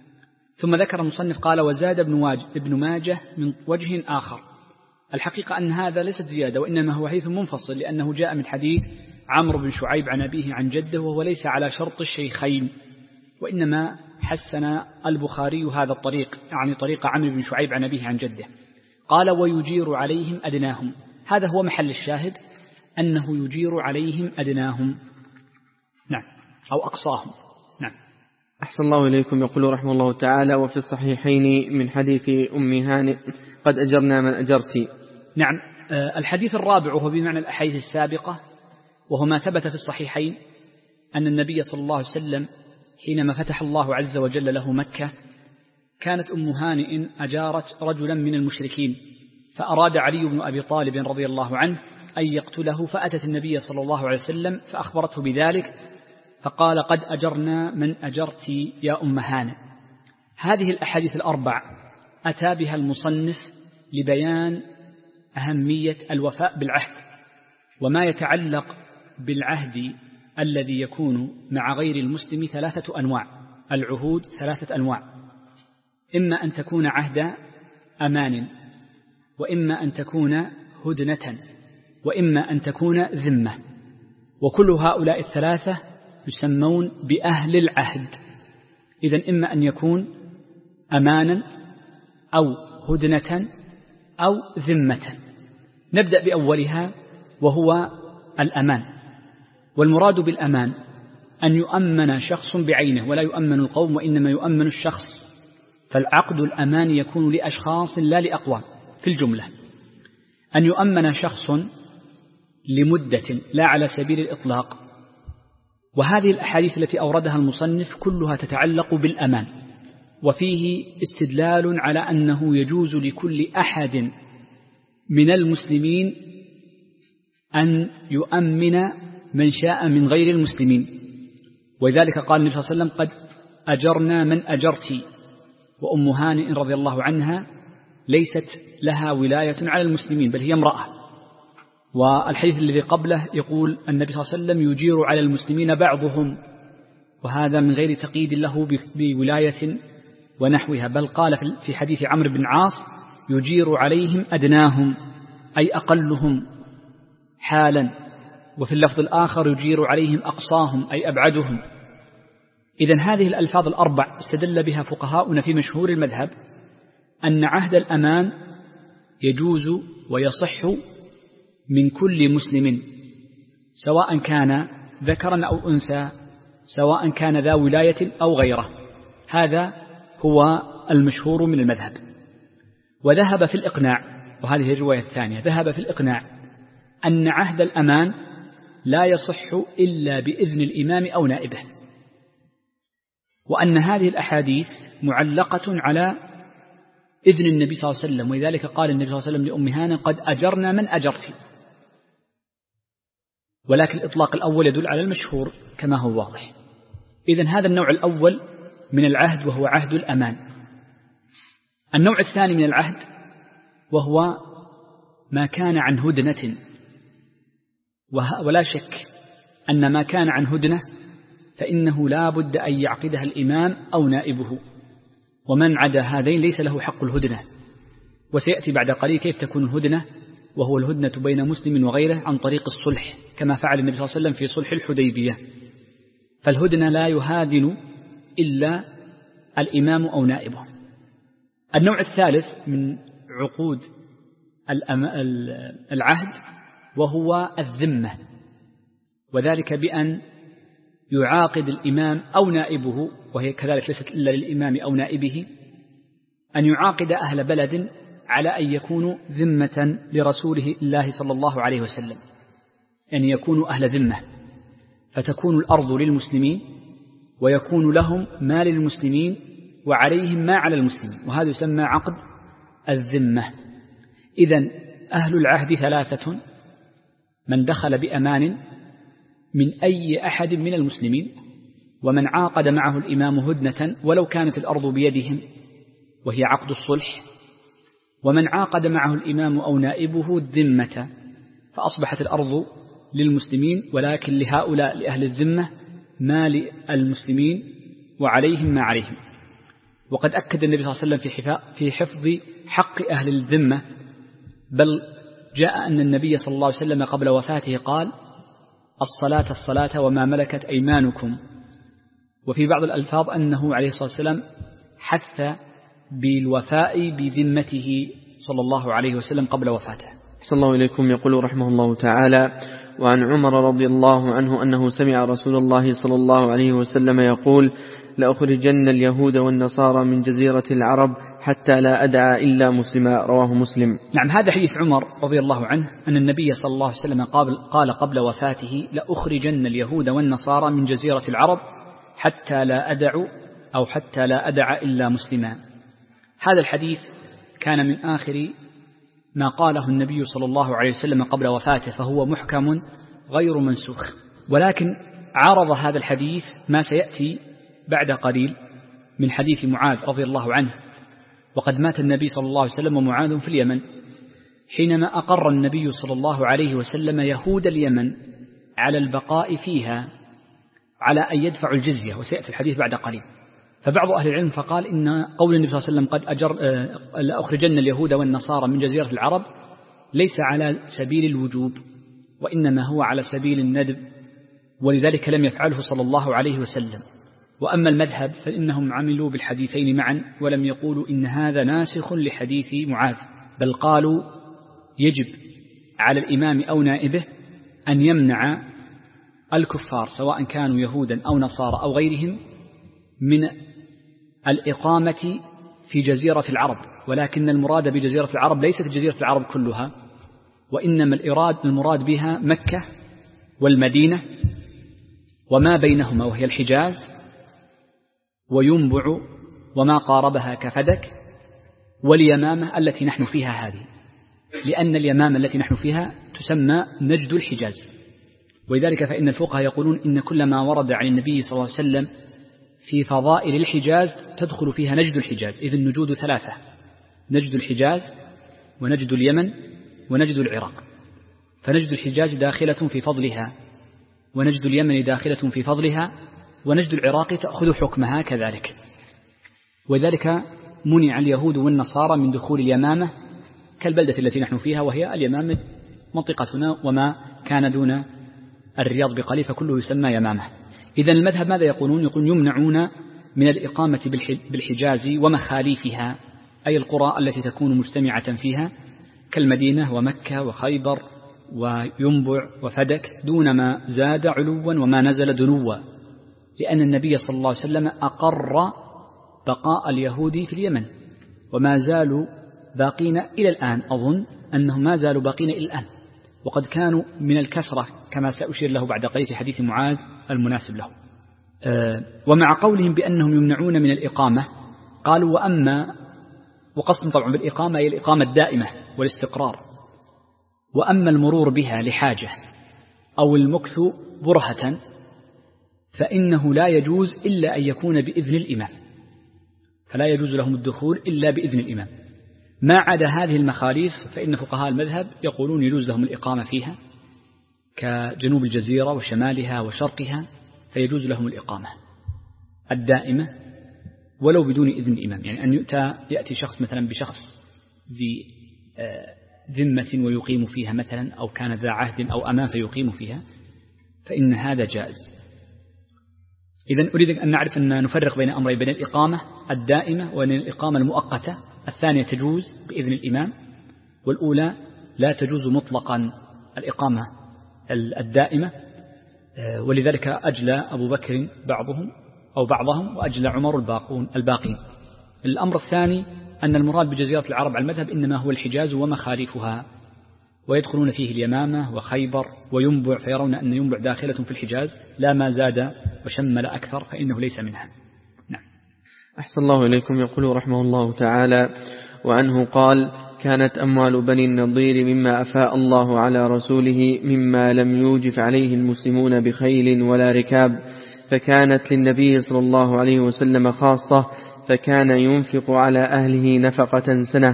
ثم ذكر المصنف قال: وزاد ابن ماجه من وجه آخر. الحقيقة أن هذا ليست زيادة، وإنما هو حديث منفصل، لأنه جاء من حديث عمرو بن شعيب عن أبيه عن جده، وهو ليس على شرط الشيخين، وإنما حسن البخاري هذا الطريق، يعني طريق عمرو بن شعيب عن أبيه عن جده. قال: ويجير عليهم أدناهم. هذا هو محل الشاهد، أنه يجير عليهم أدناهم. نعم، أو أقصاهم. نعم. أحسن الله إليكم. يقول رحمه الله تعالى: وفي الصحيحين من حديث أم هانئ: قد أجرنا من أجرتي. نعم. الحديث الرابع وهو بمعنى الأحاديث السابقة، وهو ما ثبت في الصحيحين أن النبي صلى الله عليه وسلم حينما فتح الله عز وجل له مكة كانت أم هانئ أجارت رجلا من المشركين، فأراد علي بن أبي طالب رضي الله عنه أن يقتله، فأتت النبي صلى الله عليه وسلم فأخبرته بذلك، فقال: قد أجرنا من أجرت يا أم هانئ. هذه الأحاديث الأربع أتى بها المصنف لبيان أهمية الوفاء بالعهد، وما يتعلق بالعهد الذي يكون مع غير المسلم ثلاثة أنواع. العهود ثلاثة أنواع: إما أن تكون عهد أمان، وإما أن تكون هدنة، وإما أن تكون ذمة. وكل هؤلاء الثلاثة يسمون بأهل العهد. إذن إما أن يكون أمانا أو هدنة أو ذمة. نبدأ بأولها وهو الأمان. والمراد بالأمان أن يؤمن شخص بعينه ولا يؤمن القوم وإنما يؤمن الشخص. فالعقد الأمان يكون لأشخاص لا لأقوام في الجملة. أن يؤمن شخص لمدة لا على سبيل الإطلاق. وهذه الأحاديث التي أوردها المصنف كلها تتعلق بالأمان، وفيه استدلال على أنه يجوز لكل أحد من المسلمين أن يؤمن من شاء من غير المسلمين. ولذلك قال النبي صلى الله عليه وسلم: قد أجرنا من أجرت. وأم هانئ رضي الله عنها ليست لها ولاية على المسلمين بل هي امرأة. والحديث الذي قبله يقول النبي صلى الله عليه وسلم: يجير على المسلمين بعضهم، وهذا من غير تقييد له بولاية ونحوها، بل قال في حديث عمرو بن عاص: يجير عليهم أدناهم أي أقلهم حالا. وفي اللفظ الآخر: يجير عليهم أقصاهم أي أبعدهم. إذن هذه الألفاظ الأربع استدل بها فقهاؤنا في مشهور المذهب أن عهد الأمان يجوز ويصح من كل مسلم، سواء كان ذكرا أو أنثى، سواء كان ذا ولاية أو غيره. هذا هو المشهور من المذهب. وذهب في الإقناع، وهذه الرواية الثانية، ذهب في الإقناع أن عهد الأمان لا يصح إلا بإذن الإمام أو نائبه، وأن هذه الأحاديث معلقة على إذن النبي صلى الله عليه وسلم. ولذلك قال النبي صلى الله عليه وسلم لأم هانئ: قد أجرنا من أجرت. ولكن الإطلاق الأول يدل على المشهور كما هو واضح. إذن هذا النوع الأول من العهد وهو عهد الأمان. النوع الثاني من العهد وهو ما كان عن هدنة، ولا شك أن ما كان عن هدنة فإنه لا بد أن يعقدها الإمام أو نائبه، ومن عدا هذين ليس له حق الهدنة. وسيأتي بعد قليل كيف تكون الهدنة، وهو الهدنة بين مسلم وغيره عن طريق الصلح، كما فعل النبي صلى الله عليه وسلم في صلح الحديبية. فالهدنة لا يهادن إلا الإمام أو نائبه. النوع الثالث من عقود العهد وهو الذمة، وذلك بأن يعاقد الإمام أو نائبه، وهي كذلك ليست إلا للإمام أو نائبه، أن يعاقد أهل بلد على أن يكونوا ذمة لرسوله الله صلى الله عليه وسلم، أن يكونوا أهل ذمة، فتكون الأرض للمسلمين ويكون لهم ما للمسلمين وعليهم ما على المسلمين، وهذا يسمى عقد الذمة. إذن أهل العهد ثلاثة: من دخل بأمان من أي أحد من المسلمين، ومن عاقد معه الإمام هدنة ولو كانت الأرض بيدهم وهي عقد الصلح، ومن عاقد معه الإمام أو نائبه الذمة، فأصبحت الأرض للمسلمين ولكن لهؤلاء لأهل الذمة ما للمسلمين وعليهم ما عليهم. وقد أكد النبي صلى الله عليه وسلم في حفظ حق أهل الذمة، بل جاء أن النبي صلى الله عليه وسلم قبل وفاته قال: الصلاة الصلاة وما ملكت أيمانكم. وفي بعض الألفاظ أنه عليه الصلاة والسلام حث بالوفاء بذمته صلى الله عليه وسلم قبل وفاته. صلى الله إليكم. يقول رحمه الله تعالى: وعن عمر رضي الله عنه أنه سمع رسول الله صلى الله عليه وسلم يقول: لأخرجن اليهود والنصارى من جزيرة العرب حتى لا أدعى إلا مسلما. رواه مسلم. نعم، هذا حديث عمر رضي الله عنه أن النبي صلى الله عليه وسلم قال قبل وفاته: لأخرجن اليهود والنصارى من جزيرة العرب حتى لا أدع أو حتى لا أدع إلا مسلما. هذا الحديث كان من آخر ما قاله النبي صلى الله عليه وسلم قبل وفاته، فهو محكم غير منسوخ. ولكن عرض هذا الحديث ما سيأتي بعد قليل من حديث معاذ رضي الله عنه. وقد مات النبي صلى الله عليه وسلم ومعاذ في اليمن، حينما أقر النبي صلى الله عليه وسلم يهود اليمن على البقاء فيها على أن يدفعوا الجزية، وسيأتي الحديث بعد قليل. فبعض أهل العلم فقال إن قول النبي صلى الله عليه وسلم: قد أجر لأخرجن اليهود والنصارى من جزيرة العرب، ليس على سبيل الوجوب وإنما هو على سبيل الندب، ولذلك لم يفعله صلى الله عليه وسلم. وأما المذهب فإنهم عملوا بالحديثين معا ولم يقولوا إن هذا ناسخ لحديث معاذ، بل قالوا يجب على الإمام أو نائبه أن يمنع الكفار سواء كانوا يهودا أو نصارى أو غيرهم من الإقامة في جزيرة العرب، ولكن المراد بجزيرة العرب ليست جزيرة العرب كلها، وإنما الإراد المراد بها مكة والمدينة وما بينهما وهي الحجاز وينبع وما قاربها كفدك، واليمامة التي نحن فيها هذه، لأن اليمامة التي نحن فيها تسمى نجد الحجاز. ولذلك فإن الفقهاء يقولون إن كل ما ورد عن النبي صلى الله عليه وسلم في فضائل الحجاز تدخل فيها نجد الحجاز، إذ النجود ثلاثة: نجد الحجاز ونجد اليمن ونجد العراق، فنجد الحجاز داخلة في فضلها، ونجد اليمن داخلة في فضلها، ونجد العراق تأخذ حكمها كذلك. وذلك منع اليهود والنصارى من دخول اليمامة كالبلدة التي نحن فيها، وهي اليمامة منطقتنا وما كان دون الرياض بقليل فكله يسمى يمامة. إذن المذهب ماذا يقولون؟ يقولون يمنعون من الإقامة بالحجاز ومخاليفها، أي القرى التي تكون مجتمعة فيها كالمدينة ومكة وخيبر وينبع وفدك، دون ما زاد علوا وما نزل دنوا، لأن النبي صلى الله عليه وسلم أقر بقاء اليهود في اليمن، وما زالوا باقين إلى الآن، أظن أنهم ما زالوا باقين إلى الآن، وقد كانوا من الكسرة كما سأشير له بعد قليل في حديث معاذ المناسب له. أه ومع قولهم بأنهم يمنعون من الإقامة قالوا وأما، وقصد طبعا بالإقامة هي الإقامة الدائمة والاستقرار، وأما المرور بها لحاجة أو المكث برهة فإنه لا يجوز إلا أن يكون بإذن الإمام، فلا يجوز لهم الدخول إلا بإذن الإمام. ما عدا هذه المخاليف فإن فقهاء المذهب يقولون يجوز لهم الإقامة فيها كجنوب الجزيرة وشمالها وشرقها، فيجوز لهم الإقامة الدائمة ولو بدون إذن الإمام، يعني أن يؤتى يأتي شخص مثلا بشخص ذي ذمة ويقيم فيها مثلا، أو كان ذا عهد أو أمان فيقيم فيها، فإن هذا جائز. إذن أريد أن نعرف أن نفرق بين أمرين، بين الإقامة الدائمة وبين الإقامة المؤقتة. الثانية تجوز بإذن الإمام، والأولى لا تجوز مطلقا الإقامة الدائمة، ولذلك أجلى أبو بكر بعضهم أو بعضهم وأجلى عمر الباقون الباقين. الأمر الثاني أن المراد بجزيرة العرب على المذهب إنما هو الحجاز ومخالفها، ويدخلون فيه اليمامة وخيبر وينبع، فيرون أن ينبع داخلة في الحجاز لا ما زاد وشمل أكثر فإنه ليس منها. نعم. أحسن الله إليكم. يقول رحمه الله تعالى: وعنه قال: كانت أموال بني النضير مما أفاء الله على رسوله مما لم يوجف عليه المسلمون بخيل ولا ركاب، فكانت للنبي صلى الله عليه وسلم خاصة، فكان ينفق على أهله نفقة سنة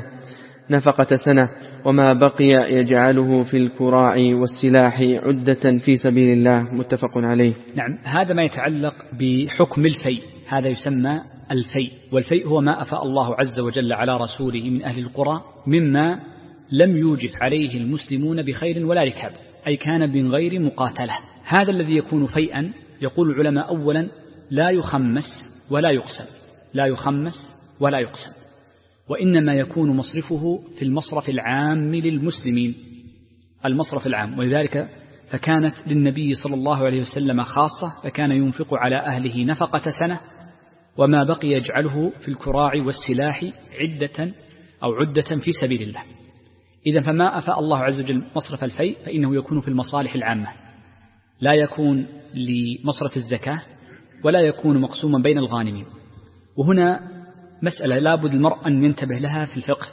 نفقة سنة وما بقي يجعله في الكراع والسلاح عدة في سبيل الله. متفق عليه. نعم. هذا ما يتعلق بحكم الفيء، هذا يسمى الفيء، والفيء هو ما أفاء الله عز وجل على رسوله من أهل القرى مما لم يوجف عليه المسلمون بخير ولا ركاب، أي كان من غير مقاتلة. هذا الذي يكون فيئا يقول العلماء أولا لا يخمس ولا يقسم، لا يخمس ولا يقسم، وإنما يكون مصرفه في المصرف العام للمسلمين، المصرف العام. ولذلك فكانت للنبي صلى الله عليه وسلم خاصة، فكان ينفق على أهله نفقة سنة وما بقي يجعله في الكراع والسلاح عدة أو عدة في سبيل الله. إذن فما أفاء الله عز وجل مصرف الفيء فإنه يكون في المصالح العامة، لا يكون لمصرف الزكاة ولا يكون مقسوما بين الغانمين. وهنا مسألة لابد المرء أن ينتبه لها في الفقه،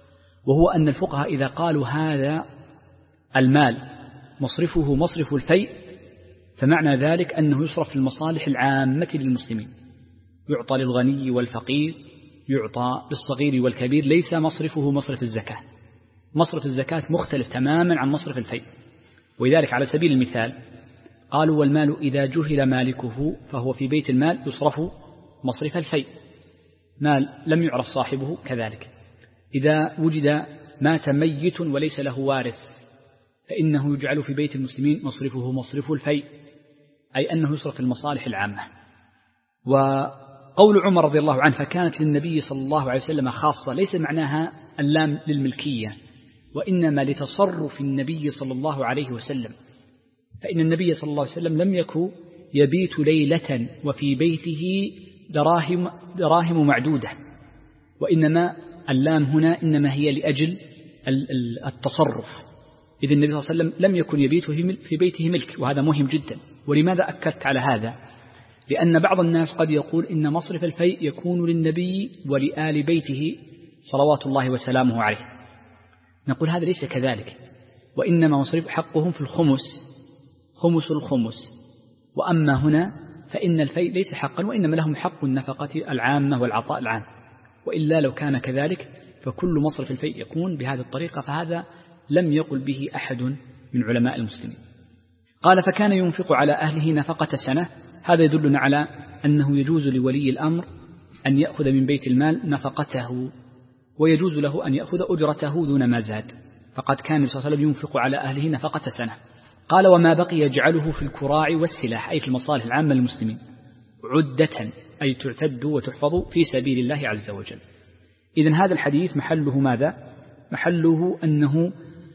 وهو أن الفقهاء إذا قالوا هذا المال مصرفه مصرف الفيء فمعنى ذلك أنه يصرف في المصالح العامة للمسلمين، يعطى للغني والفقير، يعطى للصغير والكبير، ليس مصرفه مصرف الزكاة. مصرف الزكاة مختلف تماما عن مصرف الفيء. ولذلك على سبيل المثال قالوا: والمال إذا جهل مالكه فهو في بيت المال يصرف مصرف الفيء، مال لم يعرف صاحبه كذلك. إذا وجد مات ميت وليس له وارث فإنه يجعل في بيت المسلمين مصرفه مصرف الفيء، أي أنه يصرف في المصالح العامة. وقول عمر رضي الله عنه فكانت للنبي صلى الله عليه وسلم خاصة ليس معناها اللام للملكية، وإنما لتصرف النبي صلى الله عليه وسلم، فإن النبي صلى الله عليه وسلم لم يكن يبيت ليلة وفي بيته دراهم, دراهم معدودة، وإنما اللام هنا إنما هي لأجل التصرف. إذ النبي صلى الله عليه وسلم لم يكن يبيت في بيته ملك، وهذا مهم جدا. ولماذا أكدت على هذا؟ لأن بعض الناس قد يقول إن مصرف الفيء يكون للنبي ولآل بيته صلوات الله وسلامه عليه. نقول هذا ليس كذلك، وإنما مصرف حقهم في الخمس، خمس الخمس. وأما هنا فإن الفيء ليس حقا، وإنما لهم حق النفقة العامة والعطاء العام، وإلا لو كان كذلك فكل مصرف الفيء يكون بهذه الطريقة، فهذا لم يقل به أحد من علماء المسلمين. قال فكان ينفق على أهله نفقة سنة. هذا يدلنا على أنه يجوز لولي الأمر أن يأخذ من بيت المال نفقته، ويجوز له أن يأخذ أجرته دون ما زاد، فقد كان النبي صلى الله عليه وسلم ينفق على أهله نفقة سنة. قال وما بقي يجعله في الكراع والسلاح، أي في المصالح العامة للمسلمين، عدة أي تعتد وتحفظ في سبيل الله عز وجل. إذن هذا الحديث محله ماذا؟ محله أنه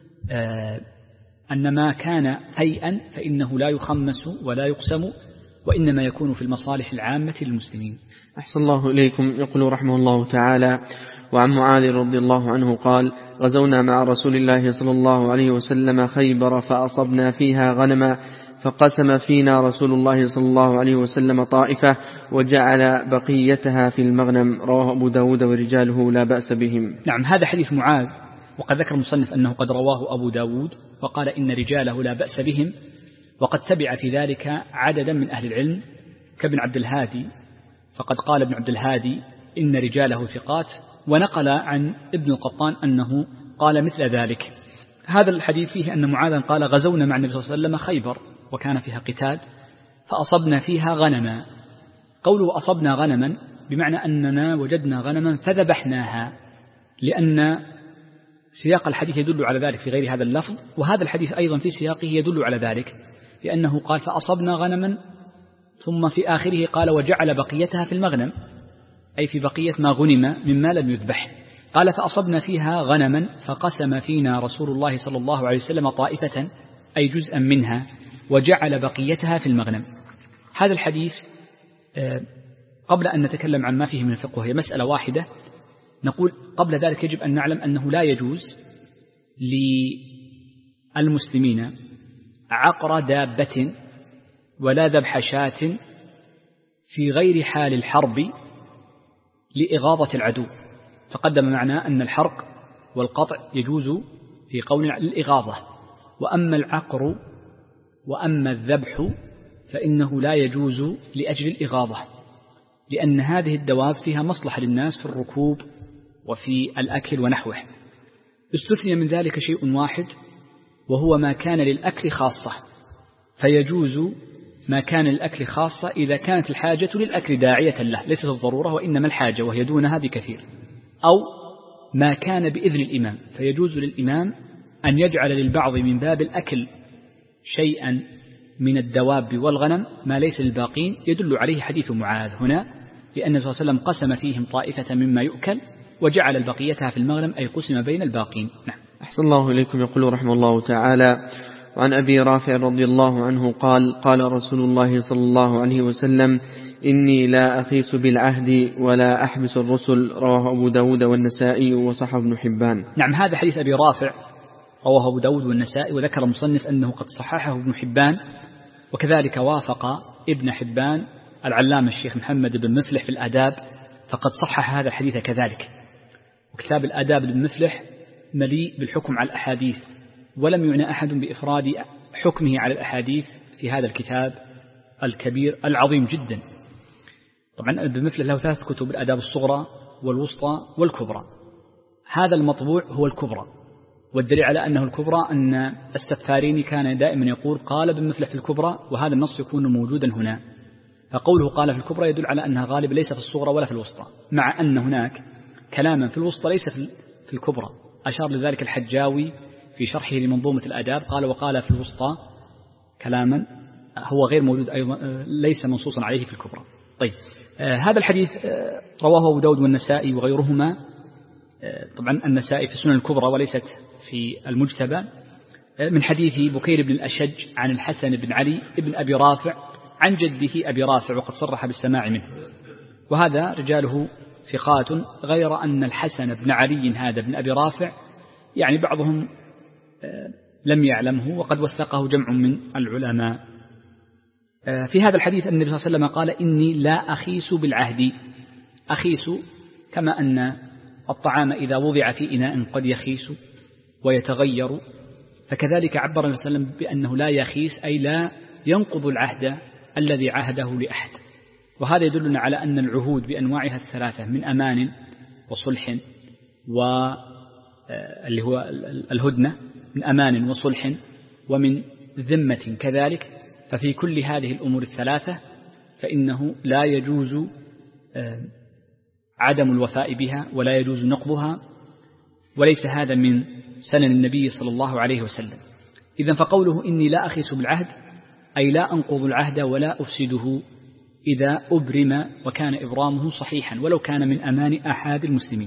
آه أن ما كان فيئا فإنه لا يخمس ولا يقسم، وإنما يكون في المصالح العامة للمسلمين. أحسن الله إليكم. يقول رحمه الله تعالى: وعن معاذ رضي الله عنه قال: غزونا مع رسول الله صلى الله عليه وسلم خيبر فأصبنا فيها غنما، فقسم فينا رسول الله صلى الله عليه وسلم طائفة وجعل بقيتها في المغنم. رواه أبو داود ورجاله لا بأس بهم. نعم، هذا حديث معاذ، وقد ذكر المصنف أنه قد رواه أبو داود وقال إن رجاله لا بأس بهم، وقد تبع في ذلك عددا من أهل العلم كابن عبد الهادي، فقد قال ابن عبد الهادي إن رجاله ثقات، ونقل عن ابن القطان أنه قال مثل ذلك. هذا الحديث فيه أن معاذا قال غزونا مع النبي صلى الله عليه وسلم خيبر وكان فيها قتال فأصبنا فيها غنما. قوله أصبنا غنما بمعنى أننا وجدنا غنما فذبحناها، لأن سياق الحديث يدل على ذلك في غير هذا اللفظ، وهذا الحديث أيضا في سياقه يدل على ذلك، لأنه قال فأصبنا غنما ثم في آخره قال وجعل بقيتها في المغنم، أي في بقية ما غنم مما لم يذبح. قال فأصبنا فيها غنما فقسم فينا رسول الله صلى الله عليه وسلم طائفة، أي جزءا منها، وجعل بقيتها في المغنم. هذا الحديث قبل أن نتكلم عن ما فيه من الفقه هي مسألة واحدة، نقول قبل ذلك يجب أن نعلم أنه لا يجوز للمسلمين عقر دابة ولا ذبح شاة في غير حال الحرب لإغاظة العدو. تقدم معنا أن الحرق والقطع يجوز في قول الإغاظة، وأما العقر وأما الذبح فإنه لا يجوز لأجل الإغاظة، لأن هذه الدواب فيها مصلحة للناس في الركوب وفي الأكل ونحوه. استثني من ذلك شيء واحد وهو ما كان للأكل خاصة، فيجوز ما كان للأكل خاصة إذا كانت الحاجة للأكل داعية له، ليست الضرورة وإنما الحاجة وهي دونها بكثير، أو ما كان بإذن الإمام، فيجوز للإمام أن يجعل للبعض من باب الأكل شيئا من الدواب والغنم ما ليس للباقين. يدل عليه حديث معاذ هنا، لأن النبي صلى الله عليه وسلم قسم فيهم طائفة مما يؤكل وجعل البقيتها في المغنم، أي قسم بين الباقين. نعم. أحسن الله إليكم. يقول رحمه الله تعالى: وعن أبي رافع رضي الله عنه قال: قال رسول الله صلى الله عليه وسلم: إني لا أخيس بالعهد ولا أحبس الرسل. رواه أبو داود والنسائي وصححه ابن حبان. نعم، هذا حديث أبي رافع رواه أبو داود والنسائي، وذكر المصنف أنه قد صححه ابن حبان، وكذلك وافق ابن حبان العلامة الشيخ محمد بن مفلح في الآداب، فقد صحح هذا الحديث كذلك. وكتاب الآداب بن مفلح مليء بالحكم على الأحاديث، ولم يعنى أحد بإفراد حكمه على الأحاديث في هذا الكتاب الكبير العظيم جدا. طبعا ابن مفلح له ثلاث كتب: الآداب الصغرى والوسطى والكبرى. هذا المطبوع هو الكبرى، والدليل على أنه الكبرى أن السفاريني كان دائما يقول قال ابن مفلح في الكبرى، وهذا النص يكون موجودا هنا، فقوله قال في الكبرى يدل على أنها غالبا ليس في الصغرى ولا في الوسطى، مع أن هناك كلاما في الوسطى ليس في الكبرى، أشار لذلك الحجاوي في شرحه لمنظومة الآداب، قال وقال في الوسطى كلاما هو غير موجود أيضا، ليس منصوصا عليه في الكبرى. طيب آه هذا الحديث آه رواه أبو داود والنسائي وغيرهما، آه طبعا النسائي في السنن الكبرى وليست في المجتبى، آه من حديث بكير بن الأشج عن الحسن بن علي بن أبي رافع عن جده أبي رافع، وقد صرح بالسماع منه، وهذا رجاله ثقات، غير أن الحسن بن علي هذا بن أبي رافع يعني بعضهم آه لم يعلمه، وقد وثقه جمع من العلماء. في هذا الحديث النبي صلى الله عليه وسلم قال إني لا أخيس بالعهد. أخيس كما أن الطعام إذا وضع في إناء قد يخيس ويتغير، فكذلك عبر النبي صلى الله عليه وسلم بأنه لا يخيس، أي لا ينقض العهد الذي عهده لأحد. وهذا يدلنا على أن العهود بأنواعها الثلاثة من أمان وصلح واللي هو الهدنة، من أمان وصلح ومن ذمة كذلك، ففي كل هذه الأمور الثلاثة فإنه لا يجوز عدم الوفاء بها ولا يجوز نقضها، وليس هذا من سنن النبي صلى الله عليه وسلم. إذن فقوله إني لا أخيس بالعهد أي لا أنقض العهد ولا أفسده إذا أبرم وكان إبرامه صحيحا ولو كان من أمان أحد المسلمين.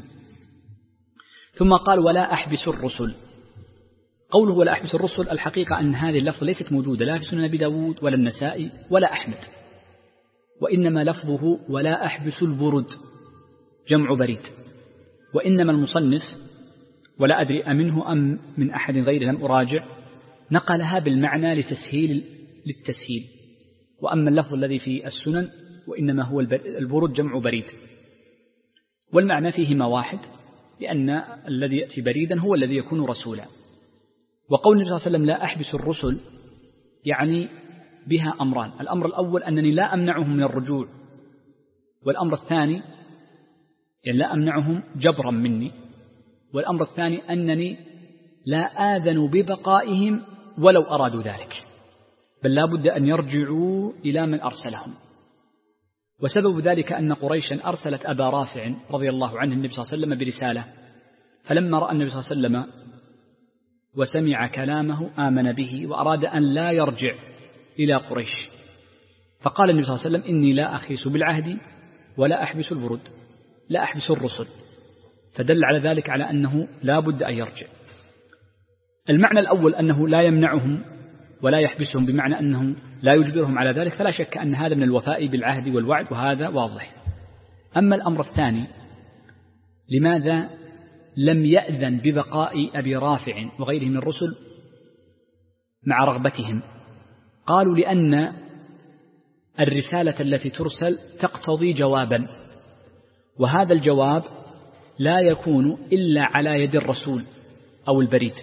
ثم قال ولا أحبس الرسل. قوله ولا أحبس الرسل الحقيقة أن هذه اللفظة ليست موجودة لا في سنن أبي داود ولا النسائي ولا أحمد، وإنما لفظه ولا أحبس البرد جمع بريد، وإنما المصنف ولا أدري أمنه أم من أحد غيره لم أراجع نقلها بالمعنى لتسهيل للتسهيل، وأما اللفظ الذي في السنن وإنما هو البرد جمع بريد، والمعنى فيهما واحد، لأن الذي يأتي بريدا هو الذي يكون رسولا. وقول النبي صلى الله عليه وسلم لا أحبس الرسل يعني بها أمران: الأمر الأول أنني لا أمنعهم من الرجوع، والأمر الثاني يعني لا أمنعهم جبرا مني، والأمر الثاني أنني لا آذن ببقائهم ولو أرادوا ذلك، بل لا بد أن يرجعوا إلى من أرسلهم. وسبب ذلك أن قريشا أرسلت أبا رافع رضي الله عنه النبي صلى الله عليه وسلم برسالة، فلما رأى النبي صلى الله عليه وسلم وسمع كلامه آمن به وأراد أن لا يرجع إلى قريش، فقال النبي صلى الله عليه وسلم إني لا أخيس بالعهد ولا أحبس البرد، لا أحبس الرسل، فدل على ذلك على أنه لا بد أن يرجع. المعنى الأول أنه لا يمنعهم ولا يحبسهم بمعنى أنه لا يجبرهم على ذلك، فلا شك أن هذا من الوفاء بالعهد والوعد، وهذا واضح. أما الأمر الثاني لماذا لم يأذن ببقاء أبي رافع وغيره من الرسل مع رغبتهم؟ قالوا لأن الرسالة التي ترسل تقتضي جوابا، وهذا الجواب لا يكون إلا على يد الرسول أو البريد،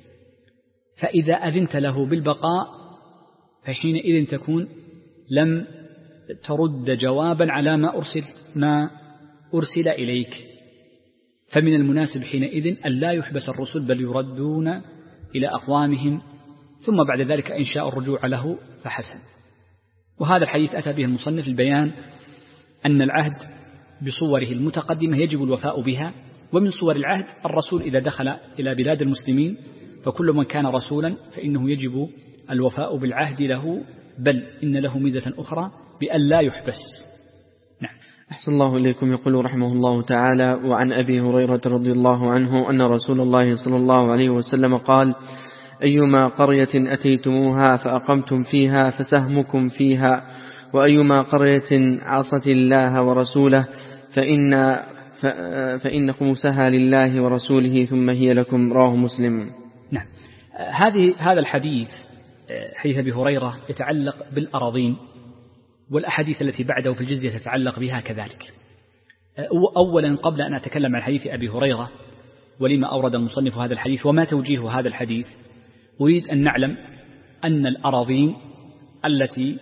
فإذا أذنت له بالبقاء فحينئذ تكون لم ترد جوابا على ما أرسل, ما أرسل إليك، فمن المناسب حينئذ أن لا يحبس الرسل بل يردون إلى أقوامهم، ثم بعد ذلك إن شاء الرجوع له فحسن. وهذا الحديث أتى به المصنف البيان أن العهد بصوره المتقدمة يجب الوفاء بها، ومن صور العهد الرسول إذا دخل إلى بلاد المسلمين فكل من كان رسولا فإنه يجب الوفاء بالعهد له، بل إن له ميزة أخرى بأن لا يحبس. نعم. أحسن الله إليكم. يقول رحمه الله تعالى: وعن أبي هريرة رضي الله عنه أن رسول الله صلى الله عليه وسلم قال: أيما قرية أتيتموها فأقمتم فيها فسهمكم فيها، وأيما قرية عصت الله ورسوله فإن فإن خمسها لله ورسوله ثم هي لكم. رواه مسلم. نعم. هذه هذا الحديث حديث أبي هريرة يتعلق بالأراضين، والأحاديث التي بعده في الجزية تتعلق بها كذلك. أولا قبل أن أتكلم عن حديث أبي هريرة ولما أورد المصنف هذا الحديث وما توجيه هذا الحديث، أريد أن نعلم أن الأراضين التي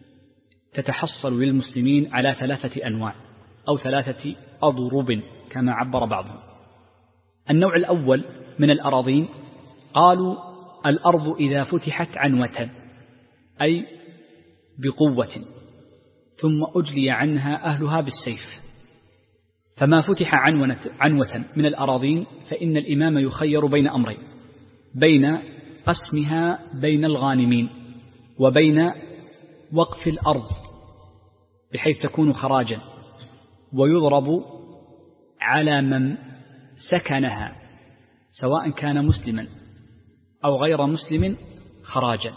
تتحصل للمسلمين على ثلاثة أنواع أو ثلاثة أضرب كما عبر بعضهم. النوع الأول من الأراضين قالوا الأرض إذا فتحت عنوة، أي بقوة، ثم أجلي عنها أهلها بالسيف، فما فتح عنونة, عنوة من الأراضين فإن الإمام يخير بين أمرين: بين قسمها بين الغانمين وبين وقف الأرض بحيث تكون خراجا، ويضرب على من سكنها سواء كان مسلما أو غير مسلم خراجا،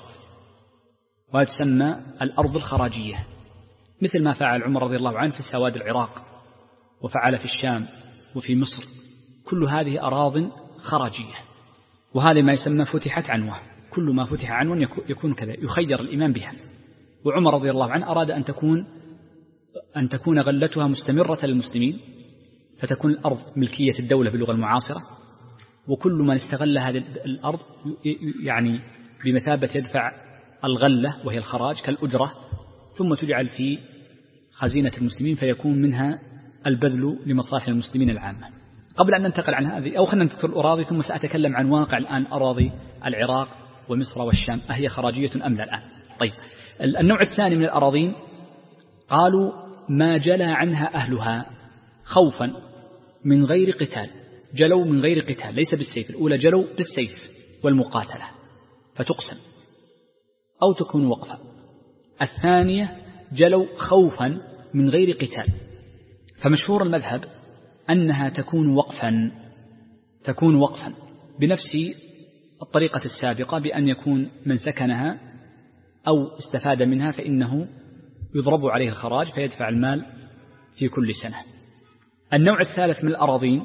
وتسمى الأرض الخراجية، مثل ما فعل عمر رضي الله عنه في السواد العراق، وفعل في الشام وفي مصر. كل هذه أراض خراجية، وهذا ما يسمى فتحت عنوة. كل ما فتح عنوة يكون كذا، يخير الإمام بها. وعمر رضي الله عنه أراد أن تكون أن تكون غلتها مستمرة للمسلمين، فتكون الأرض ملكية الدولة باللغة المعاصرة، وكل من استغل هذه الأرض يعني بمثابة يدفع الغلة وهي الخراج كالأجرة، ثم تجعل في خزينة المسلمين فيكون منها البذل لمصالح المسلمين العامة. قبل أن ننتقل عن هذه، أو خلينا نذكر الأراضي ثم سأتكلم عن واقع الآن أراضي العراق ومصر والشام، أهي خراجية أم لا الآن؟ طيب، النوع الثاني من الأراضين قالوا ما جلى عنها أهلها خوفا من غير قتال. جلوا من غير قتال، ليس بالسيف. الأولى جلوا بالسيف والمقاتلة فتقسم أو تكون وقفا. الثانية جلوا خوفا من غير قتال، فمشهور المذهب أنها تكون وقفا تكون وقفا بنفس الطريقة السابقة، بأن يكون من سكنها أو استفاد منها فإنه يضرب عليه الخراج فيدفع المال في كل سنة. النوع الثالث من الأراضين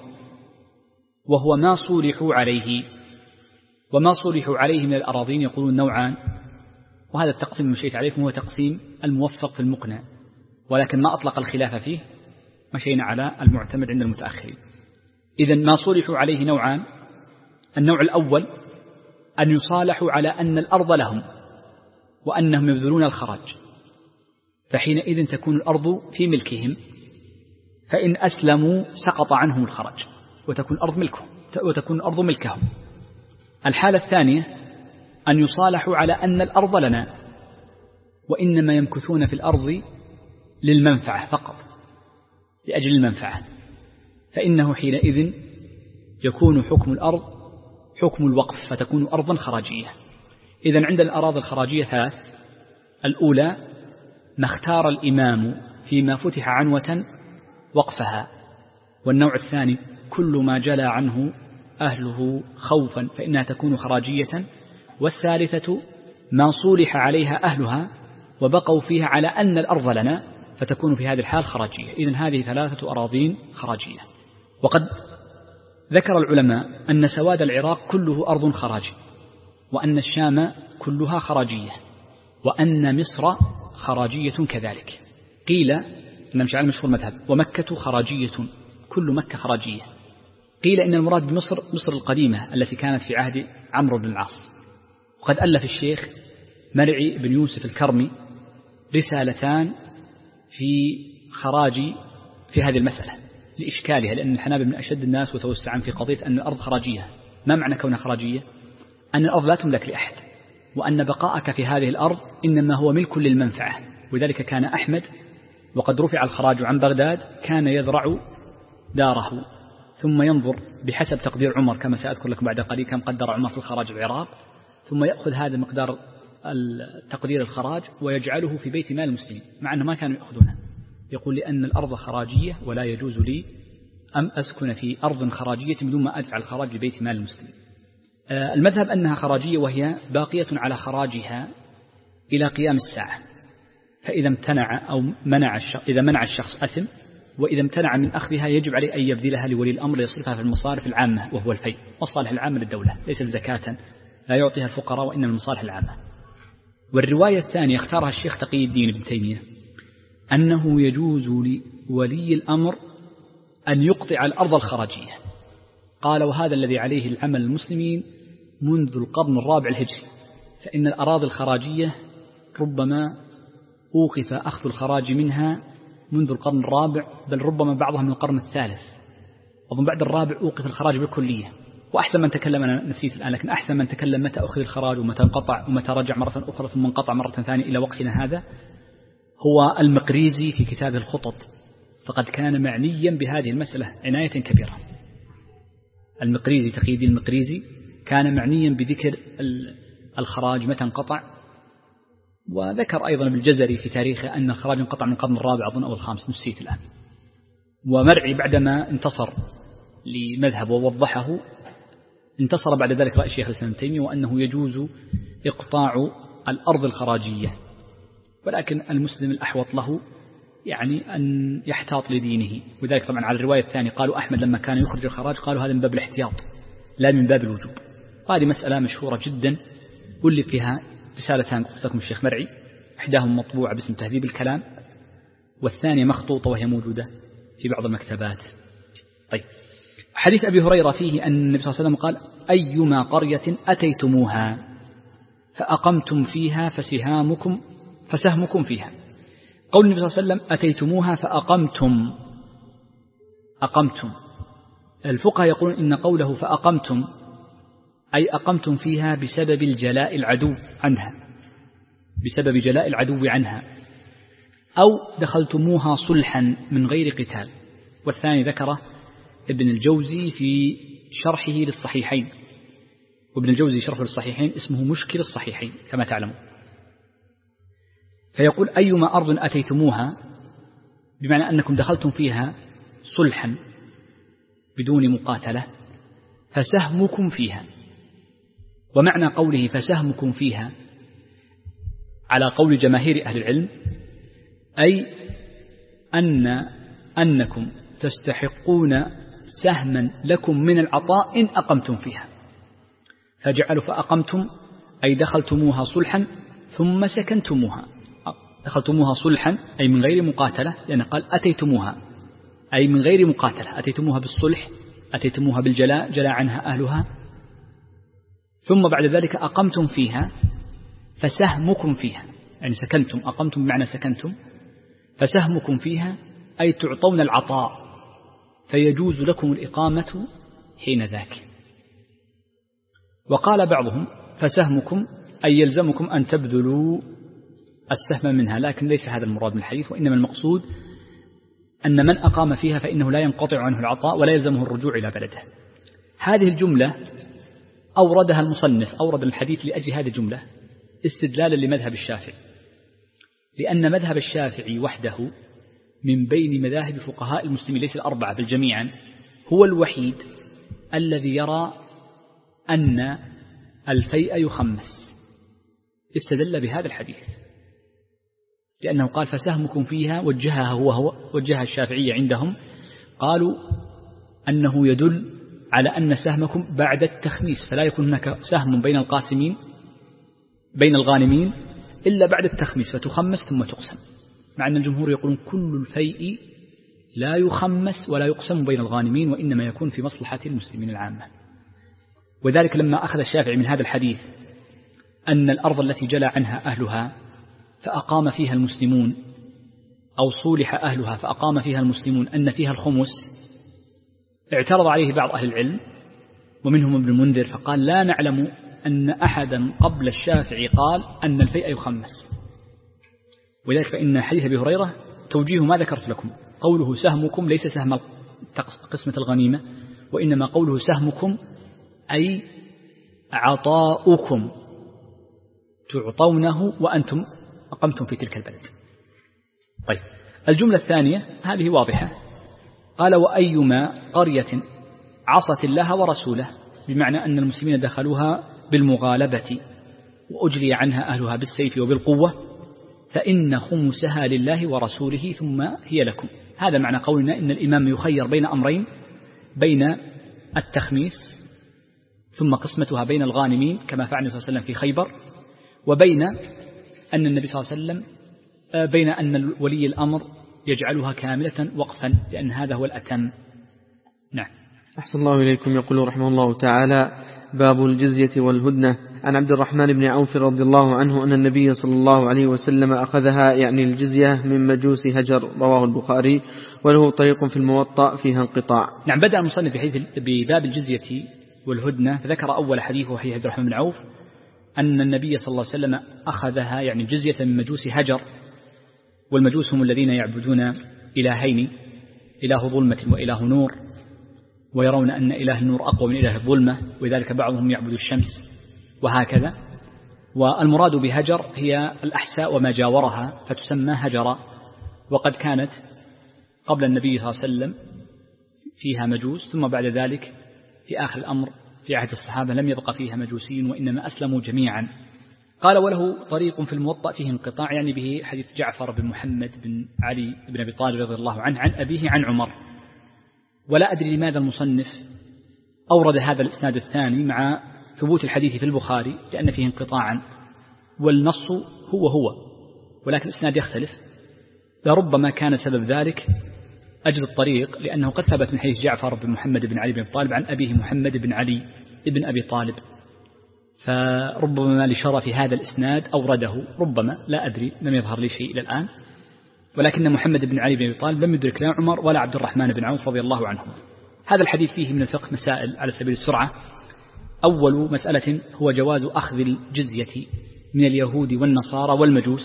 وهو ما صولحوا عليه. وما صولحوا عليه من الأراضين يقولون نوعان، وهذا التقسيم المشيت عليكم هو تقسيم الموفق في المقنع، ولكن ما أطلق الخلاف فيه، مشينا على المعتمد عند المتأخرين. إذن ما صولحوا عليه نوعان: النوع الأول أن يصالحوا على أن الأرض لهم وأنهم يبذلون الخراج، فحينئذ تكون الأرض في ملكهم، فإن أسلموا سقط عنهم الخراج وتكون الأرض ملكهم وتكون الأرض ملكهم. الحالة الثانية أن يصالحوا على أن الأرض لنا وإنما يمكثون في الأرض للمنفعة فقط، لأجل المنفعة، فإنه حينئذ يكون حكم الأرض حكم الوقف، فتكون أرضا خراجية. إذن عند الأراضي الخراجية ثلاث: الأولى ما اختار الإمام فيما فتح عنوة وقفها، والنوع الثاني كل ما جلى عنه أهله خوفا فإنها تكون خراجية، والثالثة ما صولح عليها أهلها وبقوا فيها على أن الأرض لنا فتكون في هذه الحال خراجية. إذن هذه ثلاثة أراضين خراجية. وقد ذكر العلماء أن سواد العراق كله أرض خراجي، وأن الشام كلها خراجية، وأن مصر خراجية كذلك. قيل نمشي على مشهور المذهب ومكة خراجية، كل مكة خراجية. قيل إن المراد بمصر مصر القديمة التي كانت في عهد عمرو بن العاص. وقد ألف الشيخ مرعي بن يوسف الكرمي رسالتان في خراج في هذه المسألة لإشكالها، لأن الحنابلة من أشد الناس وتوسعا في قضية أن الأرض خراجية. ما معنى كونها خراجية؟ أن الأرض لا تملك لأحد، وأن بقاءك في هذه الأرض إنما هو ملك للمنفعة. وذلك كان أحمد وقد رفع الخراج عن بغداد كان يذرع داره ثم ينظر بحسب تقدير عمر، كما سأذكر لكم بعد قليل كم قدر عمر في الخراج العراق، ثم يأخذ هذا مقدار تقدير الخراج ويجعله في بيت مال المسلمين، مع أنه ما كانوا يأخذونه. يقول لأن الأرض خراجية ولا يجوز لي أن أسكن في أرض خراجية بدون ما أدفع الخراج لبيت مال المسلمين. المذهب أنها خراجية وهي باقية على خراجها إلى قيام الساعة، فإذا امتنع أو منع الشخص إذا منع الشخص أثم، وإذا امتنع من أخذها يجب عليه أن يبذلها لولي الأمر ليصرفها في المصارف العامة وهو الفيء، والصالح العامة للدولة، ليس زكاة لا يعطيها الفقراء وإنما المصالح العامة. والرواية الثانية اختارها الشيخ تقي الدين ابن تيمية أنه يجوز لولي الأمر أن يقطع الأرض الخراجية. قال وهذا الذي عليه العمل المسلمين منذ القرن الرابع الهجري، فإن الأراضي الخراجية ربما أوقف أخذ الخراج منها منذ القرن الرابع، بل ربما بعضها من القرن الثالث، أظن بعد الرابع أوقف الخراج بالكلية. وأحسن من تكلم، أنا نسيت الآن، لكن أحسن من تكلم متى أخذ الخراج ومتى انقطع ومتى رجع مرة أخرى ثم انقطع مرة ثانية إلى وقتنا هذا هو المقريزي في كتابه الخطط. فقد كان معنيا بهذه المسألة عناية كبيرة. المقريزي تقي الدين المقريزي كان معنيا بذكر الخراج متى انقطع، وذكر أيضا بالجزري في تاريخه أن الخراج انقطع من القرن الرابع أظن أو الخامس، نسيت الآن. ومرعي بعدما انتصر لمذهب ووضحه انتصر بعد ذلك رأي الشيخ الإسلام ابن تيمية وأنه يجوز إقطاع الأرض الخراجية، ولكن المسلم الأحوط له يعني أن يحتاط لدينه. وذلك طبعا على الرواية الثانية قالوا أحمد لما كان يخرج الخراج قالوا هذا من باب الاحتياط لا من باب الوجوب. وهذه مسألة مشهورة جدا ألف فيها رسالتان قلت لكم الشيخ مرعي، إحداهم مطبوعة باسم تهذيب الكلام، والثانية مخطوطة وهي موجودة في بعض المكتبات. طيب، حديث أبي هريرة فيه أن النبي صلى الله عليه وسلم قال أيما قرية أتيتموها فأقمتم فيها فسهامكم فسهمكم فيها. قول النبي صلى الله عليه وسلم أتيتموها فأقمتم، أقمتم، الفقهاء يقولون إن قوله فأقمتم أي أقمتم فيها بسبب الجلاء العدو عنها، بسبب جلاء العدو عنها، أو دخلتموها صلحا من غير قتال. والثاني ذكره ابن الجوزي في شرحه للصحيحين، وابن الجوزي شرحه للصحيحين اسمه مشكل الصحيحين كما تعلمون. فيقول أيما أرض أتيتموها بمعنى أنكم دخلتم فيها صلحا بدون مقاتلة فسهمكم فيها. ومعنى قوله فسهمكم فيها على قول جماهير أهل العلم أي أن أنكم تستحقون سهما لكم من العطاء إن أقمتم فيها، فجعلوا فأقمتم أي دخلتموها صلحا ثم سكنتموها. دخلتموها صلحا أي من غير مقاتلة، لأن قال أتيتموها أي من غير مقاتلة، أتيتموها بالصلح، أتيتموها بالجلاء، جلاء عنها أهلها، ثم بعد ذلك أقمتم فيها فسهمكم فيها، يعني سكنتم، أقمتم بمعنى سكنتم، فسهمكم فيها أي تعطون العطاء فيجوز لكم الإقامة حين ذاك. وقال بعضهم فسهمكم أي يلزمكم أن تبذلوا السهم منها، لكن ليس هذا المراد من الحديث، وإنما المقصود أن من أقام فيها فإنه لا ينقطع عنه العطاء ولا يلزمه الرجوع إلى بلده. هذه الجملة أوردها المصنف، أورد الحديث لأجل هذه الجملة استدلالا لمذهب الشافعي، لأن مذهب الشافعي وحده من بين مذاهب فقهاء المسلمين ليس الأربعة بل جميعا هو الوحيد الذي يرى أن الفيء يخمس، استدل بهذا الحديث لأنه قال فسهمكم فيها، وجهها هو, هو وجهها الشافعية عندهم، قالوا أنه يدل على أن سهمكم بعد التخميس، فلا يكون هناك سهم بين القاسمين بين الغانمين إلا بعد التخميس فتخمس ثم تقسم، مع أن الجمهور يقولون كل الفيء لا يخمس ولا يقسم بين الغانمين، وإنما يكون في مصلحة المسلمين العامة. وذلك لما أخذ الشافعي من هذا الحديث أن الأرض التي جلى عنها أهلها فأقام فيها المسلمون، أو صولح أهلها فأقام فيها المسلمون، أن فيها الخمس، اعترض عليه بعض أهل العلم ومنهم ابن المنذر فقال لا نعلم أن أحدا قبل الشافعي قال أن الفيء يخمس. ولذلك فإن حديث أبي هريرة توجيه ما ذكرت لكم، قوله سهمكم ليس سهم قسمة الغنيمة، وإنما قوله سهمكم أي عطاؤكم تعطونه وأنتم أقمتم في تلك البلد. طيب، الجملة الثانية هذه واضحة، قال وأيما قرية عصت الله ورسوله، بمعنى أن المسلمين دخلوها بالمغالبة وأجري عنها أهلها بالسيف وبالقوة فإن خمسها لله ورسوله ثم هي لكم. هذا معنى قولنا إن الإمام يخير بين أمرين، بين التخميس ثم قسمتها بين الغانمين كما فعل النبي صلى الله عليه وسلم في خيبر، وبين أن النبي صلى الله عليه وسلم بين أن ولي الأمر يجعلها كاملة وقفا، لأن هذا هو الأتم. نعم. أحسن الله إليكم. يقول رحمه الله تعالى باب الجزية والهدنة. عن عبد الرحمن بن عوف رضي الله عنه أن النبي صلى الله عليه وسلم أخذها يعني الجزية من مجوس هجر، رواه البخاري، وله طريق في الموطأ فيها انقطاع. نعم. بدأ المصنف بباب الجزية والهدنة فذكر أول حديث وحديث عبد الرحمن بن عوف أن النبي صلى الله عليه وسلم أخذها يعني الجزية من مجوس هجر، والمجوس هم الذين يعبدون إلهين إله ظلمة وإله نور، ويرون أن إله النور أقوى من إله الظلمة، وذلك بعضهم يعبد الشمس وهكذا. والمراد بهجر هي الأحساء وما جاورها فتسمى هجرا، وقد كانت قبل النبي صلى الله عليه وسلم فيها مجوس، ثم بعد ذلك في آخر الأمر في عهد الصحابة لم يبق فيها مجوسين وإنما أسلموا جميعا. قال وله طريق في الموطأ فيه انقطاع، يعني به حديث جعفر بن محمد بن علي بن أبي طالب رضي الله عنه عن أبيه عن عمر. ولا أدري لماذا المصنف أورد هذا الإسناد الثاني مع ثبوت الحديث في البخاري، لأن فيه انقطاعا والنص هو هو، ولكن الإسناد يختلف. لربما كان سبب ذلك أجل الطريق، لأنه قد ثبت من حديث جعفر بن محمد بن علي بن أبي طالب عن أبيه محمد بن علي بن أبي طالب، فربما لشرف هذا الإسناد أورده، ربما لا أدري، لم يظهر لي شيء إلى الآن. ولكن محمد بن علي بن أبي طالب لم يدرك لا عمر ولا عبد الرحمن بن عوف رضي الله عنهم. هذا الحديث فيه من الفقه مسائل على سبيل السرعة. أول مسألة هو جواز أخذ الجزية من اليهود والنصارى والمجوس،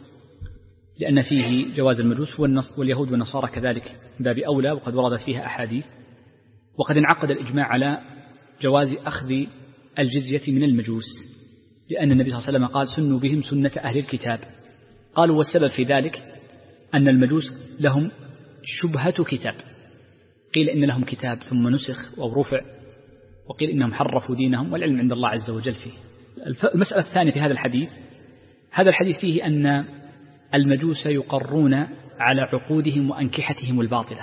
لأن فيه جواز المجوس واليهود والنصارى كذلك باب أولى، وقد وردت فيها أحاديث. وقد انعقد الإجماع على جواز أخذ الجزية من المجوس، لأن النبي صلى الله عليه وسلم قال سنوا بهم سنة أهل الكتاب. قالوا والسبب في ذلك أن المجوس لهم شبهة كتاب، قيل إن لهم كتاب ثم نسخ أو رفع، وقيل إنهم حرفوا دينهم، والعلم عند الله عز وجل فيه. المسألة الثانية في هذا الحديث، هذا الحديث فيه أن المجوس يقرون على عقودهم وأنكحتهم الباطلة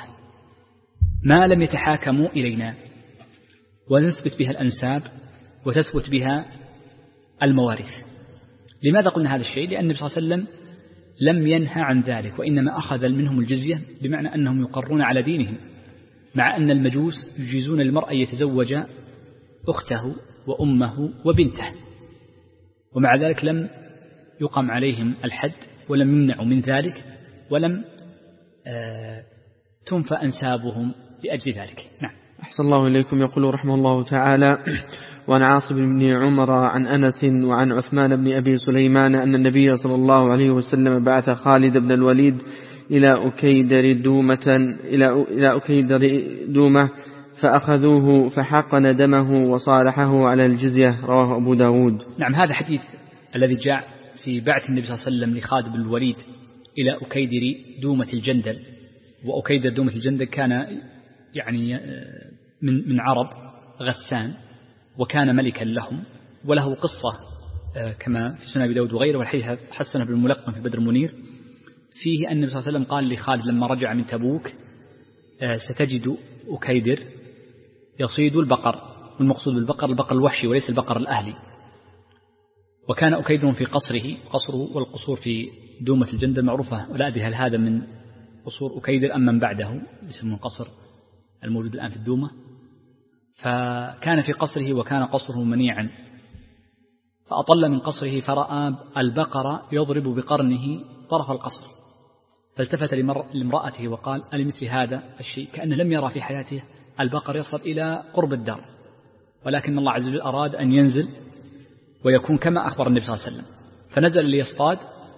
ما لم يتحاكموا إلينا، ونثبت بها الأنساب وتثبت بها الموارث. لماذا قلنا هذا الشيء؟ لأن النبي صلى الله عليه وسلم لم ينهى عن ذلك، وإنما أخذ منهم الجزية، بمعنى أنهم يقرون على دينهم، مع أن المجوس يجيزون للمرء يتزوج أخته وأمه وبنته، ومع ذلك لم يقم عليهم الحد ولم يمنعوا من ذلك، ولم آه تنفى أنسابهم لأجل ذلك. نعم. أحسن الله إليكم. يقول رحمه الله تعالى: وعن عاصم بن عمر عن أنس وعن عثمان بن أبي سليمان أن النبي صلى الله عليه وسلم بعث خالد بن الوليد إلى أكيدر دومة إلى أكيدر دومة فأخذوه فحقن دمه وصالحه على الجزية. رواه أبو داود. نعم. هذا حديث الذي جاء في بعث النبي صلى الله عليه وسلم لخالد بن الوليد إلى أكيدر دومة الجندل. وأكيدر دومة الجندل كان يعني من من عرب غسان، وكان ملكا لهم، وله قصة كما في سنن أبي داود وغيره، والحديث حسن بن الملقن في بدر المنير، فيه أن النبي صلى الله عليه وسلم قال لخالد لما رجع من تبوك: ستجد أكيدر يصيد البقر، والمقصود بالبقر البقر الوحشي وليس البقر الأهلي. وكان أكيدر في قصره، قصره والقصور في دومة الجندل معروفة، ولا أدري هل هذا من قصور أكيدر أم من بعده، اسمه قصر الموجود الآن في الدومة. فكان في قصره وكان قصره منيعا، فأطل من قصره فرأى البقر يضرب بقرنه طرف القصر، فالتفت لامرأته وقال: ألمثل هذا الشيء؟ كأنه لم يرى في حياته البقر يصل إلى قرب الدار، ولكن الله عز وجل أراد أن ينزل ويكون كما أخبر النبي صلى الله عليه وسلم، فنزل ليصطاد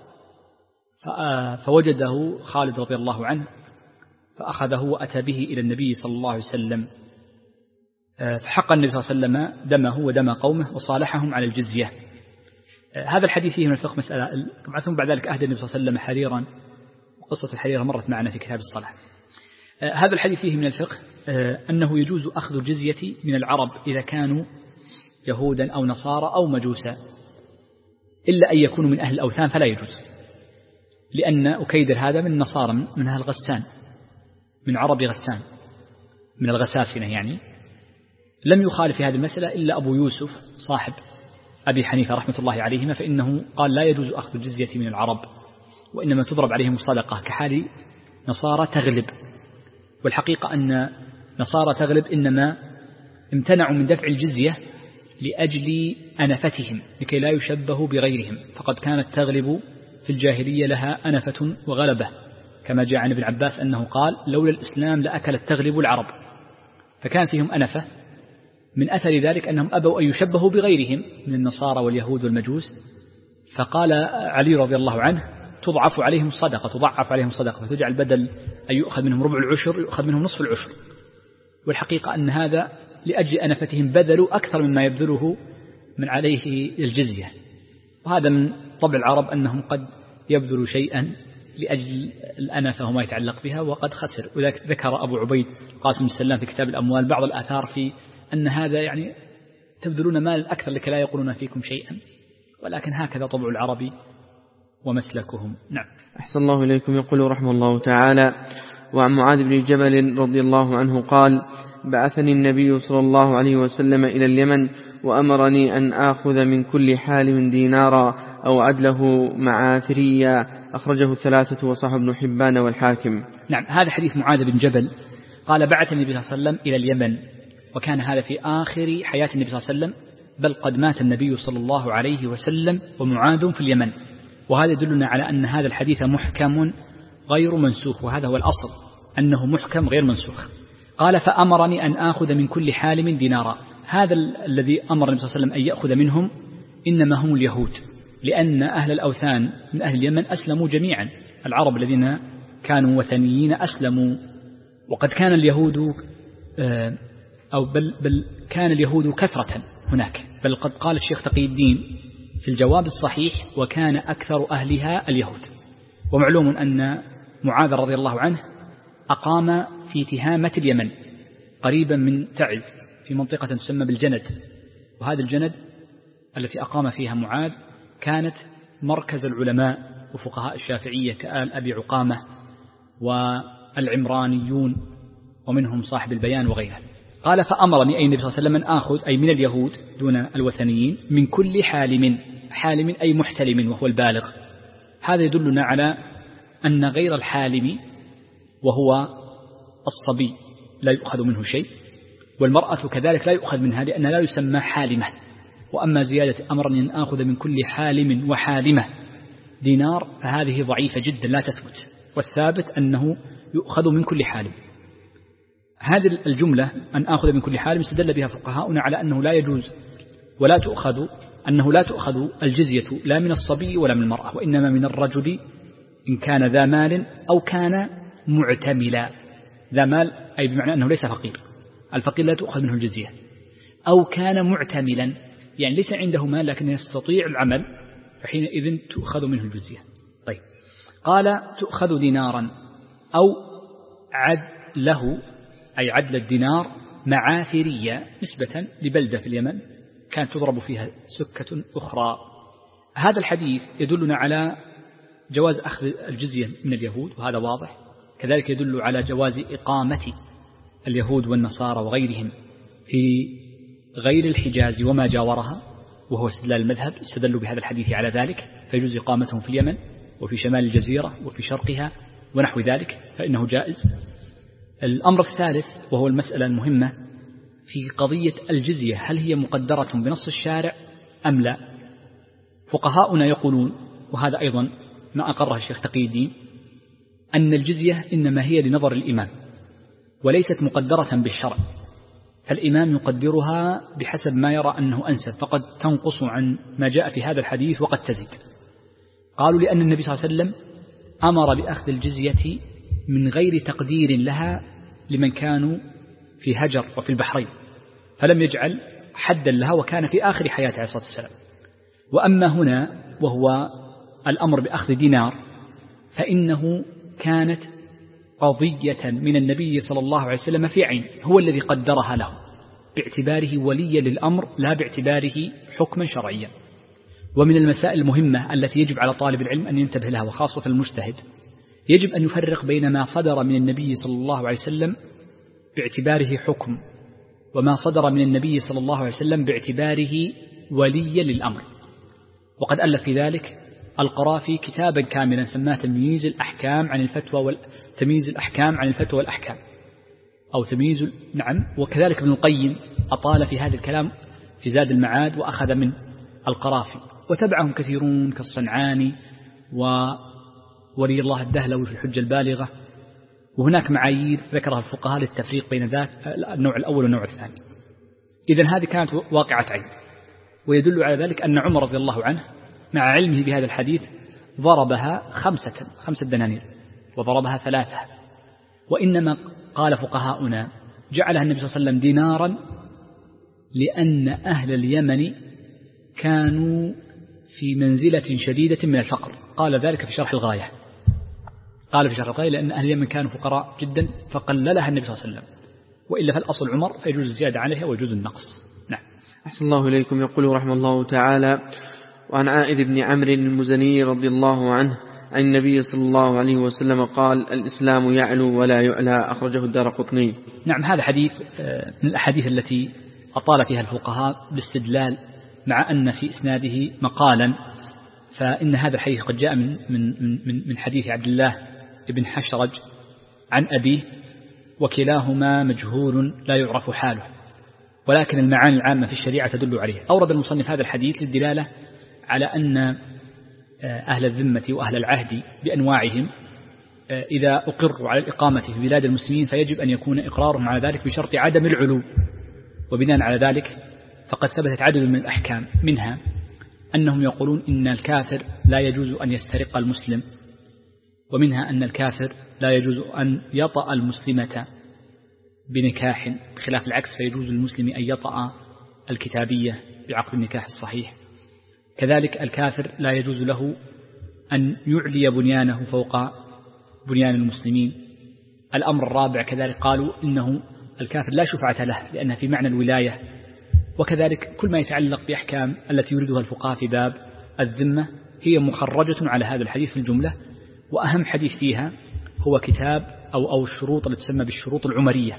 فوجده خالد رضي الله عنه، فأخذه وأتى به إلى النبي صلى الله عليه وسلم، فحق النبي صلى الله عليه وسلم دمه ودم قومه وصالحهم على الجزية. هذا الحديث فيه من الفقه مسألة. طبعا ثم بعد ذلك أهدى النبي صلى الله عليه وسلم حريرا، وقصة الحريرة مرت معنا في كتاب الصلاة. هذا الحديث فيه من الفقه أنه يجوز أخذ الجزية من العرب إذا كانوا يهودا أو نصارى أو مجوسا، إلا أن يكونوا من أهل الأوثان فلا يجوز، لأن أكيدر هذا من نصارى، من أهل غسان، من عرب غسان، من الغساسنة يعني. لم يخالف في هذه المسألة إلا أبو يوسف صاحب أبي حنيفة رحمة الله عليهما، فإنه قال لا يجوز أخذ الجزية من العرب، وإنما تضرب عليهم الصدقة كحال نصارى تغلب. والحقيقة أن نصارى تغلب إنما امتنعوا من دفع الجزية لأجل أنفتهم لكي لا يشبهوا بغيرهم، فقد كانت تغلب في الجاهلية لها أنفة وغلبة، كما جاء عن ابن عباس أنه قال: لولا الإسلام لأكلت تغلب العرب. فكان فيهم أنفة، من أثر ذلك أنهم أبوا أن يشبهوا بغيرهم من النصارى واليهود والمجوس. فقال علي رضي الله عنه: تضعف عليهم الصدقة تضعف عليهم الصدقة فتجعل بدل أن يؤخذ منهم ربع العشر يؤخذ منهم نصف العشر. والحقيقة أن هذا لأجل أنفتهم بذلوا أكثر مما يبذله من عليه الجزية. وهذا من طبع العرب أنهم قد يبذلوا شيئا لأجل الأنفة وما يتعلق بها وقد خسر. وذلك ذكر أبو عبيد قاسم السلام في كتاب الأموال بعض الآثار في أن هذا يعني تبذلون مال أكثر لكي لا يقولون فيكم شيئا، ولكن هكذا طبع العرب ومسلكهم. نعم. أحسن الله إليكم. يقول رحمه الله تعالى: وعن معاذ بن جبل رضي الله عنه قال: بعثني النبي صلى الله عليه وسلم إلى اليمن وأمرني أن آخذ من كل حالم دينارا أو عدله معافريا. أخرجه الثلاثة وصححه ابن حبان والحاكم. نعم. هذا حديث معاذ بن جبل قال: بعثني النبي صلى الله عليه وسلم إلى اليمن، وكان هذا في آخر حياة النبي صلى الله عليه وسلم، بل قد مات النبي صلى الله عليه وسلم ومعاذ في اليمن. وهذا يدلنا على أن هذا الحديث محكم غير منسوخ، وهذا هو الأصل أنه محكم غير منسوخ. قال: فأمرني أن آخذ من كل حالم دينارا. هذا الذي أمر النبي صلى الله عليه وسلم أن يأخذ منهم إنما هم اليهود، لأن أهل الأوثان من أهل اليمن أسلموا جميعا. العرب الذين كانوا وثنيين أسلموا، وقد كان اليهود أو بل, بل كان اليهود كثرة هناك، بل قد قال الشيخ تقي الدين في الجواب الصحيح: وكان أكثر أهلها اليهود. ومعلوم أن معاذ رضي الله عنه أقام في تهامة اليمن قريبا من تعز في منطقة تسمى بالجند، وهذا الجند التي أقام فيها معاذ كانت مركز العلماء وفقهاء الشافعية كآل أبي عقامة والعمرانيون ومنهم صاحب البيان وغيره. قال: فأمرني أي النبي صلى الله عليه وسلم أن آخذ أي من اليهود دون الوثنيين من كل حالم، حالم أي محتلم وهو البالغ. هذا يدلنا على أن غير الحالم وهو الصبي لا يؤخذ منه شيء، والمرأة كذلك لا يؤخذ منها لأنها لا يسمى حالمة. وأما زيادة أمرني أن آخذ من كل حالم وحالمة دينار فهذه ضعيفة جدا لا تثبت، والثابت أنه يؤخذ من كل حالم. هذه الجملة أن آخذ من كل حالم استدل بها فقهاؤنا على أنه لا يجوز ولا تؤخذ أنه لا تؤخذ الجزية لا من الصبي ولا من المرأة، وإنما من الرجل إن كان ذا مال أو كان معتملا. ذا مال أي بمعنى أنه ليس فقير، الفقير لا تؤخذ منه الجزية، أو كان معتملا يعني ليس عنده مال لكن يستطيع العمل، فحينئذ تؤخذ منه الجزية. طيب، قال: تؤخذ دينارا أو عدله أي عدل الدينار معافرية نسبة لبلدة في اليمن كانت تضرب فيها سكة أخرى. هذا الحديث يدلنا على جواز أخذ الجزية من اليهود، وهذا واضح. كذلك يدل على جواز إقامة اليهود والنصارى وغيرهم في غير الحجاز وما جاورها، وهو استدلال المذهب، استدلوا بهذا الحديث على ذلك، فيجوز إقامتهم في اليمن وفي شمال الجزيرة وفي شرقها ونحو ذلك، فإنه جائز. الأمر الثالث وهو المسألة المهمة في قضية الجزية، هل هي مقدرة بنص الشارع أم لا؟ فقهاؤنا يقولون، وهذا أيضا ما أقره الشيخ تقي الدين، أن الجزية إنما هي لنظر الإمام وليست مقدرة بالشرع، فالإمام يقدرها بحسب ما يرى أنه أنسب، فقد تنقص عن ما جاء في هذا الحديث وقد تزيد. قالوا لأن النبي صلى الله عليه وسلم أمر بأخذ الجزية من غير تقدير لها لمن كانوا في هجر وفي البحرين، فلم يجعل حدا لها، وكان في آخر حياته عليه الصلاة والسلام. وأما هنا وهو الأمر بأخذ دينار فإنه كانت قضية من النبي صلى الله عليه وسلم في عين، هو الذي قدرها له باعتباره وليا للأمر لا باعتباره حكما شرعيا. ومن المسائل المهمة التي يجب على طالب العلم أن ينتبه لها وخاصة المجتهد، يجب أن يفرق بين ما صدر من النبي صلى الله عليه وسلم باعتباره حكم وما صدر من النبي صلى الله عليه وسلم باعتباره وليا للأمر. وقد ألف في ذلك القرافي كتابا كاملا سماه تمييز الأحكام عن الفتوى وتمييز الأحكام عن الفتوى والأحكام، أو تمييز نعم. وكذلك ابن القيم أطال في هذا الكلام في زاد المعاد وأخذ من القرافي، وتبعهم كثيرون كالصنعاني وولي الله الدهلوي في الحجة البالغة. وهناك معايير ذكرها الفقهاء للتفريق بين ذات النوع الأول والنوع الثاني. إذن هذه كانت واقعة عين، ويدل على ذلك أن عمر رضي الله عنه مع علمه بهذا الحديث ضربها خمسة خمسة دنانير وضربها ثلاثة، وإنما قال فقهاؤنا جعلها النبي صلى الله عليه وسلم دينارا لأن أهل اليمن كانوا في منزلة شديدة من الفقر. قال ذلك في شرح الغاية، قال في شرح الغاية لأن أهل اليمن كانوا فقراء جدا فقللها النبي صلى الله عليه وسلم، وإلا فالأصل عمر فيجوز الزيادة عليها ويجوز النقص. نعم. أحسن الله إليكم. يقول رحمه الله تعالى: وعن عائذ بن عمرو المزني رضي الله عنه عن النبي صلى الله عليه وسلم قال: الإسلام يعلو ولا يعلى، أخرجه الدارقطني. نعم، هذا حديث من الأحاديث التي أطال فيها الفقهاء باستدلال، مع أن في إسناده مقالا، فإن هذا الحديث قد جاء من من من حديث عبد الله بن حشرج عن أبيه، وكلاهما مجهول لا يعرف حاله، ولكن المعاني العامة في الشريعة تدل عليه. أورد المصنف هذا الحديث للدلالة على أن أهل الذمة وأهل العهد بأنواعهم إذا أقروا على الإقامة في بلاد المسلمين فيجب أن يكون إقرارهم على ذلك بشرط عدم العلو، وبناء على ذلك فقد ثبتت عدد من الأحكام، منها أنهم يقولون إن الكافر لا يجوز أن يسترق المسلم، ومنها أن الكافر لا يجوز أن يطأ المسلمة بنكاح، بخلاف العكس فيجوز للمسلم أن يطأ الكتابية بعقد النكاح الصحيح. كذلك الكافر لا يجوز له أن يعلي بنيانه فوق بنيان المسلمين. الأمر الرابع كذلك قالوا إنه الكافر لا شفعة له لأنها في معنى الولاية. وكذلك كل ما يتعلق بأحكام التي يريدها الفقهاء في باب الذمة هي مخرجة على هذا الحديث في الجملة، وأهم حديث فيها هو كتاب أو أو الشروط التي تسمى بالشروط العمرية،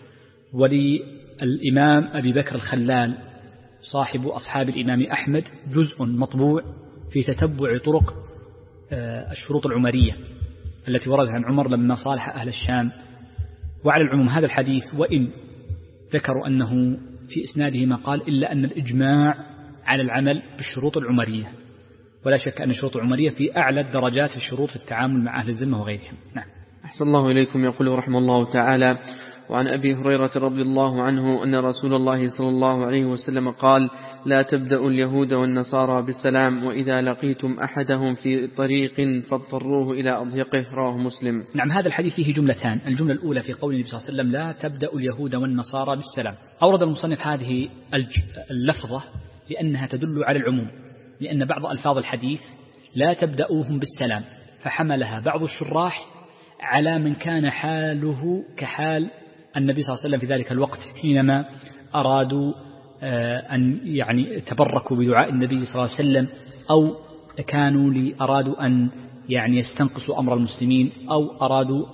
وللإمام أبي بكر الخلال صاحب أصحاب الإمام أحمد جزء مطبوع في تتبع طرق الشروط العمرية التي وردت عن عمر لما صالح أهل الشام. وعلى العموم هذا الحديث وإن ذكروا أنه في إسناده ما قال إلا أن الإجماع على العمل بالشروط العمرية، ولا شك أن الشروط العمرية في أعلى الدرجات في الشروط في التعامل مع أهل الذمة وغيرهم. نعم. أحسن الله إليكم. يقول رحمه الله تعالى: وعن أبي هريرة رضي الله عنه أن رسول الله صلى الله عليه وسلم قال: لا تبدأوا اليهود والنصارى بالسلام، وإذا لقيتم أحدهم في طريق فاضطروه إلى أضيقه، رواه مسلم. نعم، هذا الحديث فيه جملتان. الجملة الأولى في قول النبي صلى الله عليه وسلم: لا تبدأوا اليهود والنصارى بالسلام. أورد المصنف هذه اللفظة لأنها تدل على العموم، لأن بعض ألفاظ الحديث لا تبدأوهم بالسلام، فحملها بعض الشراح على من كان حاله كحال النبي صلى الله عليه وسلم في ذلك الوقت حينما أرادوا أن يعني تبركوا بدعاء النبي صلى الله عليه وسلم، أو كانوا لي أرادوا أن يعني يستنقصوا أمر المسلمين، أو أرادوا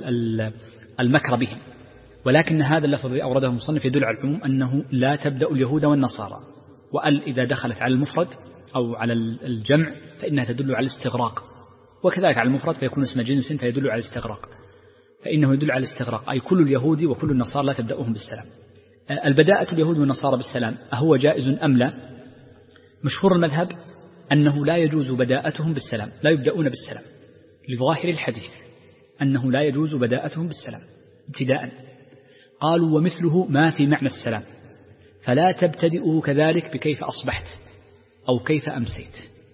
المكر بهم. ولكن هذا اللفظ الذي أورده المصنف يدل على العموم أنه لا تبدأ اليهود والنصارى، وأل إذا دخلت على المفرد أو على الجمع فإنها تدل على الاستغراق، وكذلك على المفرد فيكون اسم جنس فيدل على الاستغراق، فإنه يدل على الاستغراق، أي كل اليهود وكل النصارى لا تبدأهم بالسلام. البداءة اليهود والنصارى بالسلام أهو جائز أم لا؟ مشهور المذهب أنه لا يجوز بداءتهم بالسلام، لا يبدأون بالسلام، لظاهر الحديث أنه لا يجوز بداءتهم بالسلام ابتداء. قالوا: ومثله ما في معنى السلام، فلا تبتدئوا كذلك بكيف أصبحت أو كيف أمسيت.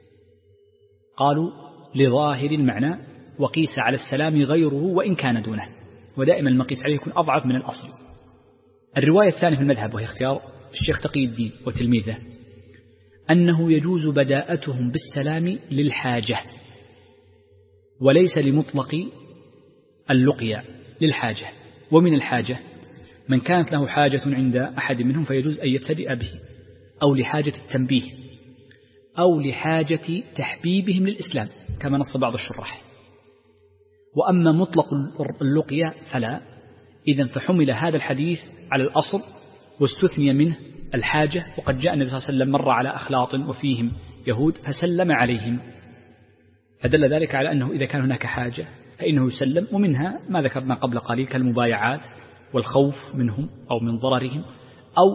قالوا لظاهر المعنى، وقيس على السلام غيره وإن كان دونه، ودائما المقيس عليه يكون أضعف من الأصل. الرواية الثانية في المذهب وهي اختيار الشيخ تقي الدين وتلميذه أنه يجوز بداءتهم بالسلام للحاجة، وليس لمطلق اللقيا، للحاجة. ومن الحاجة من كانت له حاجة عند أحد منهم فيجوز أن يبتدئ به، أو لحاجة التنبيه، أو لحاجة تحبيبهم للإسلام كما نص بعض الشراح. وأما مطلق اللقيا فلا، إذن فحمل هذا الحديث على الأصل واستثني منه الحاجة. وقد جاء النبي صلى الله عليه وسلم مر على أخلاط وفيهم يهود فسلم عليهم، فدل ذلك على أنه إذا كان هناك حاجة فإنه يسلم. ومنها ما ذكرنا قبل قليل كالمبايعات والخوف منهم أو من ضررهم أو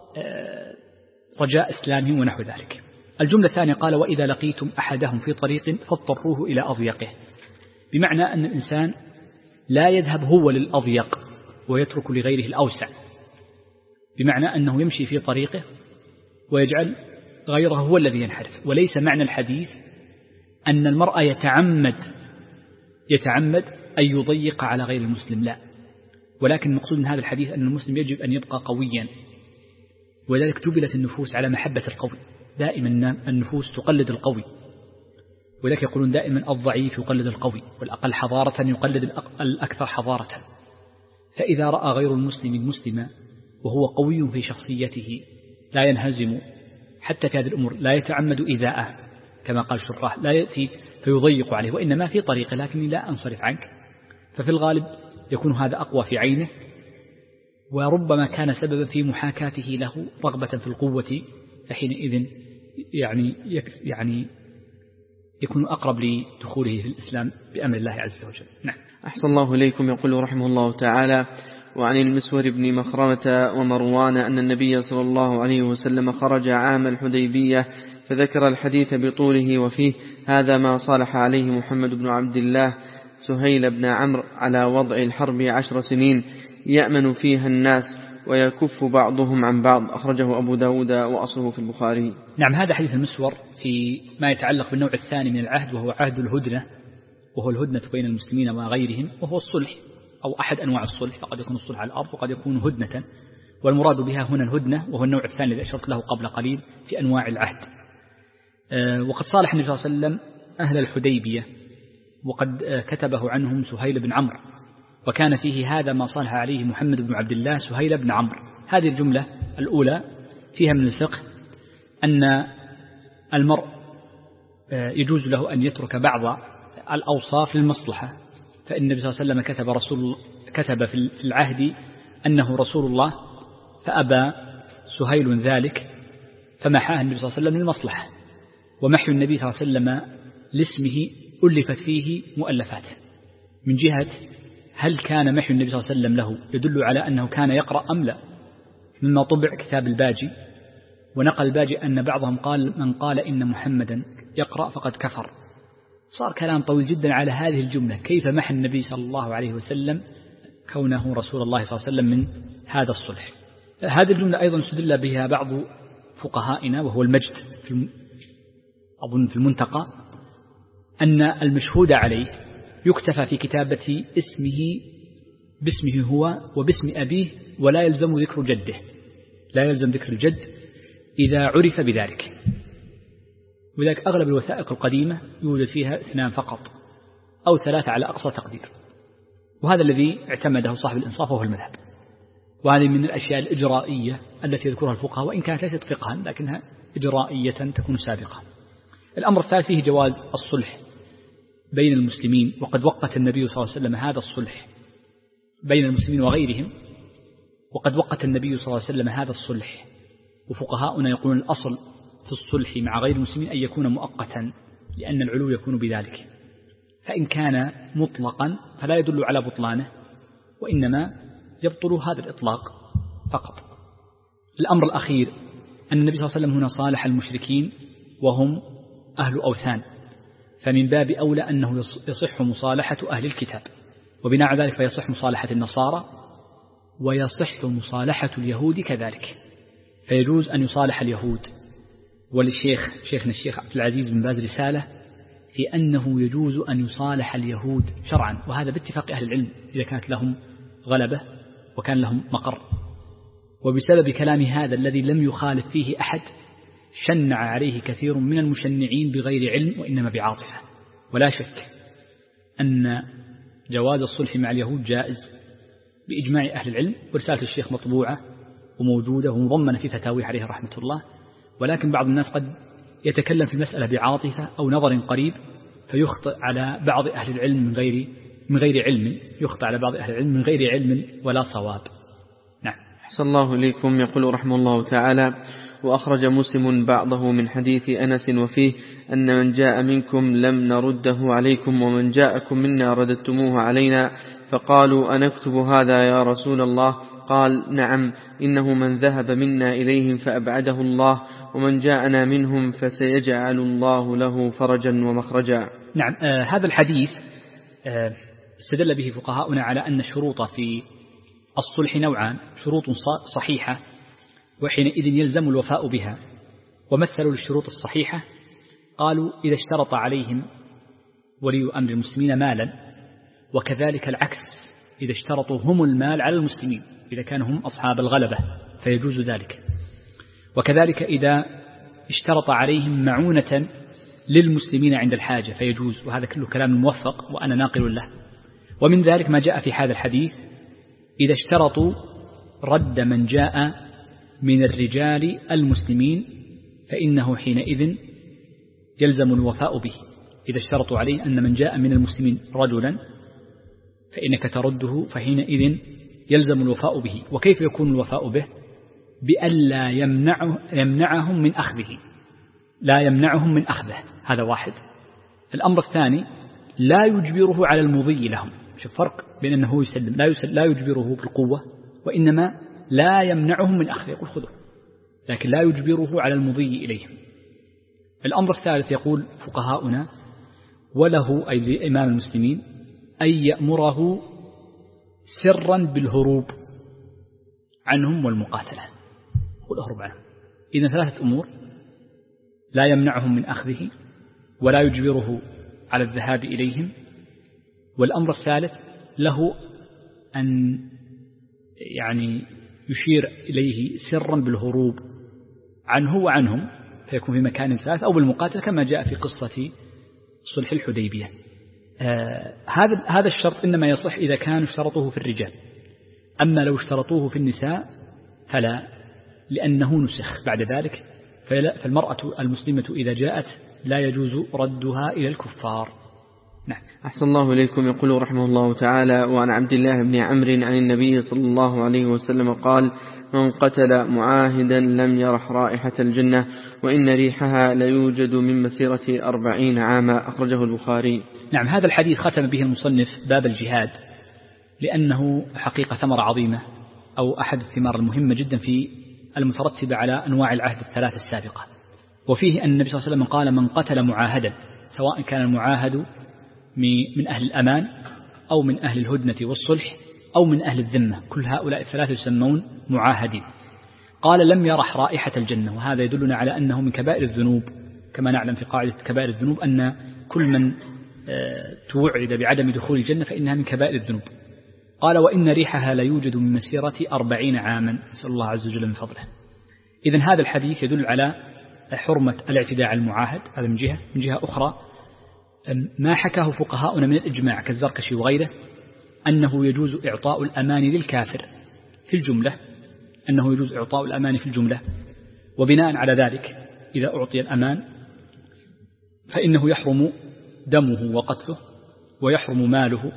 رجاء إسلامهم ونحو ذلك. الجملة الثانية قال: وإذا لقيتم أحدهم في طريق فاضطروه إلى أضيقه، بمعنى أن الإنسان لا يذهب هو للأضيق ويترك لغيره الأوسع، بمعنى أنه يمشي في طريقه ويجعل غيره هو الذي ينحرف. وليس معنى الحديث أن المرأة يتعمد يتعمد أن يضيق على غير المسلم، لا، ولكن المقصود من هذا الحديث أن المسلم يجب أن يبقى قويا، ولذلك جبلت النفوس على محبة القوي، دائما النفوس تقلد القوي، ولذلك يقولون دائما الضعيف يقلد القوي، والأقل حضارة يقلد الأكثر حضارة. فإذا رأى غير المسلم المسلم وهو قوي في شخصيته لا ينهزم حتى في هذه الأمور، لا يتعمد إيذاءه كما قال شراح، لا يأتي فيضيق عليه، وإنما في طريقه لكني لا أنصرف عنك، ففي الغالب يكون هذا أقوى في عينه، وربما كان سببا في محاكاته له رغبة في القوة، فحينئذ يعني يعني يكون أقرب لدخوله في الإسلام بأمر الله عز وجل. نعم. أحسن الله إليكم. يقول رحمه الله تعالى: وعن المسور بن مخرمة ومروان أن النبي صلى الله عليه وسلم خرج عام الحديبية فذكر الحديث بطوله وفيه: هذا ما صالح عليه محمد بن عبد الله سهيل بن عمرو على وضع الحرب عشر سنين يأمن فيها الناس ويكف بعضهم عن بعض. أخرجه أبو داود وأصله في البخاري. نعم. هذا حديث المسور في ما يتعلق بالنوع الثاني من العهد، وهو عهد الهدنة، وهو الهدنة بين المسلمين وغيرهم، وهو الصلح أو أحد أنواع الصلح، فقد يكون الصلح على الأرض وقد يكون هدنة، والمراد بها هنا الهدنة، وهو النوع الثاني الذي أشرت له قبل قليل في أنواع العهد. أه وقد صالح النبي صلى الله عليه وسلم أهل الحديبية، وقد كتبه عنهم سهيل بن عمرو، وكان فيه: هذا ما صالح عليه محمد بن عبد الله سهيل بن عمرو. هذه الجملة الأولى فيها من الفقه أن المرء يجوز له أن يترك بعض الأوصاف للمصلحة، فإن النبي صلى الله عليه وسلم كتب, رسول كتب في العهد أنه رسول الله، فأبى سهيل ذلك فمحاه النبي صلى الله عليه وسلم للمصلحة، ومحي النبي صلى الله عليه وسلم لاسمه ألفت فيه مؤلفات، من جهة هل كان محي النبي صلى الله عليه وسلم له يدل على أنه كان يقرأ أم لا، مما طبع كتاب الباجي، ونقل الباجي أن بعضهم قال: من قال إن محمدا يقرأ فقد كفر. صار كلام طويل جدا على هذه الجملة، كيف محى النبي صلى الله عليه وسلم كونه رسول الله صلى الله عليه وسلم من هذا الصلح. هذه الجملة أيضا استدل بها بعض فقهائنا، وهو المجد في أظن في المنتقى، أن المشهود عليه يكتفى في كتابة اسمه باسمه هو وباسم أبيه، ولا يلزم ذكر جده، لا يلزم ذكر الجد إذا عرف بذلك. وذلك أغلب الوثائق القديمة يوجد فيها اثنان فقط أو ثلاثة على أقصى تقدير، وهذا الذي اعتمده صاحب الإنصاف وهو المذهب. وهذه من الأشياء الإجرائية التي يذكرها الفقهاء، وإن كانت ليست فقها لكنها إجرائية تكون سابقة. الأمر الثالث فيه جواز الصلح بين المسلمين، وقد وقت النبي صلى الله عليه وسلم هذا الصلح بين المسلمين وغيرهم، وقد وقت النبي صلى الله عليه وسلم هذا الصلح، وفقهاؤنا يقولون الأصل في الصلح مع غير المسلمين أن يكون مؤقتا، لأن العلو يكون بذلك، فإن كان مطلقا فلا يدل على بطلانه، وإنما يبطل هذا الإطلاق فقط. الأمر الأخير أن النبي صلى الله عليه وسلم هنا صالح المشركين وهم أهل أوثان، فمن باب أولى أنه يصح مصالحة أهل الكتاب، وبناء على ذلك فيصح مصالحة النصارى، ويصح مصالحة اليهود كذلك، فيجوز أن يصالح اليهود. وللشيخ شيخنا الشيخ عبد العزيز بن باز رسالة في أنه يجوز أن يصالح اليهود شرعا، وهذا باتفاق أهل العلم إذا كانت لهم غلبة وكان لهم مقر. وبسبب كلام هذا الذي لم يخالف فيه أحد شنع عليه كثير من المشنعين بغير علم وإنما بعاطفة. ولا شك أن جواز الصلح مع اليهود جائز بإجماع أهل العلم، ورسالة الشيخ مطبوعة وموجودة ومضمنة في فتاويه عليه رحمة الله، ولكن بعض الناس قد يتكلم في المسألة بعاطفة أو نظر قريب فيخطئ على بعض أهل العلم من غير من غير علم يخطئ على بعض أهل العلم من غير علم ولا صواب. نعم. أحسن الله إليكم. يقول رحمه الله تعالى: وأخرج مسلم بعضه من حديث أنس وفيه: أن من جاء منكم لم نرده عليكم، ومن جاءكم منا رددتموه علينا، فقالوا أنكتب هذا يا رسول الله؟ قال: نعم، إنه من ذهب منا إليهم فأبعده الله، ومن جاءنا منهم فسيجعل الله له فرجا ومخرجا. نعم. آه هذا الحديث آه استدل به فقهاؤنا على أن الشروط في الصلح نوعان: شروط صحيحة وحينئذ يلزم الوفاء بها، ومثلوا للشروط الصحيحة قالوا: إذا اشترط عليهم ولي أمر المسلمين مالا، وكذلك العكس إذا اشترطوا هم المال على المسلمين إذا كانوا هم أصحاب الغلبة فيجوز ذلك، وكذلك إذا اشترط عليهم معونة للمسلمين عند الحاجة فيجوز، وهذا كله كلام موفق وأنا ناقل له. ومن ذلك ما جاء في هذا الحديث إذا اشترطوا رد من جاء من الرجال المسلمين فإنه حينئذ يلزم الوفاء به. إذا اشترطوا عليه أن من جاء من المسلمين رجلا فإنك ترده فحينئذ يلزم الوفاء به. وكيف يكون الوفاء به؟ بألا يمنعه يمنعهم من أخذه، لا يمنعهم من أخذه، هذا واحد. الأمر الثاني لا يجبره على المضي لهم. شوف فرق بين أنه يسلم لا, يسلم لا يجبره بالقوة، وإنما لا يمنعهم من أخذه، يقول خذوا، لكن لا يجبره على المضي إليهم. الأمر الثالث يقول فقهاؤنا وله أي لإمام المسلمين أن يأمره سرا بالهروب عنهم والمقاتلة، يقول أهرب عنهم. إذن ثلاثة أمور: لا يمنعهم من أخذه، ولا يجبره على الذهاب إليهم، والأمر الثالث له أن يعني يشير إليه سرا بالهروب عنه وعنهم فيكون في مكان ثالث أو بالمقاتلة كما جاء في قصة صلح الحديبية. آه هذا هذا الشرط إنما يصح إذا كانوا اشترطوه في الرجال، أما لو اشترطوه في النساء فلا، لأنه نسخ بعد ذلك، فالمرأة المسلمة إذا جاءت لا يجوز ردها إلى الكفار. نعم. أحسن الله إليكم. يقول رحمه الله تعالى: وعن عبد الله بن عمرو عن النبي صلى الله عليه وسلم قال: من قتل معاهدا لم يرح رائحة الجنة وإن ريحها ليوجد من مسيرة أربعين عاما، أخرجه البخاري. نعم، هذا الحديث ختم به المصنف باب الجهاد لأنه حقيقة ثمرة عظيمة أو أحد الثمار المهمة جدا في المترتبة على أنواع العهد الثلاث السابقة. وفيه أن النبي صلى الله عليه وسلم قال: من قتل معاهدا، سواء كان المعاهد من أهل الأمان أو من أهل الهدنة والصلح أو من أهل الذمة، كل هؤلاء الثلاثة يسمون معاهدين. قال: لم يرح رائحة الجنة، وهذا يدلنا على أنه من كبائر الذنوب، كما نعلم في قاعدة كبائر الذنوب أن كل من توعد بعدم دخول الجنة فإنها من كبائر الذنوب. قال: وإن ريحها ليوجد من مسيرة أربعين عاما، نسأل الله عز وجل من فضله. إذن هذا الحديث يدل على حرمة الاعتداء على المعاهد، هذا من جهة. من جهة أخرى ما حكاه فقهاؤنا من الإجماع كالزركشي وغيره أنه يجوز إعطاء الأمان للكافر في الجملة، أنه يجوز إعطاء الأمان في الجملة، وبناء على ذلك إذا أعطي الأمان فإنه يحرم دمه وقتله، ويحرم ماله،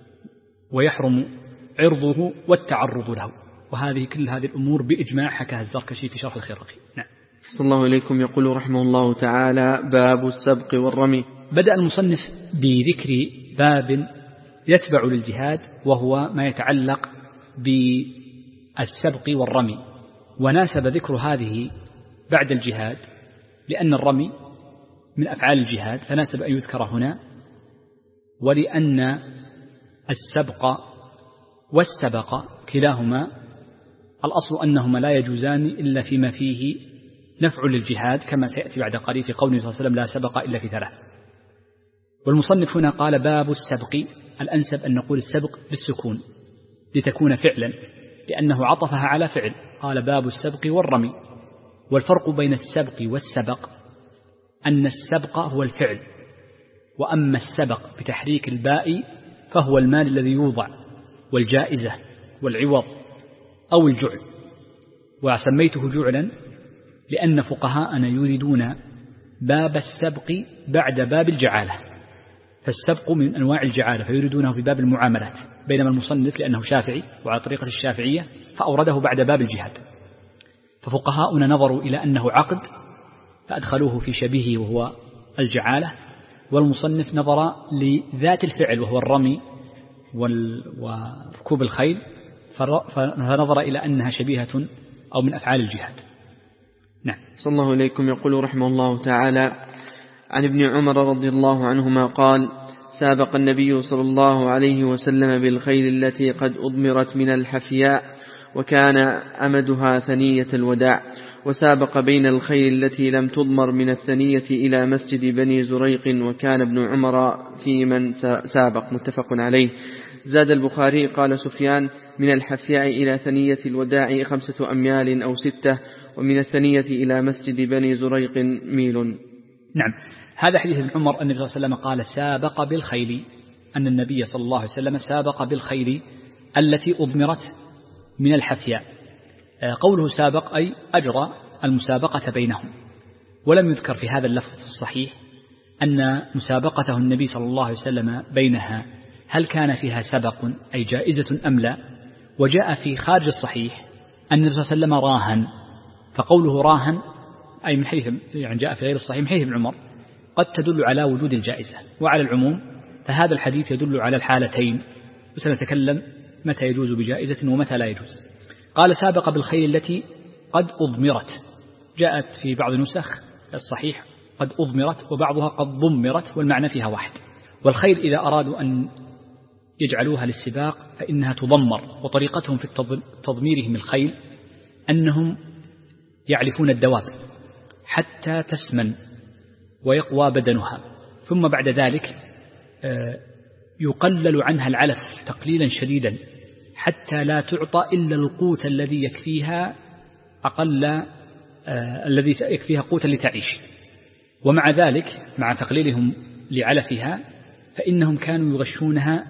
ويحرم عرضه والتعرض له، وهذه كل هذه الأمور بإجماع حكاها الزركشي في شرح الخرقي. نعم. صلى الله إليكم. يقول رحمه الله تعالى: باب السبق والرمي. بدأ المصنف بذكر باب يتبع للجهاد وهو ما يتعلق بالسبق والرمي، وناسب ذكر هذه بعد الجهاد لأن الرمي من أفعال الجهاد فناسب أن يذكر هنا، ولأن السبق والسبق كلاهما الأصل أنهما لا يجوزان إلا فيما فيه نفع للجهاد، كما سيأتي بعد قليل في قوله صلى الله عليه وسلم: لا سبق إلا في ثلاث. والمصنف هنا قال: باب السبق، الأنسب أن نقول السبق بالسكون لتكون فعلا، لأنه عطفها على فعل. قال: باب السبق والرمي. والفرق بين السبق والسبق أن السبق هو الفعل، وأما السبق بتحريك الباء فهو المال الذي يوضع والجائزة والعوض أو الجعل. وسميته جعلا لأن فقهاءنا يريدون باب السبق بعد باب الجعالة، فالسبق من أنواع الجعالة فيريدونه في باب المعاملات، بينما المصنف لأنه شافعي وعلى طريقة الشافعية فأورده بعد باب الجهاد. ففقهاؤنا نظروا إلى أنه عقد فأدخلوه في شبيهه وهو الجعالة، والمصنف نظر لذات الفعل وهو الرمي وركوب الخيل فنظر إلى أنها شبيهة أو من أفعال الجهاد. نعم. صلى الله إليكم. يقول رحمه الله تعالى: عن ابن عمر رضي الله عنهما قال: سابق النبي صلى الله عليه وسلم بالخيل التي قد أضمرت من الحفياء، وكان أمدها ثنية الوداع، وسابق بين الخيل التي لم تضمر من الثنية إلى مسجد بني زريق وكان ابن عمر في من سابق. متفق عليه. زاد البخاري قال سفيان من الحفياء إلى ثنية الوداع خمسة أميال أو ستة، ومن الثنية إلى مسجد بني زريق ميل. نعم. هذا حديث ابن عمر النبي صلى الله عليه وسلم قال سابق بالخيل، أن النبي صلى الله عليه وسلم سابق بالخيل التي أضمرت من الحفياء. قوله سابق أي أجرى المسابقة بينهم، ولم يذكر في هذا اللفظ الصحيح أن مسابقته النبي صلى الله عليه وسلم بينها هل كان فيها سبق أي جائزة أم لا. وجاء في خارج الصحيح أن النبي صلى الله عليه وسلم راهن، فقوله راهن أي من حديث يعني جاء في غير الصحيح من حديث ابن عمر قد تدل على وجود الجائزة، وعلى العموم فهذا الحديث يدل على الحالتين، وسنتكلم متى يجوز بجائزة ومتى لا يجوز. قال سابق بالخيل التي قد أضمرت، جاءت في بعض النسخ الصحيح قد أضمرت وبعضها قد ضمرت، والمعنى فيها واحد. والخيل إذا أرادوا أن يجعلوها للسباق فإنها تضمر، وطريقتهم في تضميرهم الخيل أنهم يعلفون الدواب حتى تسمن ويقوى بدنها، ثم بعد ذلك يقلل عنها العلف تقليلا شديدا حتى لا تعطى إلا القوت الذي يكفيها أقل آه الذي يكفيها قوتا لتعيش. ومع ذلك مع تقليلهم لعلفها فإنهم كانوا يغشونها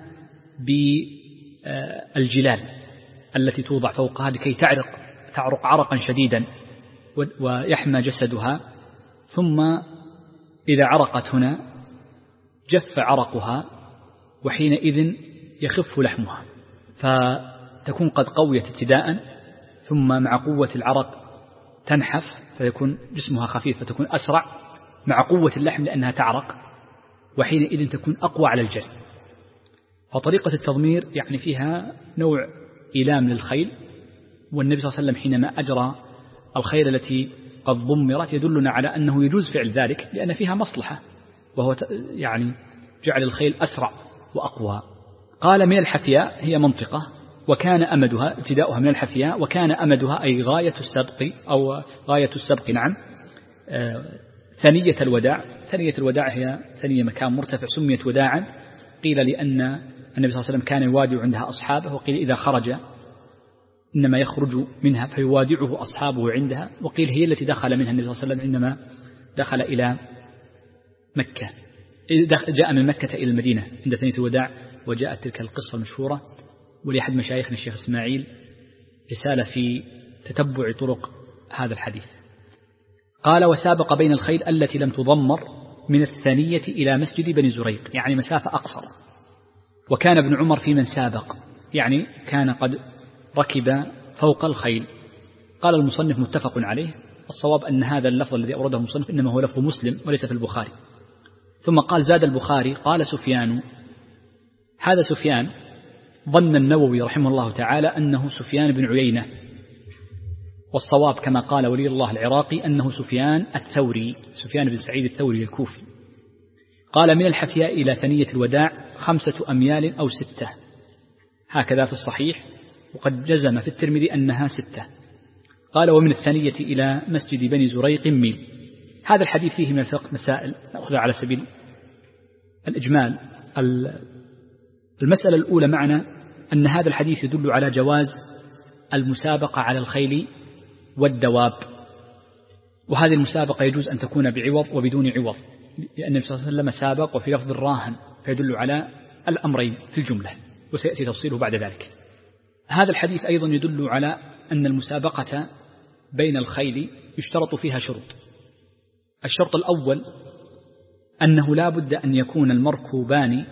بالجلال التي توضع فوقها لكي تعرق تعرق عرقا شديدا ويحمى جسدها، ثم إذا عرقت هنا جف عرقها وحينئذ يخف لحمها، فتكون قد قويت ابتداء، ثم مع قوة العرق تنحف فيكون جسمها خفيف فتكون أسرع مع قوة اللحم لأنها تعرق، وحينئذ تكون أقوى على الجري. فطريقة التضمير يعني فيها نوع إيلام للخيل، والنبي صلى الله عليه وسلم حينما أجرى الخيل التي قد ضمرت يدلنا على أنه يجوز فعل ذلك لأن فيها مصلحة، وهو يعني جعل الخيل أسرع وأقوى. قال من الحفياء هي منطقة وكان أمدها ابتداؤها من الحفياء، وكان أمدها أي غاية السبق أو غاية السبق نعم آه ثنية الوداع. ثنية الوداع هي ثنية مكان مرتفع سميت وداعا، قيل لأن النبي صلى الله عليه وسلم كان يوادع عندها أصحابه، وقيل إذا خرج إنما يخرج منها فيوادعه أصحابه عندها، وقيل هي التي دخل منها النبي صلى الله عليه وسلم عندما دخل إلى مكة، جاء من مكة إلى المدينة عند ثنية الوداع. وجاءت تلك القصة المشهورة، ولأحد مشايخنا الشيخ إسماعيل رسالة في تتبع طرق هذا الحديث. قال وسابق بين الخيل التي لم تضمر من الثانية إلى مسجد بني زريق، يعني مسافة أقصر. وكان ابن عمر في من سابق، يعني كان قد ركب فوق الخيل. قال المصنف متفق عليه، الصواب أن هذا اللفظ الذي أورده المصنف إنما هو لفظ مسلم وليس في البخاري. ثم قال زاد البخاري قال سفيان، هذا سفيان ظن النووي رحمه الله تعالى أنه سفيان بن عيينة، والصواب كما قال ولي الله العراقي أنه سفيان الثوري، سفيان بن سعيد الثوري الكوفي. قال من الحفياء إلى ثنية الوداع خمسة أميال أو ستة، هكذا في الصحيح، وقد جزم في الترمذي أنها ستة. قال ومن الثانية إلى مسجد بني زريق ميل. هذا الحديث فيه من الفقه مسائل نأخذها على سبيل الإجمال. المسألة الأولى معنا أن هذا الحديث يدل على جواز المسابقة على الخيل والدواب، وهذه المسابقة يجوز أن تكون بعوض وبدون عوض، لأن النبي صلى الله عليه وسلم سابق وفي لفظ الراهن، فيدل على الأمرين في الجملة، وسيأتي تفصيله بعد ذلك. هذا الحديث أيضا يدل على أن المسابقة بين الخيل يشترط فيها شروط. الشرط الأول أنه لا بد أن يكون المركوبان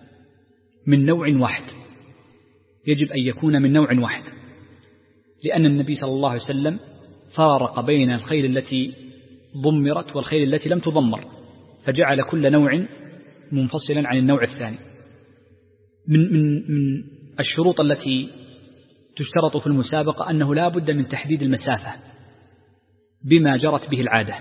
من نوع واحد، يجب أن يكون من نوع واحد، لأن النبي صلى الله عليه وسلم فارق بين الخيل التي ضمرت والخيل التي لم تضمر، فجعل كل نوع منفصلا عن النوع الثاني. من, من, من الشروط التي تشترط في المسابقة أنه لا بد من تحديد المسافة بما جرت به العادة،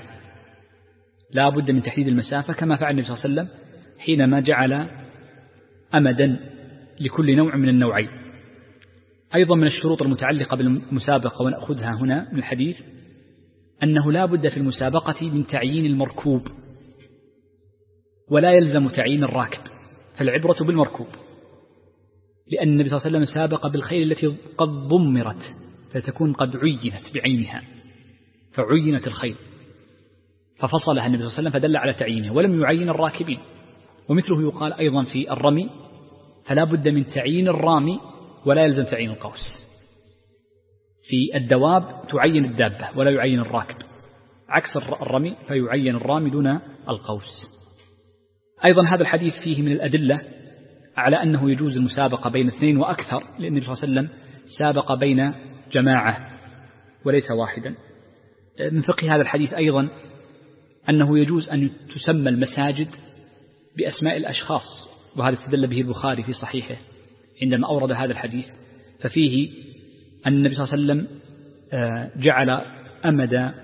لا بد من تحديد المسافة كما فعل النبي صلى الله عليه وسلم حينما جعل أمدا لكل نوع من النوعين. أيضا من الشروط المتعلقة بالمسابقة ونأخذها هنا من الحديث أنه لا بد في المسابقة من تعيين المركوب ولا يلزم تعيين الراكب، فالعبرة بالمركوب، لأن النبي صلى الله عليه وسلم سابق بالخيل التي قد ضمرت فتكون قد عينت بعينها، فعينت الخيل ففصلها النبي صلى الله عليه وسلم فدل على تعيينه ولم يعين الراكبين. ومثله يقال أيضا في الرمي، فلا بد من تعيين الرامي ولا يلزم تعيين القوس. في الدواب تعين الدابة ولا يعين الراكب، عكس الرمي فيعين الرامي دون القوس. أيضا هذا الحديث فيه من الأدلة على أنه يجوز المسابقة بين اثنين وأكثر، لأن النبي صلى الله عليه وسلم سابق بين جماعة وليس واحدا. من فقه هذا الحديث أيضا أنه يجوز أن تسمى المساجد بأسماء الأشخاص، وهذا استدل به البخاري في صحيحه عندما أورد هذا الحديث، ففيه أن النبي صلى الله عليه وسلم جعل أمد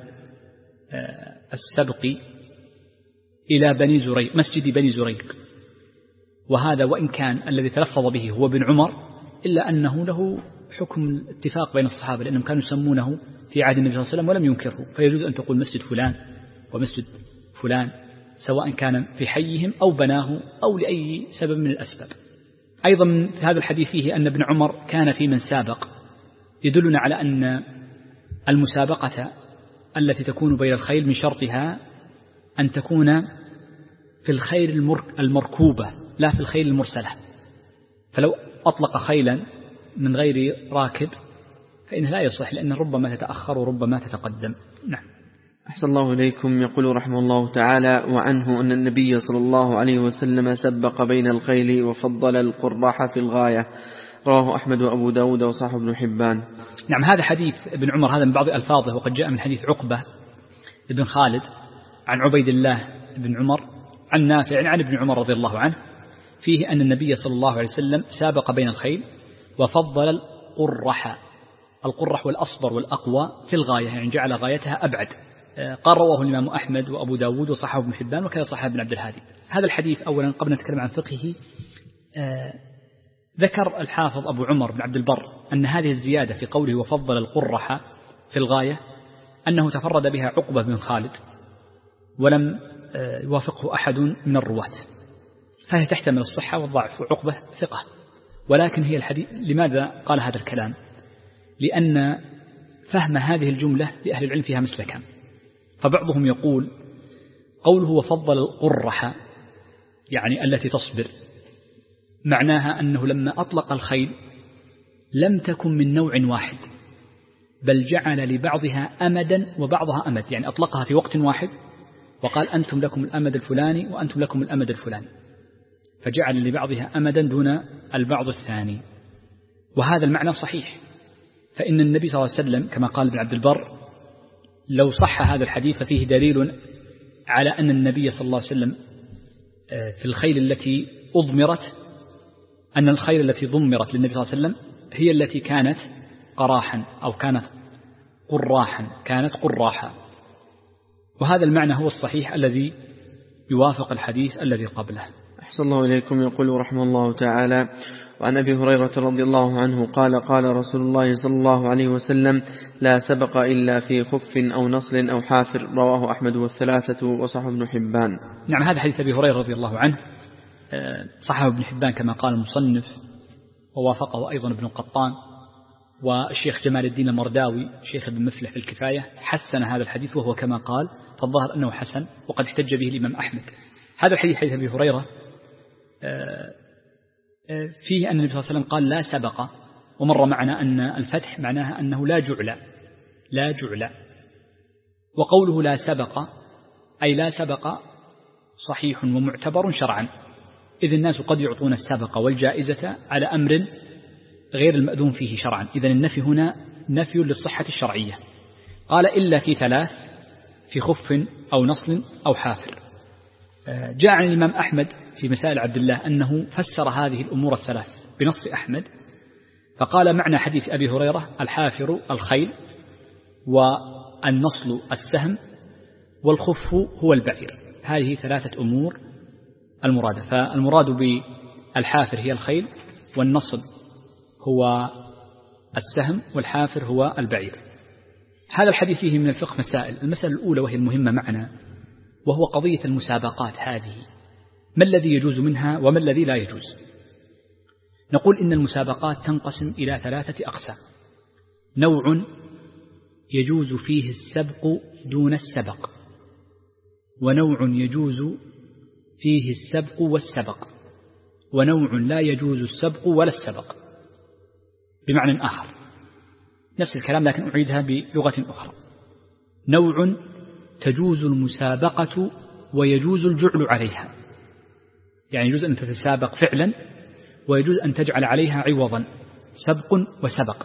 السبق إلى بني زريق، مسجد بني زريق، وهذا وإن كان الذي تلفظ به هو بن عمر إلا أنه له حكم الاتفاق بين الصحابة، لأنهم كانوا يسمونه في عهد النبي صلى الله عليه وسلم ولم ينكره، فيجوز أن تقول مسجد فلان ومسجد فلان سواء كان في حيهم أو بناه أو لأي سبب من الأسباب. أيضا في هذا الحديث فيه أن ابن عمر كان في من سابق، يدلنا على أن المسابقة التي تكون بين الخيل من شرطها أن تكون في الخيل المركوبة لا في الخيل المرسلة، فلو أطلق خيلا من غير راكب فإنه لا يصح، لأن ربما تتأخر وربما تتقدم. نعم. أحسن الله إليكم. يقول رحمه الله تعالى: وعنه أن النبي صلى الله عليه وسلم سبق بين الخيل وفضل القراح في الغاية، رواه أحمد وأبو داود وصححه ابن حبان. نعم، هذا حديث ابن عمر هذا من بعض ألفاظه، وقد جاء من حديث عقبة ابن خالد عن عبيد الله بن عمر عن نافع عن ابن عمر رضي الله عنه، فيه أن النبي صلى الله عليه وسلم سابق بين الخيل وفضل القرح، القرح والأصبر والأقوى في الغاية، يعني جعل غايتها أبعد. قال رواه الإمام أحمد وأبو داود وصححه ابن حبان وكذا صححه ابن عبد الهادي. هذا الحديث أولا قبل أن نتكلم عن فقهه، آه ذكر الحافظ أبو عمر بن عبد البر أن هذه الزيادة في قوله وفضل القرح في الغاية أنه تفرد بها عقبة بن خالد ولم آه يوافقه أحد من الرواة، فهي تحتمل الصحة والضعف، وعقبة ثقة. ولكن هي الحديث لماذا قال هذا الكلام؟ لأن فهم هذه الجملة لأهل العلم فيها مسلكان. فبعضهم يقول قوله وفضل القرح يعني التي تصبر، معناها أنه لما أطلق الخيل لم تكن من نوع واحد، بل جعل لبعضها أمدا وبعضها أمد، يعني أطلقها في وقت واحد وقال أنتم لكم الأمد الفلاني وأنتم لكم الأمد الفلاني، فجعل لبعضها أمدا دون البعض الثاني. وهذا المعنى صحيح، فإن النبي صلى الله عليه وسلم كما قال ابن عبد البر لو صح هذا الحديث ففيه دليل على أن النبي صلى الله عليه وسلم في الخيل التي أضمرت، أن الخيل التي ضمرت للنبي صلى الله عليه وسلم هي التي كانت قراحا أو كانت قراحا كانت قراحا وهذا المعنى هو الصحيح الذي يوافق الحديث الذي قبله. أحسن الله إليكم. يقول رحمه الله تعالى: وعن أبي هريرة رضي الله عنه قال: قال رسول الله صلى الله عليه وسلم: لا سبق إلا في خف أو نصل أو حافر، رواه أحمد والثلاثة وصححه ابن حبان. نعم، هذا حديث أبي هريرة رضي الله عنه صححه ابن حبان كما قال المصنف، ووافقه أيضا ابن القطان، والشيخ جمال الدين المرداوي شيخ ابن مفلح في الكفاية حسن هذا الحديث وهو كما قال، فالظاهر أنه حسن، وقد احتج به الإمام أحمد. هذا الحديث حديث أبي هريرة فيه أن النبي صلى الله عليه وسلم قال لا سبق، ومر معنا أن الفتح معناها أنه لا جعل لا جعل وقوله لا سبق أي لا سبق صحيح ومعتبر شرعا، إذ الناس قد يعطون السبق والجائزة على أمر غير المأذون فيه شرعا، إذن النفي هنا نفي للصحة الشرعية. قال إلا في ثلاث، في خف أو نصل أو حافر. جاء عن الإمام أحمد في مسائل عبد الله أنه فسر هذه الأمور الثلاث بنص أحمد، فقال معنى حديث أبي هريرة الحافر الخيل، والنصل السهم، والخف هو البعير. هذه ثلاثة أمور المرادة، فالمراد بالحافر هي الخيل، والنصل هو السهم، والحافر هو البعير. هذا الحديث فيه من الفقه مسائل. المسألة الأولى وهي المهمة معنا، وهو قضية المسابقات هذه، ما الذي يجوز منها وما الذي لا يجوز؟ نقول إن المسابقات تنقسم إلى ثلاثة أقسام. نوع يجوز فيه السبق دون السبق، ونوع يجوز فيه السبق والسبق، ونوع لا يجوز السبق ولا السبق. بمعنى آخر، نفس الكلام لكن أعيدها بلغة أخرى. نوع تجوز المسابقة ويجوز الجعل عليها، يعني يجوز أن تتسابق فعلا ويجوز أن تجعل عليها عوضا، سبق وسبق،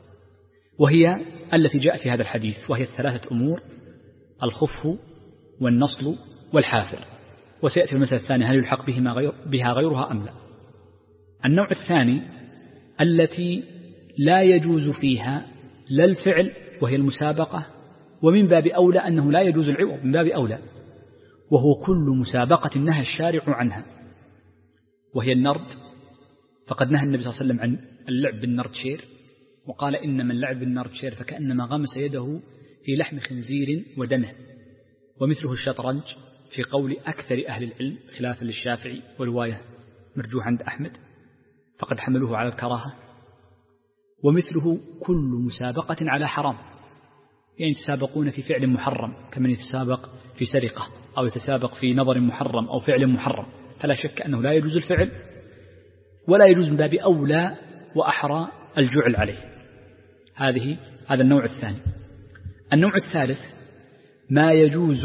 وهي التي جاءت في هذا الحديث، وهي الثلاثة أمور: الخف والنصل والحافر. وسيأتي المسألة الثانية هل يلحق بهما غير بها غيرها أم لا. النوع الثاني التي لا يجوز فيها لا الفعل وهي المسابقة، ومن باب أولى أنه لا يجوز العوض من باب أولى، وهو كل مسابقة نهى الشارع عنها، وهي النرد. فقد نهى النبي صلى الله عليه وسلم عن اللعب بالنردشير، وقال إن من لعب بالنردشير فكأنما غمس يده في لحم خنزير ودمه. ومثله الشطرنج في قول أكثر أهل العلم خلافا للشافعي، ورواية مرجوح عند أحمد، فقد حملوه على الكراهة. ومثله كل مسابقة على حرام، يعني يتسابقون في فعل محرم كمن يتسابق في سرقة أو يتسابق في نظر محرم أو فعل محرم، فلا شك أنه لا يجوز الفعل ولا يجوز من باب أولى وأحرى الجعل عليه. هذه هذا النوع الثاني. النوع الثالث ما يجوز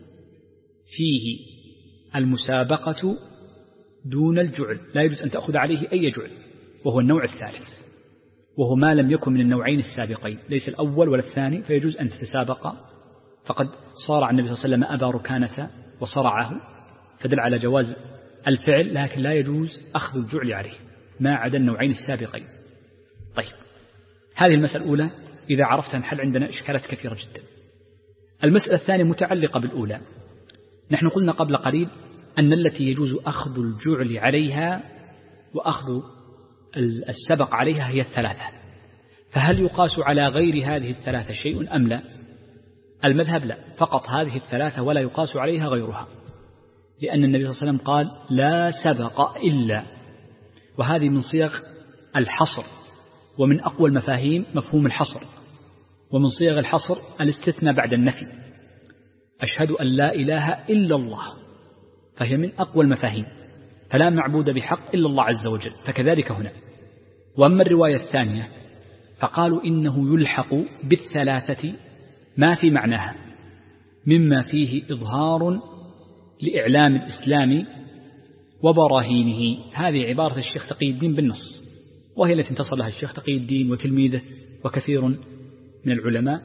فيه المسابقة دون الجعل، لا يجوز أن تأخذ عليه أي جعل، وهو النوع الثالث، وهو ما لم يكن من النوعين السابقين، ليس الأول ولا الثاني، فيجوز أن تتسابق. فقد صارع النبي صلى الله عليه وسلم أبا ركانة وصرعه، فدل على جواز الفعل، لكن لا يجوز أخذ الجعل عليه ما عدا النوعين السابقين. طيب، هذه المسألة الأولى إذا عرفتها نحل عندنا إشكالات كثيرة جدا. المسألة الثانية متعلقة بالأولى. نحن قلنا قبل قليل أن التي يجوز أخذ الجعل عليها وأخذ السبق عليها هي الثلاثة، فهل يقاس على غير هذه الثلاثة شيء أم لا؟ المذهب لا، فقط هذه الثلاثة ولا يقاس عليها غيرها، لأن النبي صلى الله عليه وسلم قال لا سبق إلا، وهذه من صيغ الحصر، ومن أقوى المفاهيم مفهوم الحصر، ومن صيغ الحصر الاستثناء بعد النفي. أشهد أن لا إله إلا الله، فهي من أقوى المفاهيم، فلا معبود بحق إلا الله عز وجل، فكذلك هنا. وأما الرواية الثانية فقالوا إنه يلحق بالثلاثة ما في معناها مما فيه إظهار لإعلام الإسلام وبراهينه. هذه عبارة الشيخ تقي الدين بالنص، وهي التي انتصر لها الشيخ تقي الدين وتلميذه وكثير من العلماء،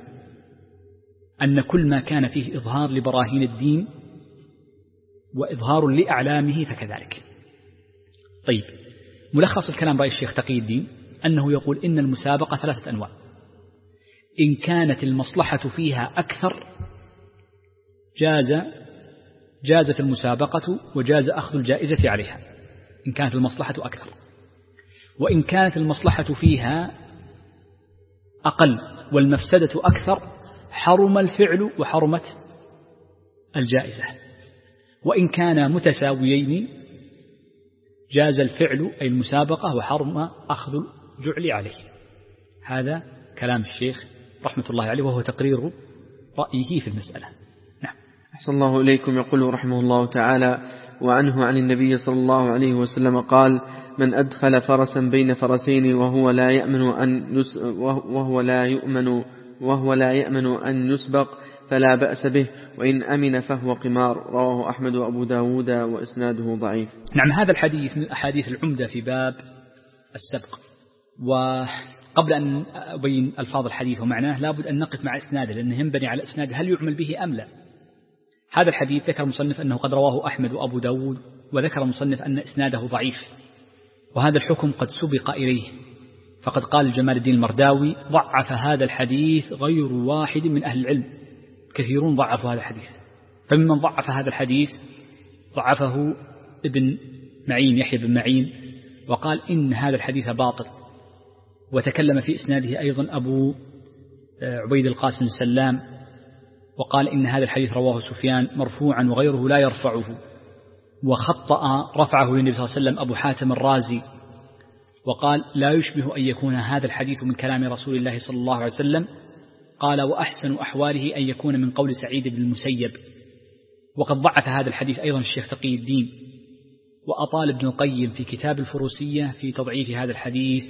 أن كل ما كان فيه إظهار لبراهين الدين وإظهار لأعلامه فكذلك. طيب، ملخص الكلام رأي الشيخ تقي الدين أنه يقول إن المسابقة ثلاثة أنواع: إن كانت المصلحة فيها أكثر جاز جازت المسابقة وجاز أخذ الجائزة عليها، إن كانت المصلحة أكثر. وإن كانت المصلحة فيها أقل والمفسدة أكثر حرم الفعل وحرمت الجائزة. وإن كانا متساويين جاز الفعل أي المسابقة وحرم أخذ الجعل عليه. هذا كلام الشيخ رحمة الله عليه، وهو تقرير رأيه في المسألة. نعم. أحسن الله إليكم. يقول رحمه الله تعالى: وعنه عن النبي صلى الله عليه وسلم قال: من أدخل فرسا بين فرسين وهو لا يأمن أن يس وهو لا يؤمن وهو لا يأمن أن يسبق فلا بأس به، وإن أمن فهو قمار. رواه أحمد وأبو داود وإسناده ضعيف. نعم، هذا الحديث من الأحاديث العمدة في باب السبق. وقبل أن أبين ألفاظ الحديث ومعناه لابد أن نقف مع إسناده، لأنه ينبني على إسناده هل يعمل به أم لا. هذا الحديث ذكر المصنف أنه قد رواه أحمد وأبو داود، وذكر المصنف أن إسناده ضعيف، وهذا الحكم قد سبق إليه. فقد قال جمال الدين المرداوي: ضعف هذا الحديث غير واحد من أهل العلم، كثيرون ضعفوا هذا الحديث. فممن ضعف هذا الحديث ضعفه ابن معين، يحيى بن معين، وقال إن هذا الحديث باطل. وتكلم في إسناده أيضا أبو عبيد القاسم السلام، وقال إن هذا الحديث رواه سفيان مرفوعا وغيره لا يرفعه، وخطأ رفعه للنبي صلى الله عليه وسلم أبو حاتم الرازي وقال لا يشبه أن يكون هذا الحديث من كلام رسول الله صلى الله عليه وسلم. قال وأحسن أحواله أن يكون من قول سعيد بن المسيب. وقد ضعف هذا الحديث أيضا الشيخ تقي الدين، وأطال ابن القيم في كتاب الفروسية في تضعيف هذا الحديث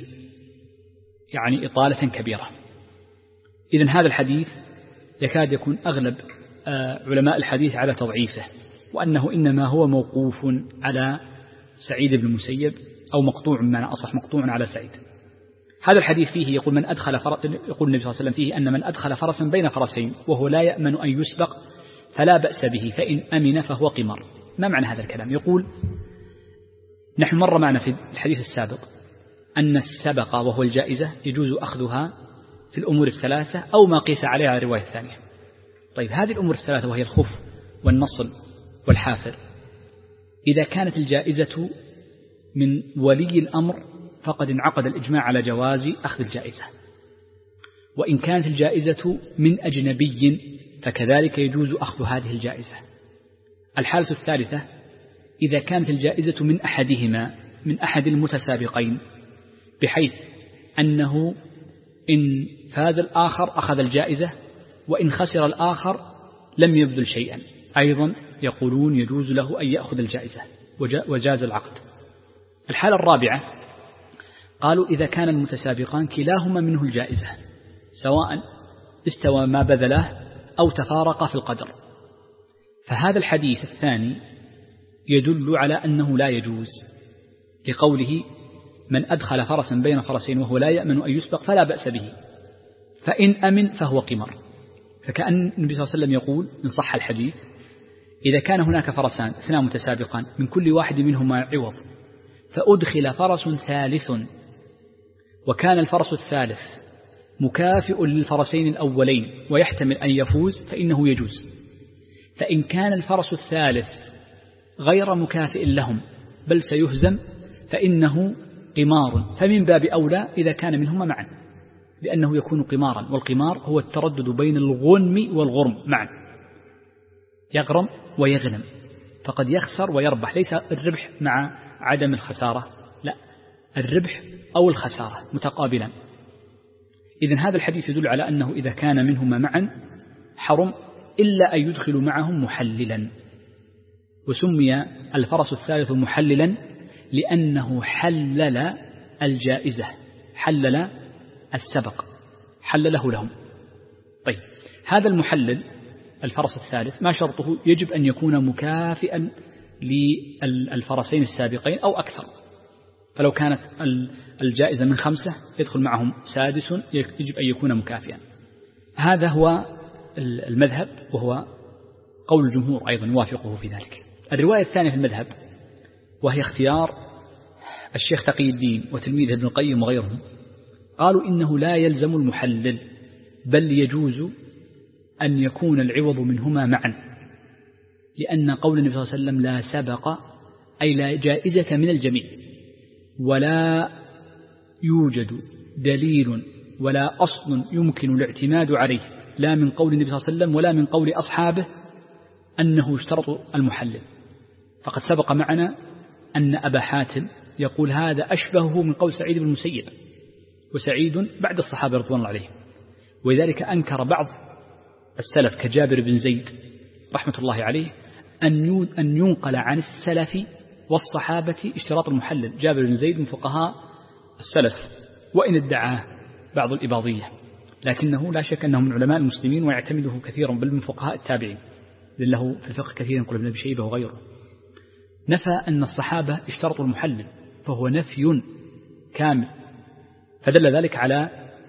يعني إطالة كبيرة. إذن هذا الحديث يكاد يكون أغلب علماء الحديث على تضعيفه، وأنه إنما هو موقوف على سعيد بن المسيب أو مقطوع بمعنى أصح مقطوع على سعيد. هذا الحديث فيه يقول من أدخل فرس، يقول النبي صلى الله عليه وسلم فيه أن من أدخل فرسا بين فرسين وهو لا يأمن أن يسبق فلا بأس به فإن أمن فهو قمار. ما معنى هذا الكلام؟ يقول نحن مر معنا في الحديث السابق أن السبق وهو الجائزة يجوز أخذها في الأمور الثلاثة أو ما قيس عليها على الرواية الثانية. طيب هذه الأمور الثلاثة وهي الخف والنصل والحافر، إذا كانت الجائزة من ولي الأمر فقد انعقد الإجماع على جواز أخذ الجائزة، وإن كانت الجائزة من أجنبي فكذلك يجوز أخذ هذه الجائزة. الحالة الثالثة إذا كانت الجائزة من أحدهما من أحد المتسابقين بحيث أنه إن فاز الآخر أخذ الجائزة وإن خسر الآخر لم يبذل شيئا، أيضا يقولون يجوز له أن يأخذ الجائزة وجاز العقد. الحالة الرابعة قالوا إذا كان المتسابقان كلاهما منه الجائزة سواء استوى ما بذله أو تفارق في القدر، فهذا الحديث الثاني يدل على أنه لا يجوز، لقوله من أدخل فرسا بين فرسين وهو لا يأمن أن يسبق فلا بأس به فإن أمن فهو قمر. فكأن النبي صلى الله عليه وسلم يقول إن صح الحديث إذا كان هناك فرسان اثنان متسابقان من كل واحد منهما عوض فأدخل فرس ثالث وكان الفرس الثالث مكافئ للفرسين الأولين ويحتمل أن يفوز فإنه يجوز. فإن كان الفرس الثالث غير مكافئ لهم بل سيهزم فإنه قمار، فمن باب أولى إذا كان منهما معا لأنه يكون قمارا، والقمار هو التردد بين الغنم والغرم معا، يغرم ويغنم، فقد يخسر ويربح، ليس الربح مع عدم الخسارة، لا الربح أو الخسارة متقابلا. إذن هذا الحديث يدل على أنه إذا كان منهما معا حرم إلا أن يدخلوا معهم محللا، وسمي الفرس الثالث محللا لأنه حلل الجائزة، حلل السبق، حلله لهم. طيب هذا المحلل الفرس الثالث ما شرطه؟ يجب أن يكون مكافئا للفرسين السابقين أو أكثر، فلو كانت الجائزة من خمسة يدخل معهم سادس يجب أن يكون مكافئا. هذا هو المذهب وهو قول الجمهور أيضا يوافقه في ذلك. الرواية الثانية في المذهب وهي اختيار الشيخ تقي الدين وتلميذه ابن القيم وغيرهم، قالوا إنه لا يلزم المحلل بل يجوز أن يكون العوض منهما معا، لأن قول النبي صلى الله عليه وسلم لا سبق أي لا جائزة من الجميع، ولا يوجد دليل ولا أصل يمكن الاعتماد عليه لا من قول النبي صلى الله عليه وسلم ولا من قول أصحابه أنه يشترط المحلل. فقد سبق معنا أن أبا حاتم يقول هذا أشبهه من قول سعيد بن المسيب، وسعيد بعد الصحابة رضوان الله عليهم، ولذلك أنكر بعض السلف كجابر بن زيد رحمة الله عليه أن ينقل عن السلف والصحابة اشتراط المحلل. جابر بن زيد من فقهاء السلف وإن ادعاه بعض الإباضية، لكنه لا شك أنه من علماء المسلمين ويعتمده كثيرا بل من فقهاء التابعين، له في الفقه كثيرا يقول ابن أبي شيبة وغيره. نفى أن الصحابة اشترطوا المحلل فهو نفي كامل، فدل ذلك على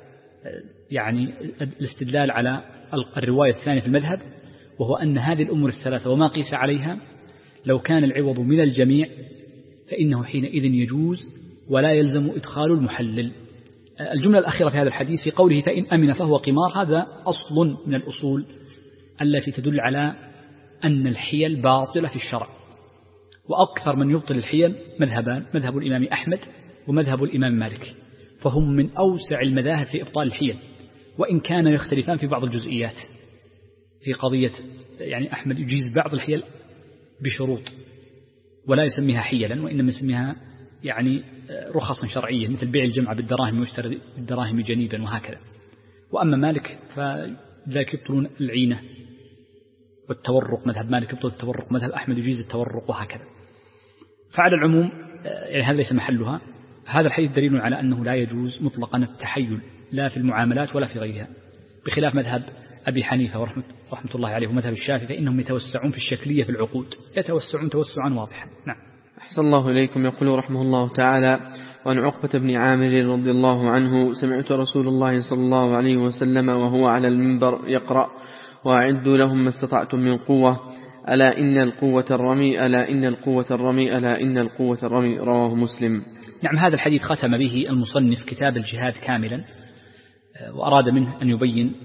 يعني الاستدلال على الرواية الثانية في المذهب، وهو أن هذه الأمور الثلاثة وما قيس عليها لو كان العوض من الجميع فإنه حينئذ يجوز ولا يلزم إدخال المحلل. الجملة الأخيرة في هذا الحديث في قوله فإن أمن فهو قمار، هذا أصل من الأصول التي تدل على أن الحيل باطلة في الشرع، وأكثر من يبطل الحيل مذهبان، مذهب الإمام أحمد ومذهب الإمام مالك، فهم من أوسع المذاهب في إبطال الحيل، وإن كان يختلفان في بعض الجزئيات في قضية، يعني أحمد يجيز بعض الحيل بشروط ولا يسميها حيلا، وإنما يسميها يعني رخصا شرعية، مثل بيع الجمعة بالدراهم ويشتري بالدراهم جنيبا وهكذا. وأما مالك فذلك يبطلون العينة والتورق، مذهب مالك يبطل التورق، مذهب أحمد يجيز التورق وهكذا. فعلى العموم يعني هذا ليس محلها. هذا الحديث دليل على أنه لا يجوز مطلقا التحيل لا في المعاملات ولا في غيرها، بخلاف مذهب أبي حنيفة ورحمة رحمة الله عليه ومذهب الشافعي، فإنهم يتوسعون في الشكلية في العقود، يتوسعون توسعا واضحا. نعم. أحسن الله إليكم. يقول رحمه الله تعالى: وعن عقبة بن عامر رضي الله عنه: سمعت رسول الله صلى الله عليه وسلم وهو على المنبر يقرأ: وأعدوا لهم ما استطعتم من قوة، ألا إن القوة الرمي، ألا إن القوة الرمي، ألا إن القوة الرمي. رواه مسلم. نعم. هذا الحديث ختم به المصنف كتاب الجهاد كاملا، وأراد منه أن يبين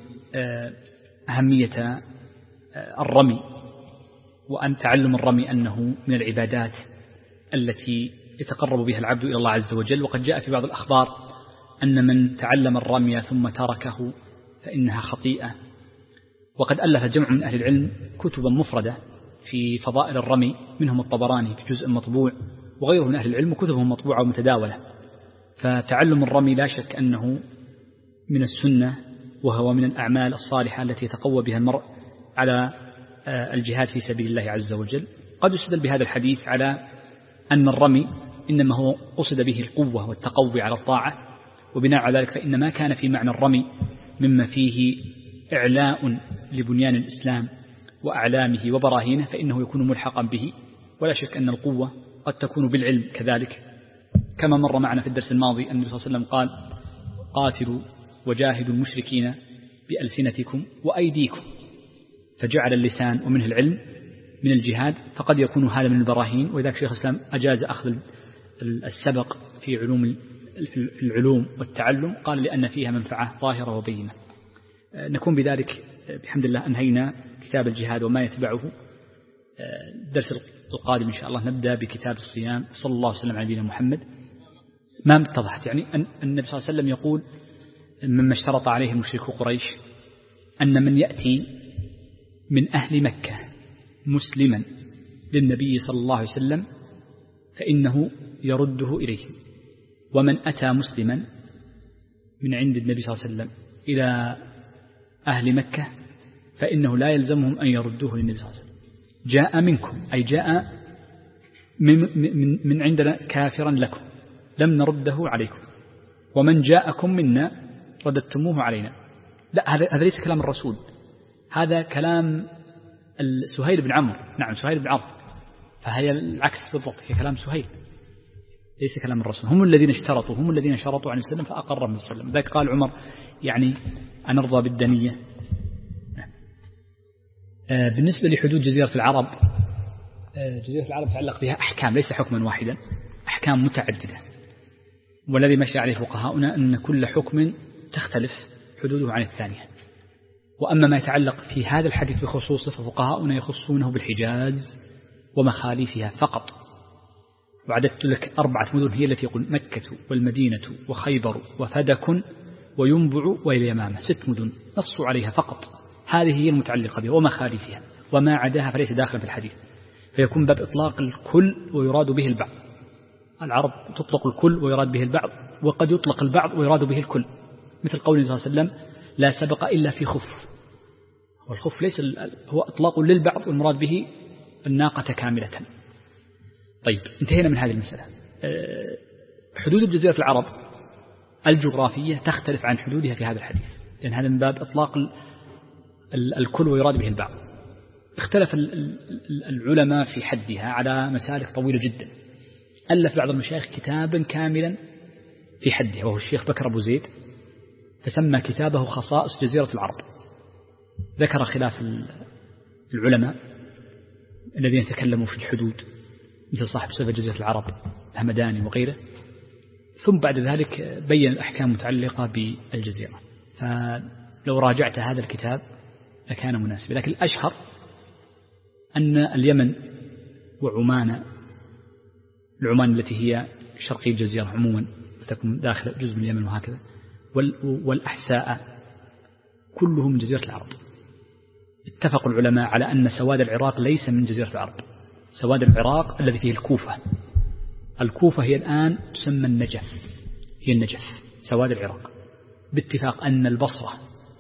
أهمية الرمي، وأن تعلم الرمي أنه من العبادات التي يتقرب بها العبد إلى الله عز وجل. وقد جاء في بعض الأخبار أن من تعلم الرمي ثم تركه فإنها خطيئة. وقد ألف جمع من أهل العلم كتبا مفردة في فضائل الرمي، منهم الطبراني في جزء مطبوع، وغيره من أهل العلم كتبهم مطبوعة ومتداولة. فتعلم الرمي لا شك أنه من السنة، وهو من الأعمال الصالحة التي يتقوى بها المرء على الجهاد في سبيل الله عز وجل. قد يستدل بهذا الحديث على أن الرمي إنما هو قصد به القوة والتقوي على الطاعة، وبناء على ذلك فإن ما كان في معنى الرمي مما فيه إعلاء لبنيان الإسلام وأعلامه وبراهينه فإنه يكون ملحقا به. ولا شك أن القوة قد تكون بالعلم كذلك، كما مر معنا في الدرس الماضي أن النبي صلى الله عليه وسلم قال: قاتلوا وجاهدوا المشركين بألسنتكم وأيديكم، فجعل اللسان ومنه العلم من الجهاد، فقد يكون هذا من البراهين. وإذا شيخ الإسلام أجاز أخذ السبق في علوم في العلوم والتعلم، قال لأن فيها منفعة ظاهرة وبينة. نكون بذلك بحمد الله أنهينا كتاب الجهاد وما يتبعه. الدرس القادم إن شاء الله نبدأ بكتاب الصيام. صلى الله عليه وسلم على نبينا محمد. ما اتضحت يعني أن النبي صلى الله عليه وسلم يقول مما اشترط عليه المشركو قريش أن من يأتي من أهل مكة مسلما للنبي صلى الله عليه وسلم فإنه يرده إليهم، ومن أتى مسلما من عند النبي صلى الله عليه وسلم إلى أهل مكة فإنه لا يلزمهم أن يردوه للنبي صلى الله عليه وسلم. جاء منكم أي جاء من, من, من عندنا كافرا لكم لم نرده عليكم، ومن جاءكم منا رددتموه علينا. لا، هذا ليس كلام الرسول، هذا كلام سهيل بن عمرو. نعم، سهيل بن عمرو، فهي العكس بالضبط، هي كلام سهيل ليس كلام الرسول. هم الذين اشترطوا، هم الذين شرطوا عن السلام فأقرهم السلام. ذلك قال عمر يعني أنرضى بالدنية. بالنسبة لحدود جزيرة العرب، جزيرة العرب تعلق بها أحكام ليس حكما واحدا، أحكام متعددة، والذي مشى عليه فقهاؤنا أن كل حكم تختلف حدوده عن الثانية. وأما ما يتعلق في هذا الحديث بخصوصه ففقهاؤنا يخصونه بالحجاز ومخاليفها فقط. وعددت لك أربعة مدن هي التي يقول مكة والمدينة وخيبر وفدك وينبع واليمامة، ست مدن نصوا عليها فقط، هذه هي المتعلقة بها ومخاليفها، وما عداها فليس داخلا في الحديث. فيكون باب إطلاق الكل ويراد به البعض. العرب تطلق الكل ويراد به البعض، وقد يطلق البعض ويراد به الكل، مثل قول النبي صلى الله عليه وسلم لا سبق إلا في خف، والخف ليس هو إطلاق للبعض والمراد به الناقة كاملة. طيب، انتهينا من هذه المسألة. حدود جزيرة العرب الجغرافية تختلف عن حدودها في هذا الحديث، لأن هذا من باب إطلاق الكل ويراد به البعض. اختلف العلماء في حدها على مسالك طويلة جدا. ألف بعض المشايخ كتابا كاملا في حدها، وهو الشيخ بكر أبو زيد، فسمى كتابه خصائص جزيرة العرب. ذكر خلاف العلماء الذين تكلموا في الحدود مثل صاحب صفة جزيرة العرب الهمداني وغيره، ثم بعد ذلك بين الأحكام المتعلقة بالجزيرة. فلو راجعت هذا الكتاب لكان مناسبا، لكن الأشهر أن اليمن وعمان، العمان التي هي شرقي الجزيرة عموما تكون داخل جزء من اليمن وهكذا، والأحساء كله من جزيرة العرب. اتفق العلماء على أن سواد العراق ليس من جزيرة العرب. سواد العراق الذي فيه الكوفة، الكوفة هي الآن تسمى النجف، هي النجف سواد العراق، باتفاق أن البصرة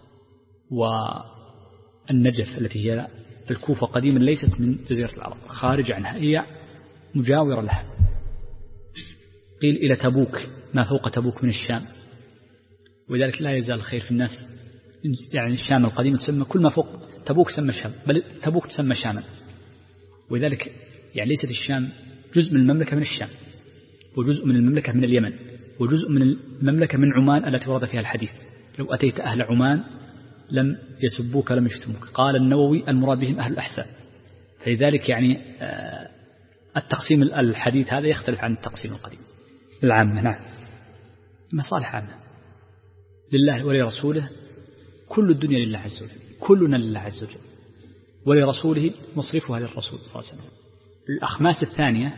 والنجف التي هي الكوفة قديما ليست من جزيرة العرب، خارج عنها، هي مجاورة لها. قيل إلى تبوك ما فوق تبوك من الشام، ولذلك لا يزال الخير في الناس. يعني الشام القديمة تسمى كل ما فوق تبوك تسمى الشام، بل تبوك تسمى شاما. ولذلك يعني ليست الشام جزء من المملكة من الشام، وجزء من المملكة من اليمن، وجزء من المملكة من عمان التي ورد فيها الحديث لو أتيت أهل عمان لم يسبوك لم يشتموك. قال النووي المراد بهم أهل الأحساء. فلذلك يعني التقسيم الحديث هذا يختلف عن التقسيم القديم العامة. نعم، مصالح عامة لله ولرسوله، كل الدنيا لله عز وجل، كلنا لله عز وجل، ولرسوله مصرفها للرسول صلى الله عليه وسلم. الأخماس الثانية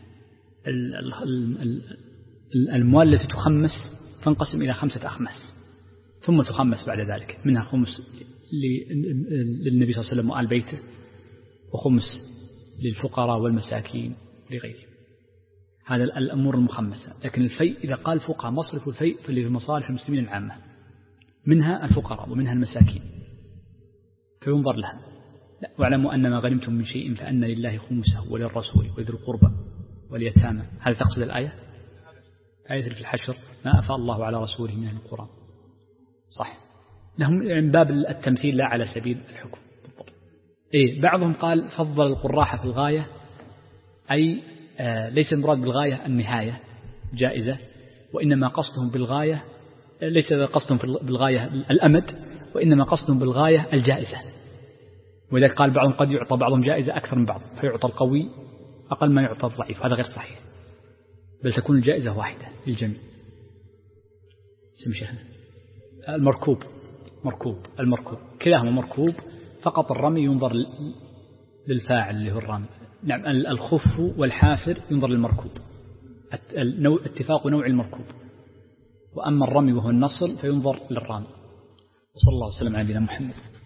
الأموال التي تخمس تنقسم إلى خمسة أخماس ثم تخمس بعد ذلك، منها خمس للنبي صلى الله عليه وسلم وآل بيته، وخمس للفقراء والمساكين لغيرهم. هذا الأمور المخمسة. لكن الفيء إذا قال فقراء مصرف الفيء فاللي في مصالح المسلمين العامة، منها الفقراء ومنها المساكين، فينظر لها. واعلموا أن ما غنمتم من شيء فأن لله خمسه وللرسول وذي القربى واليتامى. هذا تقصد الآية آية في الحشر ما أفاء الله على رسوله من القرآن. صح، لهم من باب التمثيل لا على سبيل الحكم بالضبط. إيه بعضهم قال فضل القراحة في الغاية، أي آه ليس المراد بالغاية النهاية جائزة، وإنما قصدهم بالغاية ليس قصدهم بالغاية الأمد، وإنما قصدهم بالغاية الجائزة. ولذلك قال بعضهم قد يعطى بعضهم جائزة أكثر من بعض، فيعطى القوي أقل ما يعطى الضعيف، هذا غير صحيح، بل تكون الجائزة واحدة للجميع. سمي شيخنا المركوب، مركوب المركوب كلاهما مركوب، فقط الرمي ينظر للفاعل اللي هو الرمي. نعم، الخف والحافر ينظر للمركوب، اتفاق نوع المركوب. وأما الرمي وهو النصل فينظر للرامي. وصلى الله وسلم على نبينا محمد.